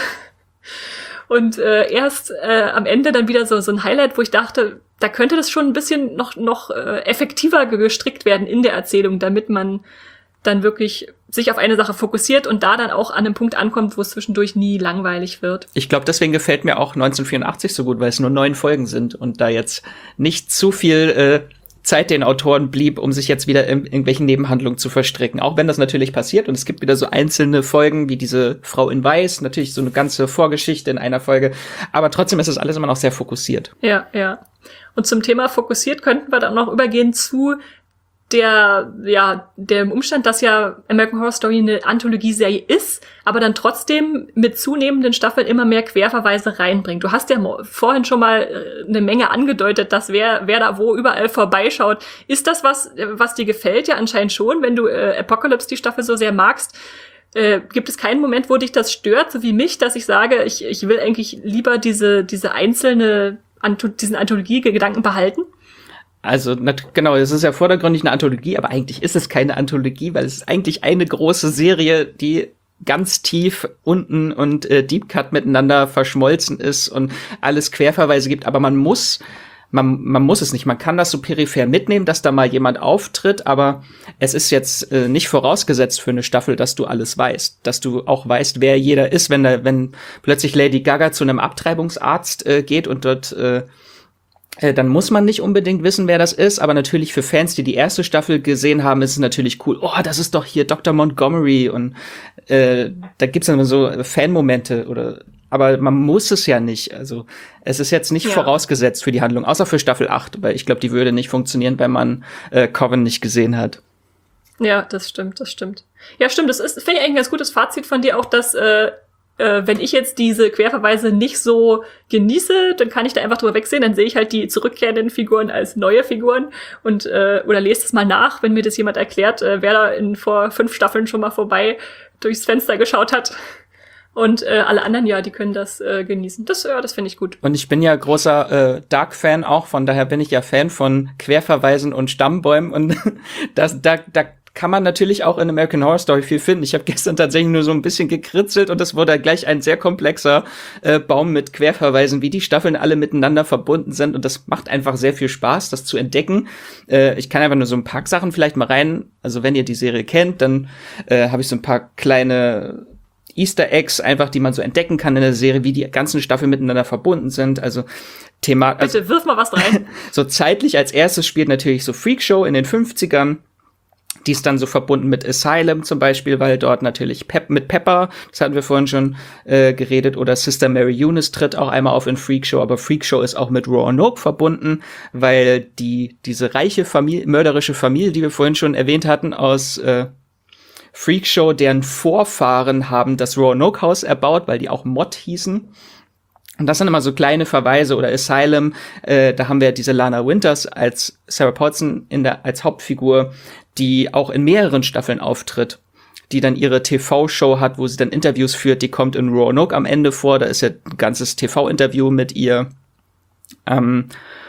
Und äh, erst äh, am Ende dann wieder so so ein Highlight, wo ich dachte, da könnte das schon ein bisschen noch noch äh, effektiver gestrickt werden in der Erzählung, damit man dann wirklich sich auf eine Sache fokussiert und da dann auch an einem Punkt ankommt, wo es zwischendurch nie langweilig wird. Ich glaube, deswegen gefällt mir auch neunzehnhundertvierundachtzig so gut, weil es nur neun Folgen sind und da jetzt nicht zu viel äh, Zeit den Autoren blieb, um sich jetzt wieder in irgendwelchen Nebenhandlungen zu verstricken. Auch wenn das natürlich passiert und es gibt wieder so einzelne Folgen wie diese Frau in Weiß, natürlich so eine ganze Vorgeschichte in einer Folge, aber trotzdem ist das alles immer noch sehr fokussiert. Ja, ja. Und zum Thema fokussiert könnten wir dann noch übergehen zu der, ja, dem Umstand, dass ja American Horror Story eine Anthologieserie ist, aber dann trotzdem mit zunehmenden Staffeln immer mehr Querverweise reinbringt. Du hast ja vorhin schon mal eine Menge angedeutet, dass wer, wer da wo überall vorbeischaut. Ist das was, was dir gefällt? Ja, anscheinend schon, wenn du äh, Apocalypse, die Staffel, so sehr magst. Äh, gibt es keinen Moment, wo dich das stört, so wie mich, dass ich sage, ich, ich will eigentlich lieber diese, diese einzelne, diesen Anthologie-Gedanken behalten? Also, genau, es ist ja vordergründig eine Anthologie, aber eigentlich ist es keine Anthologie, weil es ist eigentlich eine große Serie, die ganz tief unten und äh, Deep Cut miteinander verschmolzen ist und alles Querverweise gibt, aber man muss man man muss es nicht, man kann das so peripher mitnehmen, dass da mal jemand auftritt, aber es ist jetzt äh, nicht vorausgesetzt für eine Staffel, dass du alles weißt, dass du auch weißt, wer jeder ist, wenn da wenn plötzlich Lady Gaga zu einem Abtreibungsarzt äh, geht und dort äh, dann muss man nicht unbedingt wissen, wer das ist, aber natürlich für Fans, die die erste Staffel gesehen haben, ist es natürlich cool. Oh, das ist doch hier Doktor Montgomery und äh, da gibt's dann so Fan-Momente oder, aber man muss es ja nicht. Also es ist jetzt nicht ja. vorausgesetzt für die Handlung, außer für Staffel acht, weil ich glaube, die würde nicht funktionieren, wenn man äh, Coven nicht gesehen hat. Ja, das stimmt, das stimmt. Ja, stimmt. Das ist, finde ich eigentlich ein ganz gutes Fazit von dir auch, dass äh, Äh, wenn ich jetzt diese Querverweise nicht so genieße, dann kann ich da einfach drüber wegsehen, dann sehe ich halt die zurückkehrenden Figuren als neue Figuren und äh, oder lese das mal nach, wenn mir das jemand erklärt, äh, wer da in vor fünf Staffeln schon mal vorbei durchs Fenster geschaut hat. Und äh, alle anderen, ja, die können das äh, genießen. Das, ja, das finde ich gut. Und ich bin ja großer äh, Dark-Fan auch, von daher bin ich ja Fan von Querverweisen und Stammbäumen und das, da, da kann man natürlich auch in American Horror Story viel finden. Ich habe gestern tatsächlich nur so ein bisschen gekritzelt und es wurde gleich ein sehr komplexer äh, Baum mit Querverweisen, wie die Staffeln alle miteinander verbunden sind und das macht einfach sehr viel Spaß, das zu entdecken. Äh, ich kann einfach nur so ein paar Sachen vielleicht mal rein, also wenn ihr die Serie kennt, dann äh, habe ich so ein paar kleine Easter Eggs einfach, die man so entdecken kann in der Serie, wie die ganzen Staffeln miteinander verbunden sind, also Thema. Bitte, also, wirf mal was rein. So zeitlich als erstes spielt natürlich so Freakshow in den fünfzigern. Die ist dann so verbunden mit Asylum zum Beispiel, weil dort natürlich Pep mit Pepper, das hatten wir vorhin schon äh, geredet, oder Sister Mary Eunice tritt auch einmal auf in Freakshow, aber Freakshow ist auch mit Roanoke verbunden, weil die diese reiche Familie, mörderische Familie, die wir vorhin schon erwähnt hatten, aus äh, Freakshow, deren Vorfahren haben das Roanoke-Haus erbaut, weil die auch Mott hießen. Und das sind immer so kleine Verweise oder Asylum, äh, da haben wir diese Lana Winters als Sarah Paulson in der als Hauptfigur, die auch in mehreren Staffeln auftritt, die dann ihre T V-Show hat, wo sie dann Interviews führt, die kommt in Roanoke am Ende vor, da ist ja ein ganzes T V-Interview mit ihr. Ähm,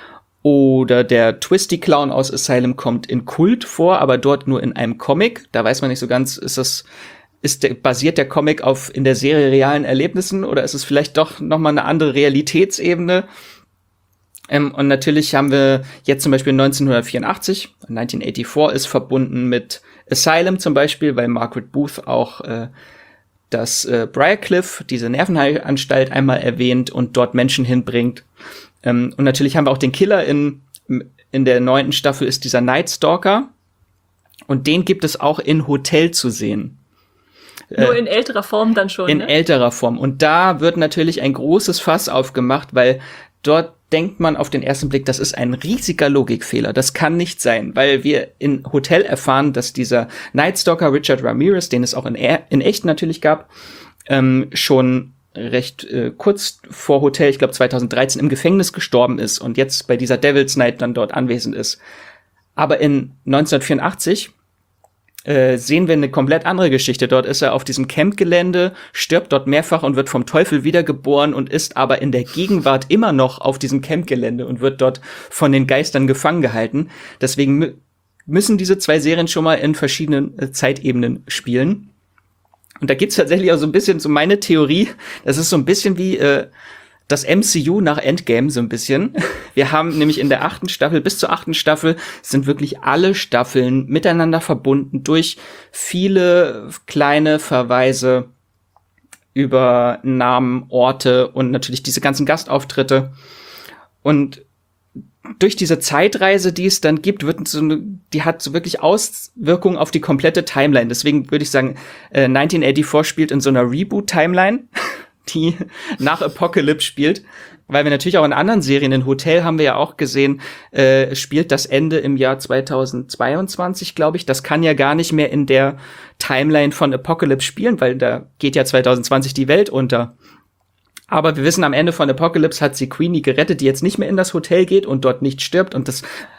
oder der Twisty Clown aus Asylum kommt in Kult vor, aber dort nur in einem Comic, da weiß man nicht so ganz, ist das Ist der, basiert der Comic auf in der Serie realen Erlebnissen oder ist es vielleicht doch noch mal eine andere Realitätsebene? Ähm, und natürlich haben wir jetzt zum Beispiel neunzehnhundertvierundachtzig, neunzehnhundertvierundachtzig ist verbunden mit Asylum zum Beispiel, weil Margaret Booth auch äh, das äh, Briarcliff, diese Nervenheilanstalt, einmal erwähnt und dort Menschen hinbringt. Ähm, und natürlich haben wir auch den Killer in, in der neunten Staffel, ist dieser Night Stalker. Und den gibt es auch in Hotel zu sehen. Nur in älterer Form dann schon, In ne? älterer Form. Und da wird natürlich ein großes Fass aufgemacht, weil dort denkt man auf den ersten Blick, das ist ein riesiger Logikfehler. Das kann nicht sein, weil wir in Hotel erfahren, dass dieser Night Stalker Richard Ramirez, den es auch in, er- in echt natürlich gab, ähm, schon recht äh, kurz vor Hotel, ich glaube zweitausenddreizehn, im Gefängnis gestorben ist und jetzt bei dieser Devil's Night dann dort anwesend ist. Aber in neunzehnhundertvierundachtzig äh, sehen wir eine komplett andere Geschichte. Dort ist er auf diesem Campgelände, stirbt dort mehrfach und wird vom Teufel wiedergeboren und ist aber in der Gegenwart immer noch auf diesem Campgelände und wird dort von den Geistern gefangen gehalten. Deswegen mü- müssen diese zwei Serien schon mal in verschiedenen äh, Zeitebenen spielen. Und da gibt's tatsächlich auch so ein bisschen so meine Theorie, das ist so ein bisschen wie äh, das M C U nach Endgame so ein bisschen. Wir haben nämlich in der achten Staffel, bis zur achten Staffel, sind wirklich alle Staffeln miteinander verbunden durch viele kleine Verweise über Namen, Orte und natürlich diese ganzen Gastauftritte. Und durch diese Zeitreise, die es dann gibt, wird so eine, die hat so wirklich Auswirkungen auf die komplette Timeline. Deswegen würde ich sagen, äh, neunzehnhundertvierundachtzig spielt in so einer Reboot-Timeline, die nach Apocalypse spielt. Weil wir natürlich auch in anderen Serien, in Hotel haben wir ja auch gesehen, äh, spielt das Ende im Jahr zweitausendzweiundzwanzig, glaube ich. Das kann ja gar nicht mehr in der Timeline von Apocalypse spielen, weil da geht ja zweitausendzwanzig die Welt unter. Aber wir wissen, am Ende von Apocalypse hat sie Queenie gerettet, die jetzt nicht mehr in das Hotel geht und dort nicht stirbt. Und das,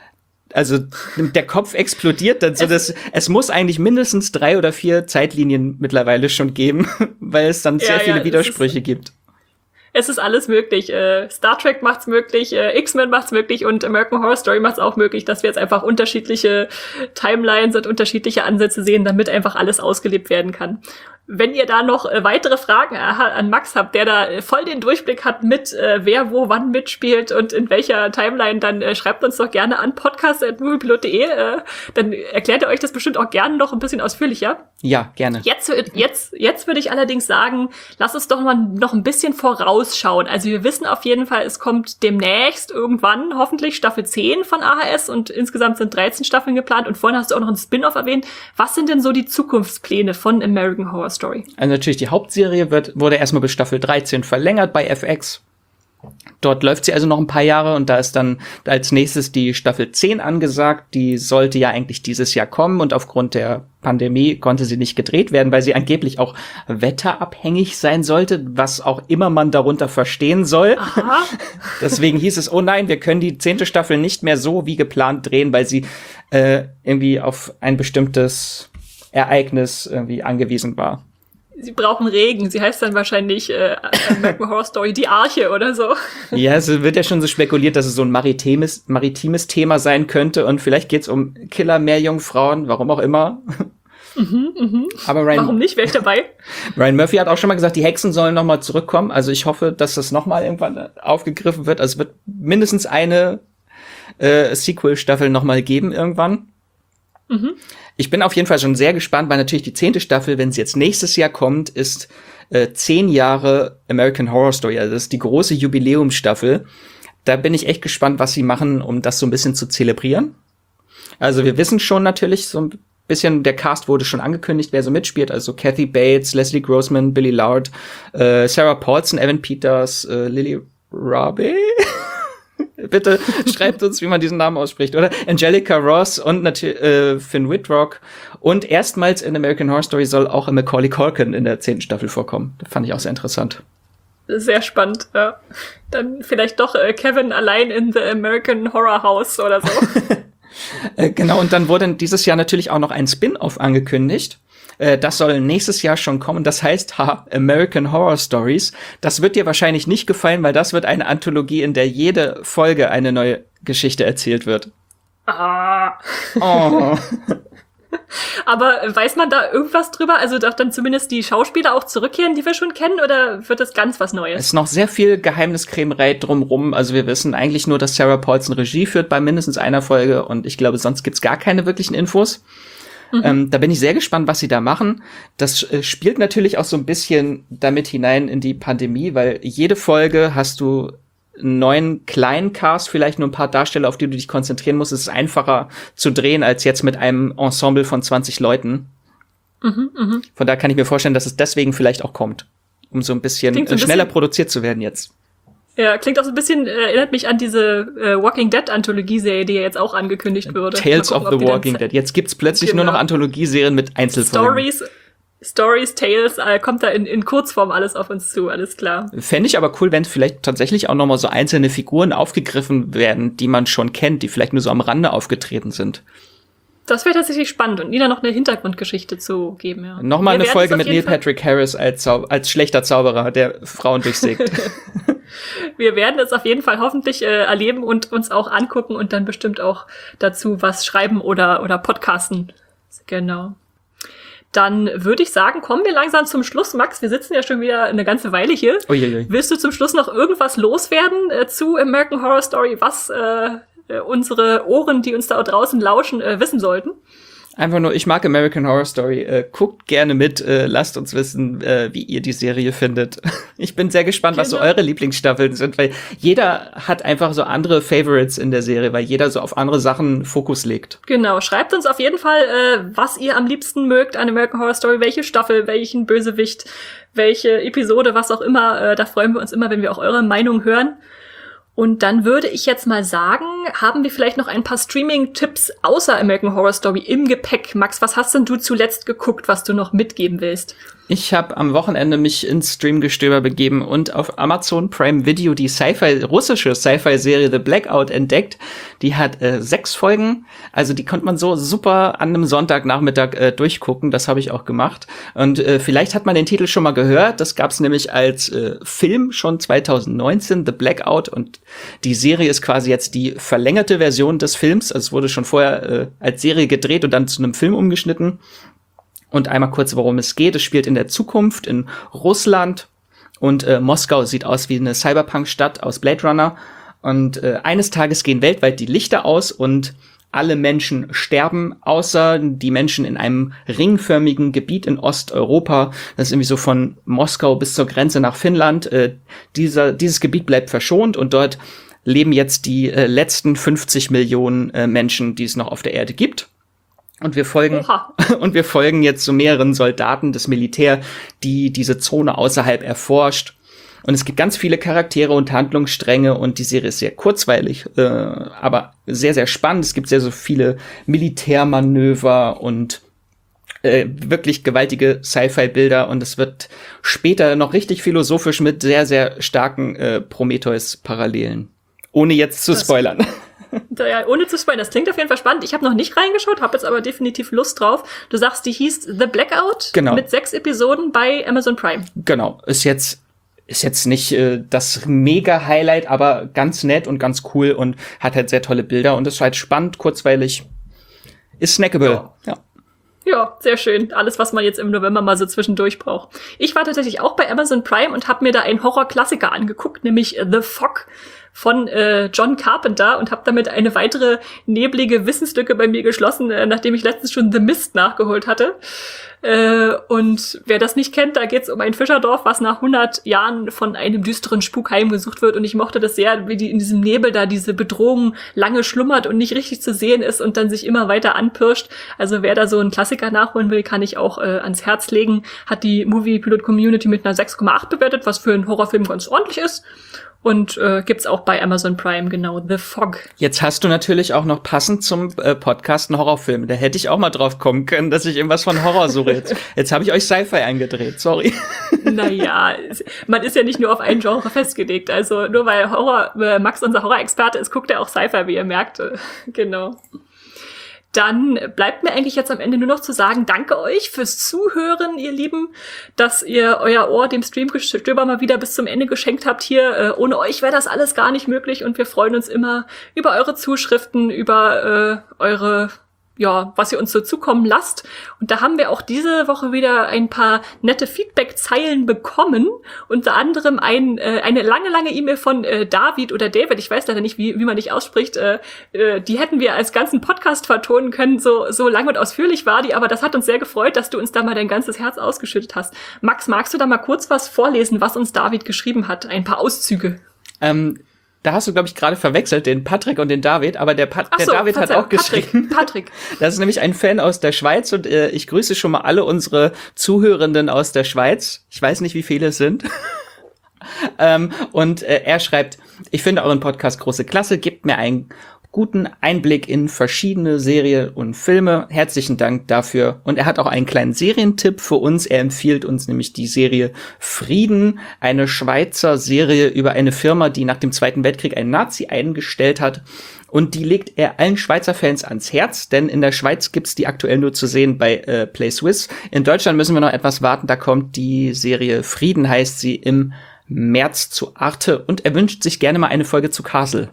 also der Kopf explodiert. Dann so, das, es muss eigentlich mindestens drei oder vier Zeitlinien mittlerweile schon geben, weil es dann sehr ja, viele ja, Widersprüche gibt. Es ist alles möglich. Äh, Star Trek macht's möglich, äh, X-Men macht's möglich und American Horror Story macht's auch möglich, dass wir jetzt einfach unterschiedliche Timelines und unterschiedliche Ansätze sehen, damit einfach alles ausgelebt werden kann. Wenn ihr da noch äh, weitere Fragen an Max habt, der da äh, voll den Durchblick hat mit, äh, wer wo wann mitspielt und in welcher Timeline, dann äh, schreibt uns doch gerne an podcast at moviepilot punkt de. Äh, dann erklärt er euch das bestimmt auch gerne noch ein bisschen ausführlicher. Ja, gerne. Jetzt, jetzt, jetzt würde ich allerdings sagen, lass uns doch mal noch ein bisschen vorausschauen. Also wir wissen auf jeden Fall, es kommt demnächst irgendwann hoffentlich Staffel zehn von A H S und insgesamt sind dreizehn Staffeln geplant und vorhin hast du auch noch einen Spin-off erwähnt. Was sind denn so die Zukunftspläne von American Horror Story? Also natürlich die Hauptserie wird, wurde erstmal bis Staffel dreizehn verlängert bei F X. Dort läuft sie also noch ein paar Jahre und da ist dann als nächstes die Staffel zehn angesagt. Die sollte ja eigentlich dieses Jahr kommen und aufgrund der Pandemie konnte sie nicht gedreht werden, weil sie angeblich auch wetterabhängig sein sollte, was auch immer man darunter verstehen soll. Aha. Deswegen hieß es, oh nein, wir können die zehnte Staffel nicht mehr so wie geplant drehen, weil sie äh, irgendwie auf ein bestimmtes Ereignis irgendwie angewiesen war. Sie brauchen Regen. Sie heißt dann wahrscheinlich äh, American Horror Story die Arche oder so. Ja, es wird ja schon so spekuliert, dass es so ein maritimes, maritimes Thema sein könnte und vielleicht geht's um Killer, Meerjungfrauen, warum auch immer. Mhm, mhm. Aber Ryan, Warum nicht? Wäre ich dabei? Ryan Murphy hat auch schon mal gesagt, die Hexen sollen noch mal zurückkommen. Also ich hoffe, dass das noch mal irgendwann aufgegriffen wird. Also es wird mindestens eine äh, Sequel-Staffel noch mal geben irgendwann. Mhm. Ich bin auf jeden Fall schon sehr gespannt, weil natürlich die zehnte Staffel, wenn sie jetzt nächstes Jahr kommt, ist äh, zehn Jahre American Horror Story. Also das ist die große Jubiläumsstaffel. Da bin ich echt gespannt, was sie machen, um das so ein bisschen zu zelebrieren. Also wir wissen schon natürlich so ein bisschen, der Cast wurde schon angekündigt, wer so mitspielt. Also Kathy Bates, Leslie Grossman, Billy Lourd, äh, Sarah Paulson, Evan Peters, äh, Lily Rabe. Bitte schreibt uns, wie man diesen Namen ausspricht, oder? Angelica Ross und natürlich äh, Finn Wittrock. Und erstmals in American Horror Story soll auch Macaulay Culkin in der zehnten Staffel vorkommen. Das fand ich auch sehr interessant. Sehr spannend, ja. Dann vielleicht doch äh, Kevin allein in the American Horror House oder so. äh, genau, und dann wurde dieses Jahr natürlich auch noch ein Spin-off angekündigt. Äh, das soll nächstes Jahr schon kommen. Das heißt, ha, American Horror Stories. Das wird dir wahrscheinlich nicht gefallen, weil das wird eine Anthologie, in der jede Folge eine neue Geschichte erzählt wird. Ah. Oh. Aber weiß man da irgendwas drüber? Also doch dann zumindest die Schauspieler auch zurückkehren, die wir schon kennen, oder wird das ganz was Neues? Es ist noch sehr viel Geheimniskrämerei drumrum. Also wir wissen eigentlich nur, dass Sarah Paulson Regie führt bei mindestens einer Folge und ich glaube, sonst gibt's gar keine wirklichen Infos. Mhm. Ähm, da bin ich sehr gespannt, was sie da machen. Das äh, spielt natürlich auch so ein bisschen damit hinein in die Pandemie, weil jede Folge hast du einen neuen kleinen Cast, vielleicht nur ein paar Darsteller, auf die du dich konzentrieren musst. Es ist einfacher zu drehen als jetzt mit einem Ensemble von zwanzig Leuten. Mhm, mh. Von da kann ich mir vorstellen, dass es deswegen vielleicht auch kommt, um so ein bisschen so ein schneller bisschen produziert zu werden jetzt. Ja, klingt auch so ein bisschen, äh, erinnert mich an diese äh, Walking Dead Anthologieserie, die ja jetzt auch angekündigt wurde. Tales gucken, of the Walking Dead. Jetzt gibt's plötzlich genau. nur noch Anthologieserien mit Einzelfolgen. Stories, Stories, Tales, äh, kommt da in, in Kurzform alles auf uns zu, alles klar. Fände ich aber cool, wenn vielleicht tatsächlich auch noch mal so einzelne Figuren aufgegriffen werden, die man schon kennt, die vielleicht nur so am Rande aufgetreten sind. Das wäre tatsächlich spannend und Nina noch eine Hintergrundgeschichte zu geben, ja. Nochmal eine Folge mit Neil Patrick Harris als, Zau- als schlechter Zauberer, der Frauen durchsägt. Wir werden es auf jeden Fall hoffentlich äh, erleben und uns auch angucken und dann bestimmt auch dazu was schreiben oder, oder podcasten. Genau. Dann würde ich sagen, kommen wir langsam zum Schluss. Max, wir sitzen ja schon wieder eine ganze Weile hier. Uiuiui. Willst du zum Schluss noch irgendwas loswerden äh, zu American Horror Story, was äh, unsere Ohren, die uns da draußen lauschen, äh, wissen sollten? Einfach nur, ich mag American Horror Story. Äh, guckt gerne mit, äh, lasst uns wissen, äh, wie ihr die Serie findet. Ich bin sehr gespannt, was so eure Lieblingsstaffeln sind, weil jeder hat einfach so andere Favorites in der Serie, weil jeder so auf andere Sachen Fokus legt. Genau, schreibt uns auf jeden Fall, äh, was ihr am liebsten mögt an American Horror Story, welche Staffel, welchen Bösewicht, welche Episode, was auch immer. Äh, da freuen wir uns immer, wenn wir auch eure Meinung hören. Und dann würde ich jetzt mal sagen, haben wir vielleicht noch ein paar Streaming-Tipps außer American Horror Story im Gepäck. Max, was hast denn du zuletzt geguckt, was du noch mitgeben willst? Ich habe am Wochenende mich ins Streamgestöber begeben und auf Amazon Prime Video die Sci-Fi, russische Sci-Fi-Serie The Blackout entdeckt. Die hat äh, sechs Folgen, also die konnte man so super an einem Sonntagnachmittag äh, durchgucken. Das habe ich auch gemacht. Und äh, vielleicht hat man den Titel schon mal gehört. Das gab's nämlich als äh, Film schon zwanzig neunzehn, The Blackout. Und die Serie ist quasi jetzt die verlängerte Version des Films. Also es wurde schon vorher äh, als Serie gedreht und dann zu einem Film umgeschnitten. Und einmal kurz, worum es geht. Es spielt in der Zukunft in Russland und äh, Moskau sieht aus wie eine Cyberpunk-Stadt aus Blade Runner. Und äh, eines Tages gehen weltweit die Lichter aus und alle Menschen sterben, außer die Menschen in einem ringförmigen Gebiet in Osteuropa. Das ist irgendwie so von Moskau bis zur Grenze nach Finnland. Äh, dieser, dieses Gebiet bleibt verschont und dort leben jetzt die äh, letzten fünfzig Millionen äh, Menschen, die es noch auf der Erde gibt. Und wir folgen, Oha. und wir folgen jetzt so mehreren Soldaten des Militär, die diese Zone außerhalb erforscht. Und es gibt ganz viele Charaktere und Handlungsstränge und die Serie ist sehr kurzweilig, äh, aber sehr, sehr spannend. Es gibt sehr so viele Militärmanöver und äh, wirklich gewaltige Sci-Fi-Bilder und es wird später noch richtig philosophisch mit sehr, sehr starken äh, Prometheus-Parallelen. Ohne jetzt zu das spoilern. Ja, ohne zu spoilern, das klingt auf jeden Fall spannend. Ich habe noch nicht reingeschaut, habe jetzt aber definitiv Lust drauf. Du sagst, die hieß The Blackout, genau. Mit sechs Episoden bei Amazon Prime. Genau, ist jetzt ist jetzt nicht äh, das Mega-Highlight, aber ganz nett und ganz cool und hat halt sehr tolle Bilder und ist halt spannend, kurzweilig, ist snackable. Ja. ja. Ja, sehr schön. Alles, was man jetzt im November mal so zwischendurch braucht. Ich war tatsächlich auch bei Amazon Prime und habe mir da einen Horror-Klassiker angeguckt, nämlich The Fog von äh, John Carpenter und habe damit eine weitere neblige Wissenslücke bei mir geschlossen, äh, nachdem ich letztens schon The Mist nachgeholt hatte. Äh, und wer das nicht kennt, da geht's um ein Fischerdorf, was nach hundert Jahren von einem düsteren Spuk heimgesucht wird. Und ich mochte das sehr, wie die in diesem Nebel da diese Bedrohung lange schlummert und nicht richtig zu sehen ist und dann sich immer weiter anpirscht. Also wer da so einen Klassiker nachholen will, kann ich auch äh, ans Herz legen. Hat die Movie Pilot Community mit einer sechs Komma acht bewertet, was für einen Horrorfilm ganz ordentlich ist. Und äh, gibt's auch bei Amazon Prime, genau, The Fog. Jetzt hast du natürlich auch noch passend zum äh, Podcast einen Horrorfilm. Da hätte ich auch mal drauf kommen können, dass ich irgendwas von Horror suche. Jetzt, jetzt habe ich euch Sci-Fi eingedreht, sorry. Naja, man ist ja nicht nur auf ein Genre festgelegt. Also nur weil Horror, äh, Max unser Horror-Experte ist, guckt er auch Sci-Fi, wie ihr merkt. Genau. Dann bleibt mir eigentlich jetzt am Ende nur noch zu sagen, danke euch fürs Zuhören, ihr Lieben, dass ihr euer Ohr dem Streamgestöber mal wieder bis zum Ende geschenkt habt hier. Äh, ohne euch wäre das alles gar nicht möglich und wir freuen uns immer über eure Zuschriften, über äh, eure ja, was ihr uns so zukommen lasst. Und da haben wir auch diese Woche wieder ein paar nette Feedback-Zeilen bekommen. Unter anderem ein, äh, eine lange, lange E-Mail von äh, David oder David, ich weiß leider nicht, wie, wie man dich ausspricht. Äh, äh, die hätten wir als ganzen Podcast vertonen können, so, so lang und ausführlich war die. Aber das hat uns sehr gefreut, dass du uns da mal dein ganzes Herz ausgeschüttet hast. Max, magst du da mal kurz was vorlesen, was uns David geschrieben hat? Ein paar Auszüge. Ähm Da hast du, glaube ich, gerade verwechselt, den Patrick und den David, aber der, Pat- der so, David hat auch geschrieben. Patrick. Das ist nämlich ein Fan aus der Schweiz und äh, ich grüße schon mal alle unsere Zuhörenden aus der Schweiz. Ich weiß nicht, wie viele es sind. ähm, und äh, er schreibt, ich finde euren Podcast große Klasse, gebt mir einen guten Einblick in verschiedene Serien und Filme. Herzlichen Dank dafür. Und er hat auch einen kleinen Serientipp für uns. Er empfiehlt uns nämlich die Serie Frieden, eine Schweizer Serie über eine Firma, die nach dem Zweiten Weltkrieg einen Nazi eingestellt hat. Und die legt er allen Schweizer Fans ans Herz, denn in der Schweiz gibt's die aktuell nur zu sehen bei äh, Play Swiss. In Deutschland müssen wir noch etwas warten. Da kommt die Serie Frieden, heißt sie, im März zu Arte. Und er wünscht sich gerne mal eine Folge zu Castle.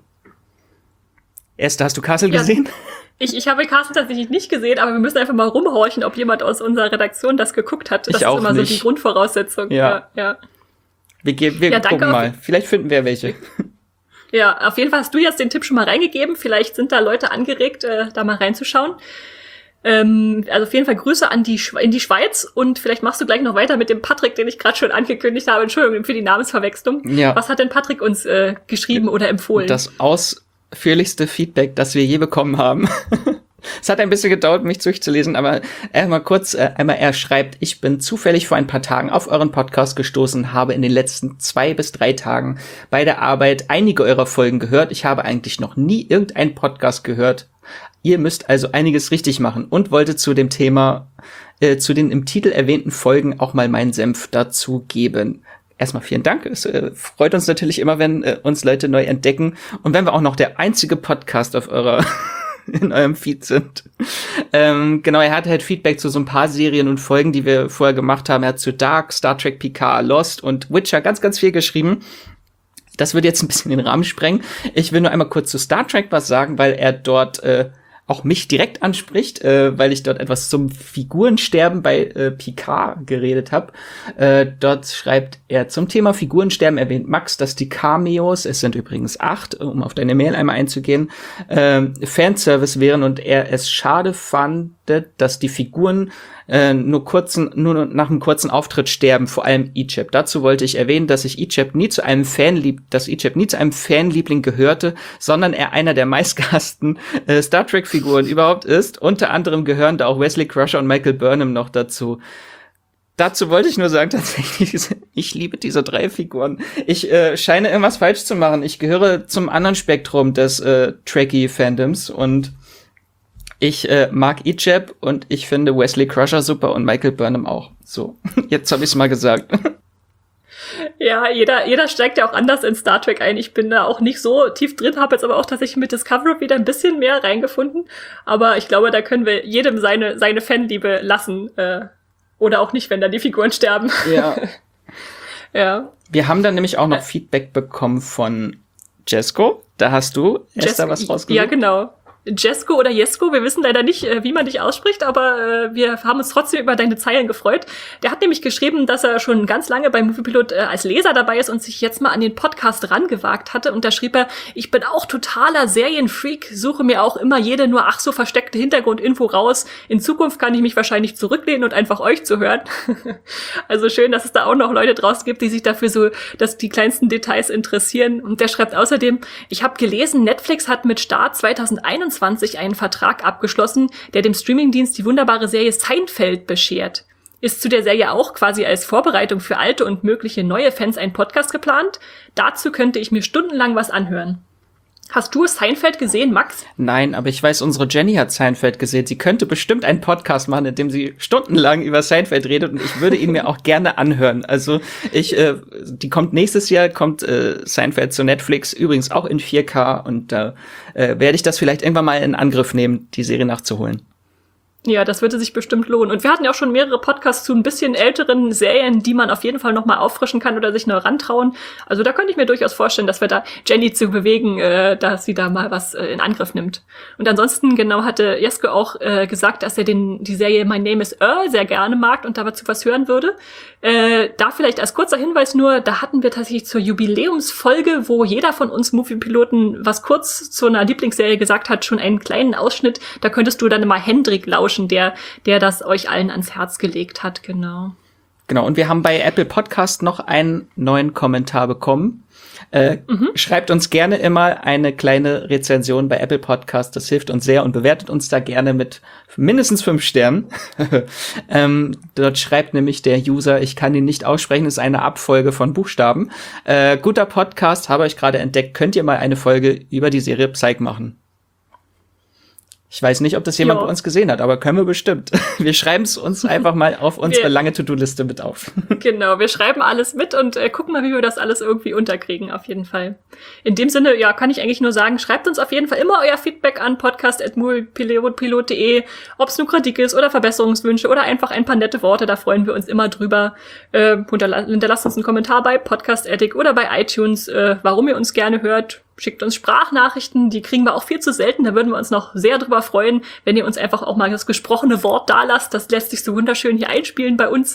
Esther, hast du Castle ja, gesehen? Ich, ich habe Castle tatsächlich nicht gesehen, aber wir müssen einfach mal rumhorchen, ob jemand aus unserer Redaktion das geguckt hat. Das ich ist auch immer nicht. so die Grundvoraussetzung. Ja. ja, ja. Wir, ge- wir ja, gucken mal. Vielleicht finden wir welche. Ja, auf jeden Fall hast du jetzt den Tipp schon mal reingegeben. Vielleicht sind da Leute angeregt, äh, da mal reinzuschauen. Ähm, also auf jeden Fall Grüße an die Schwe- in die Schweiz und vielleicht machst du gleich noch weiter mit dem Patrick, den ich gerade schon angekündigt habe. Entschuldigung für die Namensverwechslung. Ja. Was hat denn Patrick uns äh, geschrieben oder empfohlen? Das ausführlichste Feedback, das wir je bekommen haben. Es hat ein bisschen gedauert, mich durchzulesen, aber einmal kurz, äh, einmal er schreibt, ich bin zufällig vor ein paar Tagen auf euren Podcast gestoßen, habe in den letzten zwei bis drei Tagen bei der Arbeit einige eurer Folgen gehört. Ich habe eigentlich noch nie irgendeinen Podcast gehört. Ihr müsst also einiges richtig machen und wollte zu dem Thema, äh, zu den im Titel erwähnten Folgen auch mal meinen Senf dazu geben. Erstmal vielen Dank. Es äh, freut uns natürlich immer, wenn äh, uns Leute neu entdecken und wenn wir auch noch der einzige Podcast auf eurer in eurem Feed sind. Ähm, genau, er hat halt Feedback zu so ein paar Serien und Folgen, die wir vorher gemacht haben. Er hat zu Dark, Star Trek, Picard, Lost und Witcher ganz, ganz viel geschrieben. Das wird jetzt ein bisschen den Rahmen sprengen. Ich will nur einmal kurz zu Star Trek was sagen, weil er dort äh, auch mich direkt anspricht, äh, weil ich dort etwas zum Figurensterben bei äh, Picard geredet habe. Äh, dort schreibt er zum Thema Figurensterben, erwähnt Max, dass die Cameos, es sind übrigens acht, um auf deine Mail einmal einzugehen, äh, Fanservice wären und er es schade fand, dass die Figuren äh, nur kurzen, nur nach einem kurzen Auftritt sterben, vor allem Icheb. Dazu wollte ich erwähnen, dass ich Icheb nie zu einem Fanlieb, dass Icheb nie zu einem Fanliebling gehörte, sondern er einer der meistgehassten äh, Star Trek Figuren überhaupt ist. Unter anderem gehören da auch Wesley Crusher und Michael Burnham noch dazu. Dazu wollte ich nur sagen, tatsächlich, ich liebe diese drei Figuren. Ich äh, scheine irgendwas falsch zu machen. Ich gehöre zum anderen Spektrum des äh, Trekkie-Fandoms und ich äh, mag Icheb und ich finde Wesley Crusher super und Michael Burnham auch. So, jetzt habe ich es mal gesagt. Ja, jeder, jeder steigt ja auch anders in Star Trek ein. Ich bin da auch nicht so tief drin, habe jetzt aber auch tatsächlich mit Discovery wieder ein bisschen mehr reingefunden. Aber ich glaube, da können wir jedem seine, seine Fanliebe lassen. Äh, oder auch nicht, wenn dann die Figuren sterben. Ja. Ja. Wir haben dann nämlich auch noch Feedback bekommen von Jesko. Da hast du, Esther, was rausgesucht? Ja, genau. Jesko oder Jesko, wir wissen leider nicht, wie man dich ausspricht, aber äh, wir haben uns trotzdem über deine Zeilen gefreut. Der hat nämlich geschrieben, dass er schon ganz lange bei Moviepilot äh, als Leser dabei ist und sich jetzt mal an den Podcast rangewagt hatte. Und da schrieb er, ich bin auch totaler Serienfreak, suche mir auch immer jede nur ach so versteckte Hintergrundinfo raus. In Zukunft kann ich mich wahrscheinlich zurücklehnen und einfach euch zuhören. Also schön, dass es da auch noch Leute draußen gibt, die sich dafür so, dass die kleinsten Details interessieren. Und der schreibt außerdem, ich habe gelesen, Netflix hat mit Start zweitausendeinundzwanzig einen Vertrag abgeschlossen, der dem Streamingdienst die wunderbare Serie Seinfeld beschert. Ist zu der Serie auch quasi als Vorbereitung für alte und mögliche neue Fans ein Podcast geplant? Dazu könnte ich mir stundenlang was anhören. Hast du Seinfeld gesehen, Max? Nein, aber ich weiß, unsere Jenny hat Seinfeld gesehen. Sie könnte bestimmt einen Podcast machen, in dem sie stundenlang über Seinfeld redet und ich würde ihn mir auch gerne anhören. Also ich, äh, die kommt nächstes Jahr, kommt äh, Seinfeld zu Netflix, übrigens auch in vier K und da äh, werde ich das vielleicht irgendwann mal in Angriff nehmen, die Serie nachzuholen. Ja, das würde sich bestimmt lohnen. Und wir hatten ja auch schon mehrere Podcasts zu ein bisschen älteren Serien, die man auf jeden Fall noch mal auffrischen kann oder sich neu rantrauen. Also da könnte ich mir durchaus vorstellen, dass wir da Jenny zu bewegen, äh, dass sie da mal was äh, in Angriff nimmt. Und ansonsten, genau, hatte Jesko auch äh, gesagt, dass er den die Serie My Name is Earl sehr gerne mag und dazu was hören würde. Äh, da vielleicht als kurzer Hinweis nur, da hatten wir tatsächlich zur Jubiläumsfolge, wo jeder von uns Moviepiloten was kurz zu einer Lieblingsserie gesagt hat, schon einen kleinen Ausschnitt. Da könntest du dann mal Hendrik lauschen, der, der das euch allen ans Herz gelegt hat, genau. Genau, und wir haben bei Apple Podcast noch einen neuen Kommentar bekommen. Äh, mhm. Schreibt uns gerne immer eine kleine Rezension bei Apple Podcast, das hilft uns sehr und bewertet uns da gerne mit mindestens fünf Sternen. ähm, dort schreibt nämlich der User, ich kann ihn nicht aussprechen, ist eine Abfolge von Buchstaben. Äh, guter Podcast, habe ich gerade entdeckt, könnt ihr mal eine Folge über die Serie Psych machen? Ich weiß nicht, ob das jemand jo. bei uns gesehen hat, aber können wir bestimmt. Wir schreiben es uns einfach mal auf unsere wir, lange To-Do-Liste mit auf. Genau, wir schreiben alles mit und äh, gucken mal, wie wir das alles irgendwie unterkriegen, auf jeden Fall. In dem Sinne, ja, kann ich eigentlich nur sagen, schreibt uns auf jeden Fall immer euer Feedback an podcast at moviepilot punkt de, ob es nur Kritik ist oder Verbesserungswünsche oder einfach ein paar nette Worte, da freuen wir uns immer drüber. Äh, hinterla- hinterlasst uns einen Kommentar bei Podcast Addict oder bei iTunes, äh, warum ihr uns gerne hört. Schickt uns Sprachnachrichten, die kriegen wir auch viel zu selten. Da würden wir uns noch sehr drüber freuen, wenn ihr uns einfach auch mal das gesprochene Wort da lasst. Das lässt sich so wunderschön hier einspielen bei uns.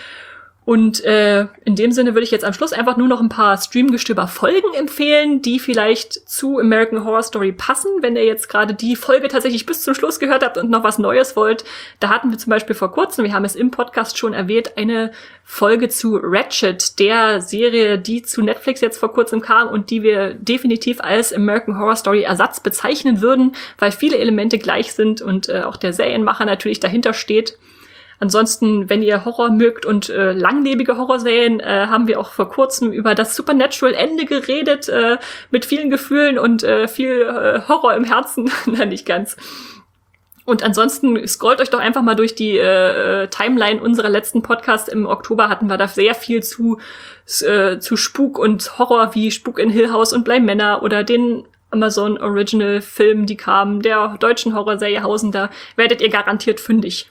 Und äh, in dem Sinne würde ich jetzt am Schluss einfach nur noch ein paar Streamgestöber-Folgen empfehlen, die vielleicht zu American Horror Story passen. Wenn ihr jetzt gerade die Folge tatsächlich bis zum Schluss gehört habt und noch was Neues wollt, da hatten wir zum Beispiel vor kurzem, wir haben es im Podcast schon erwähnt, eine Folge zu Ratched, der Serie, die zu Netflix jetzt vor kurzem kam und die wir definitiv als American Horror Story Ersatz bezeichnen würden, weil viele Elemente gleich sind und äh, auch der Serienmacher natürlich dahinter steht. Ansonsten, wenn ihr Horror mögt und äh, langlebige Horrorserien, äh, haben wir auch vor kurzem über das Supernatural-Ende geredet, äh, mit vielen Gefühlen und äh, viel äh, Horror im Herzen. Nein, nicht ganz. Und ansonsten scrollt euch doch einfach mal durch die äh, Timeline unserer letzten Podcasts. Im Oktober hatten wir da sehr viel zu, äh, zu Spuk und Horror, wie Spuk in Hill House und Bly Manor oder den Amazon Original Film, die kamen, der deutschen Horrorserie Hausen. Da werdet ihr garantiert fündig.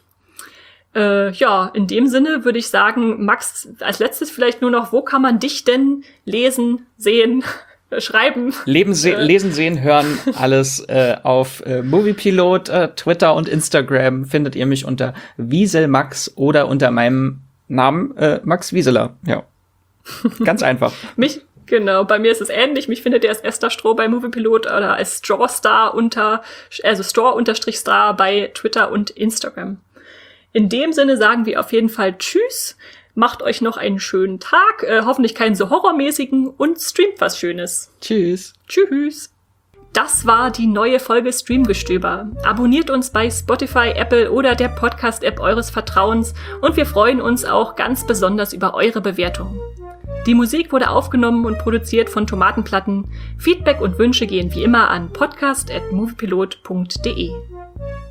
Äh, ja, in dem Sinne würde ich sagen, Max, als letztes vielleicht nur noch, wo kann man dich denn lesen, sehen, schreiben? Leben, se- äh. Lesen, sehen, hören, alles äh, auf äh, Moviepilot, äh, Twitter und Instagram findet ihr mich unter Wieselmax oder unter meinem Namen äh, Max Wieseler. Ja, ganz einfach. Mich Genau, bei mir ist es ähnlich. Mich findet ihr als Esther Stroh bei Moviepilot oder als Strawstar unter, also Straw-Star bei Twitter und Instagram. In dem Sinne sagen wir auf jeden Fall Tschüss, macht euch noch einen schönen Tag, äh, hoffentlich keinen so horrormäßigen und streamt was Schönes. Tschüss. Tschüss. Das war die neue Folge Streamgestöber. Abonniert uns bei Spotify, Apple oder der Podcast-App eures Vertrauens und wir freuen uns auch ganz besonders über eure Bewertungen. Die Musik wurde aufgenommen und produziert von Tomatenplatten. Feedback und Wünsche gehen wie immer an podcast at moviepilot punkt de.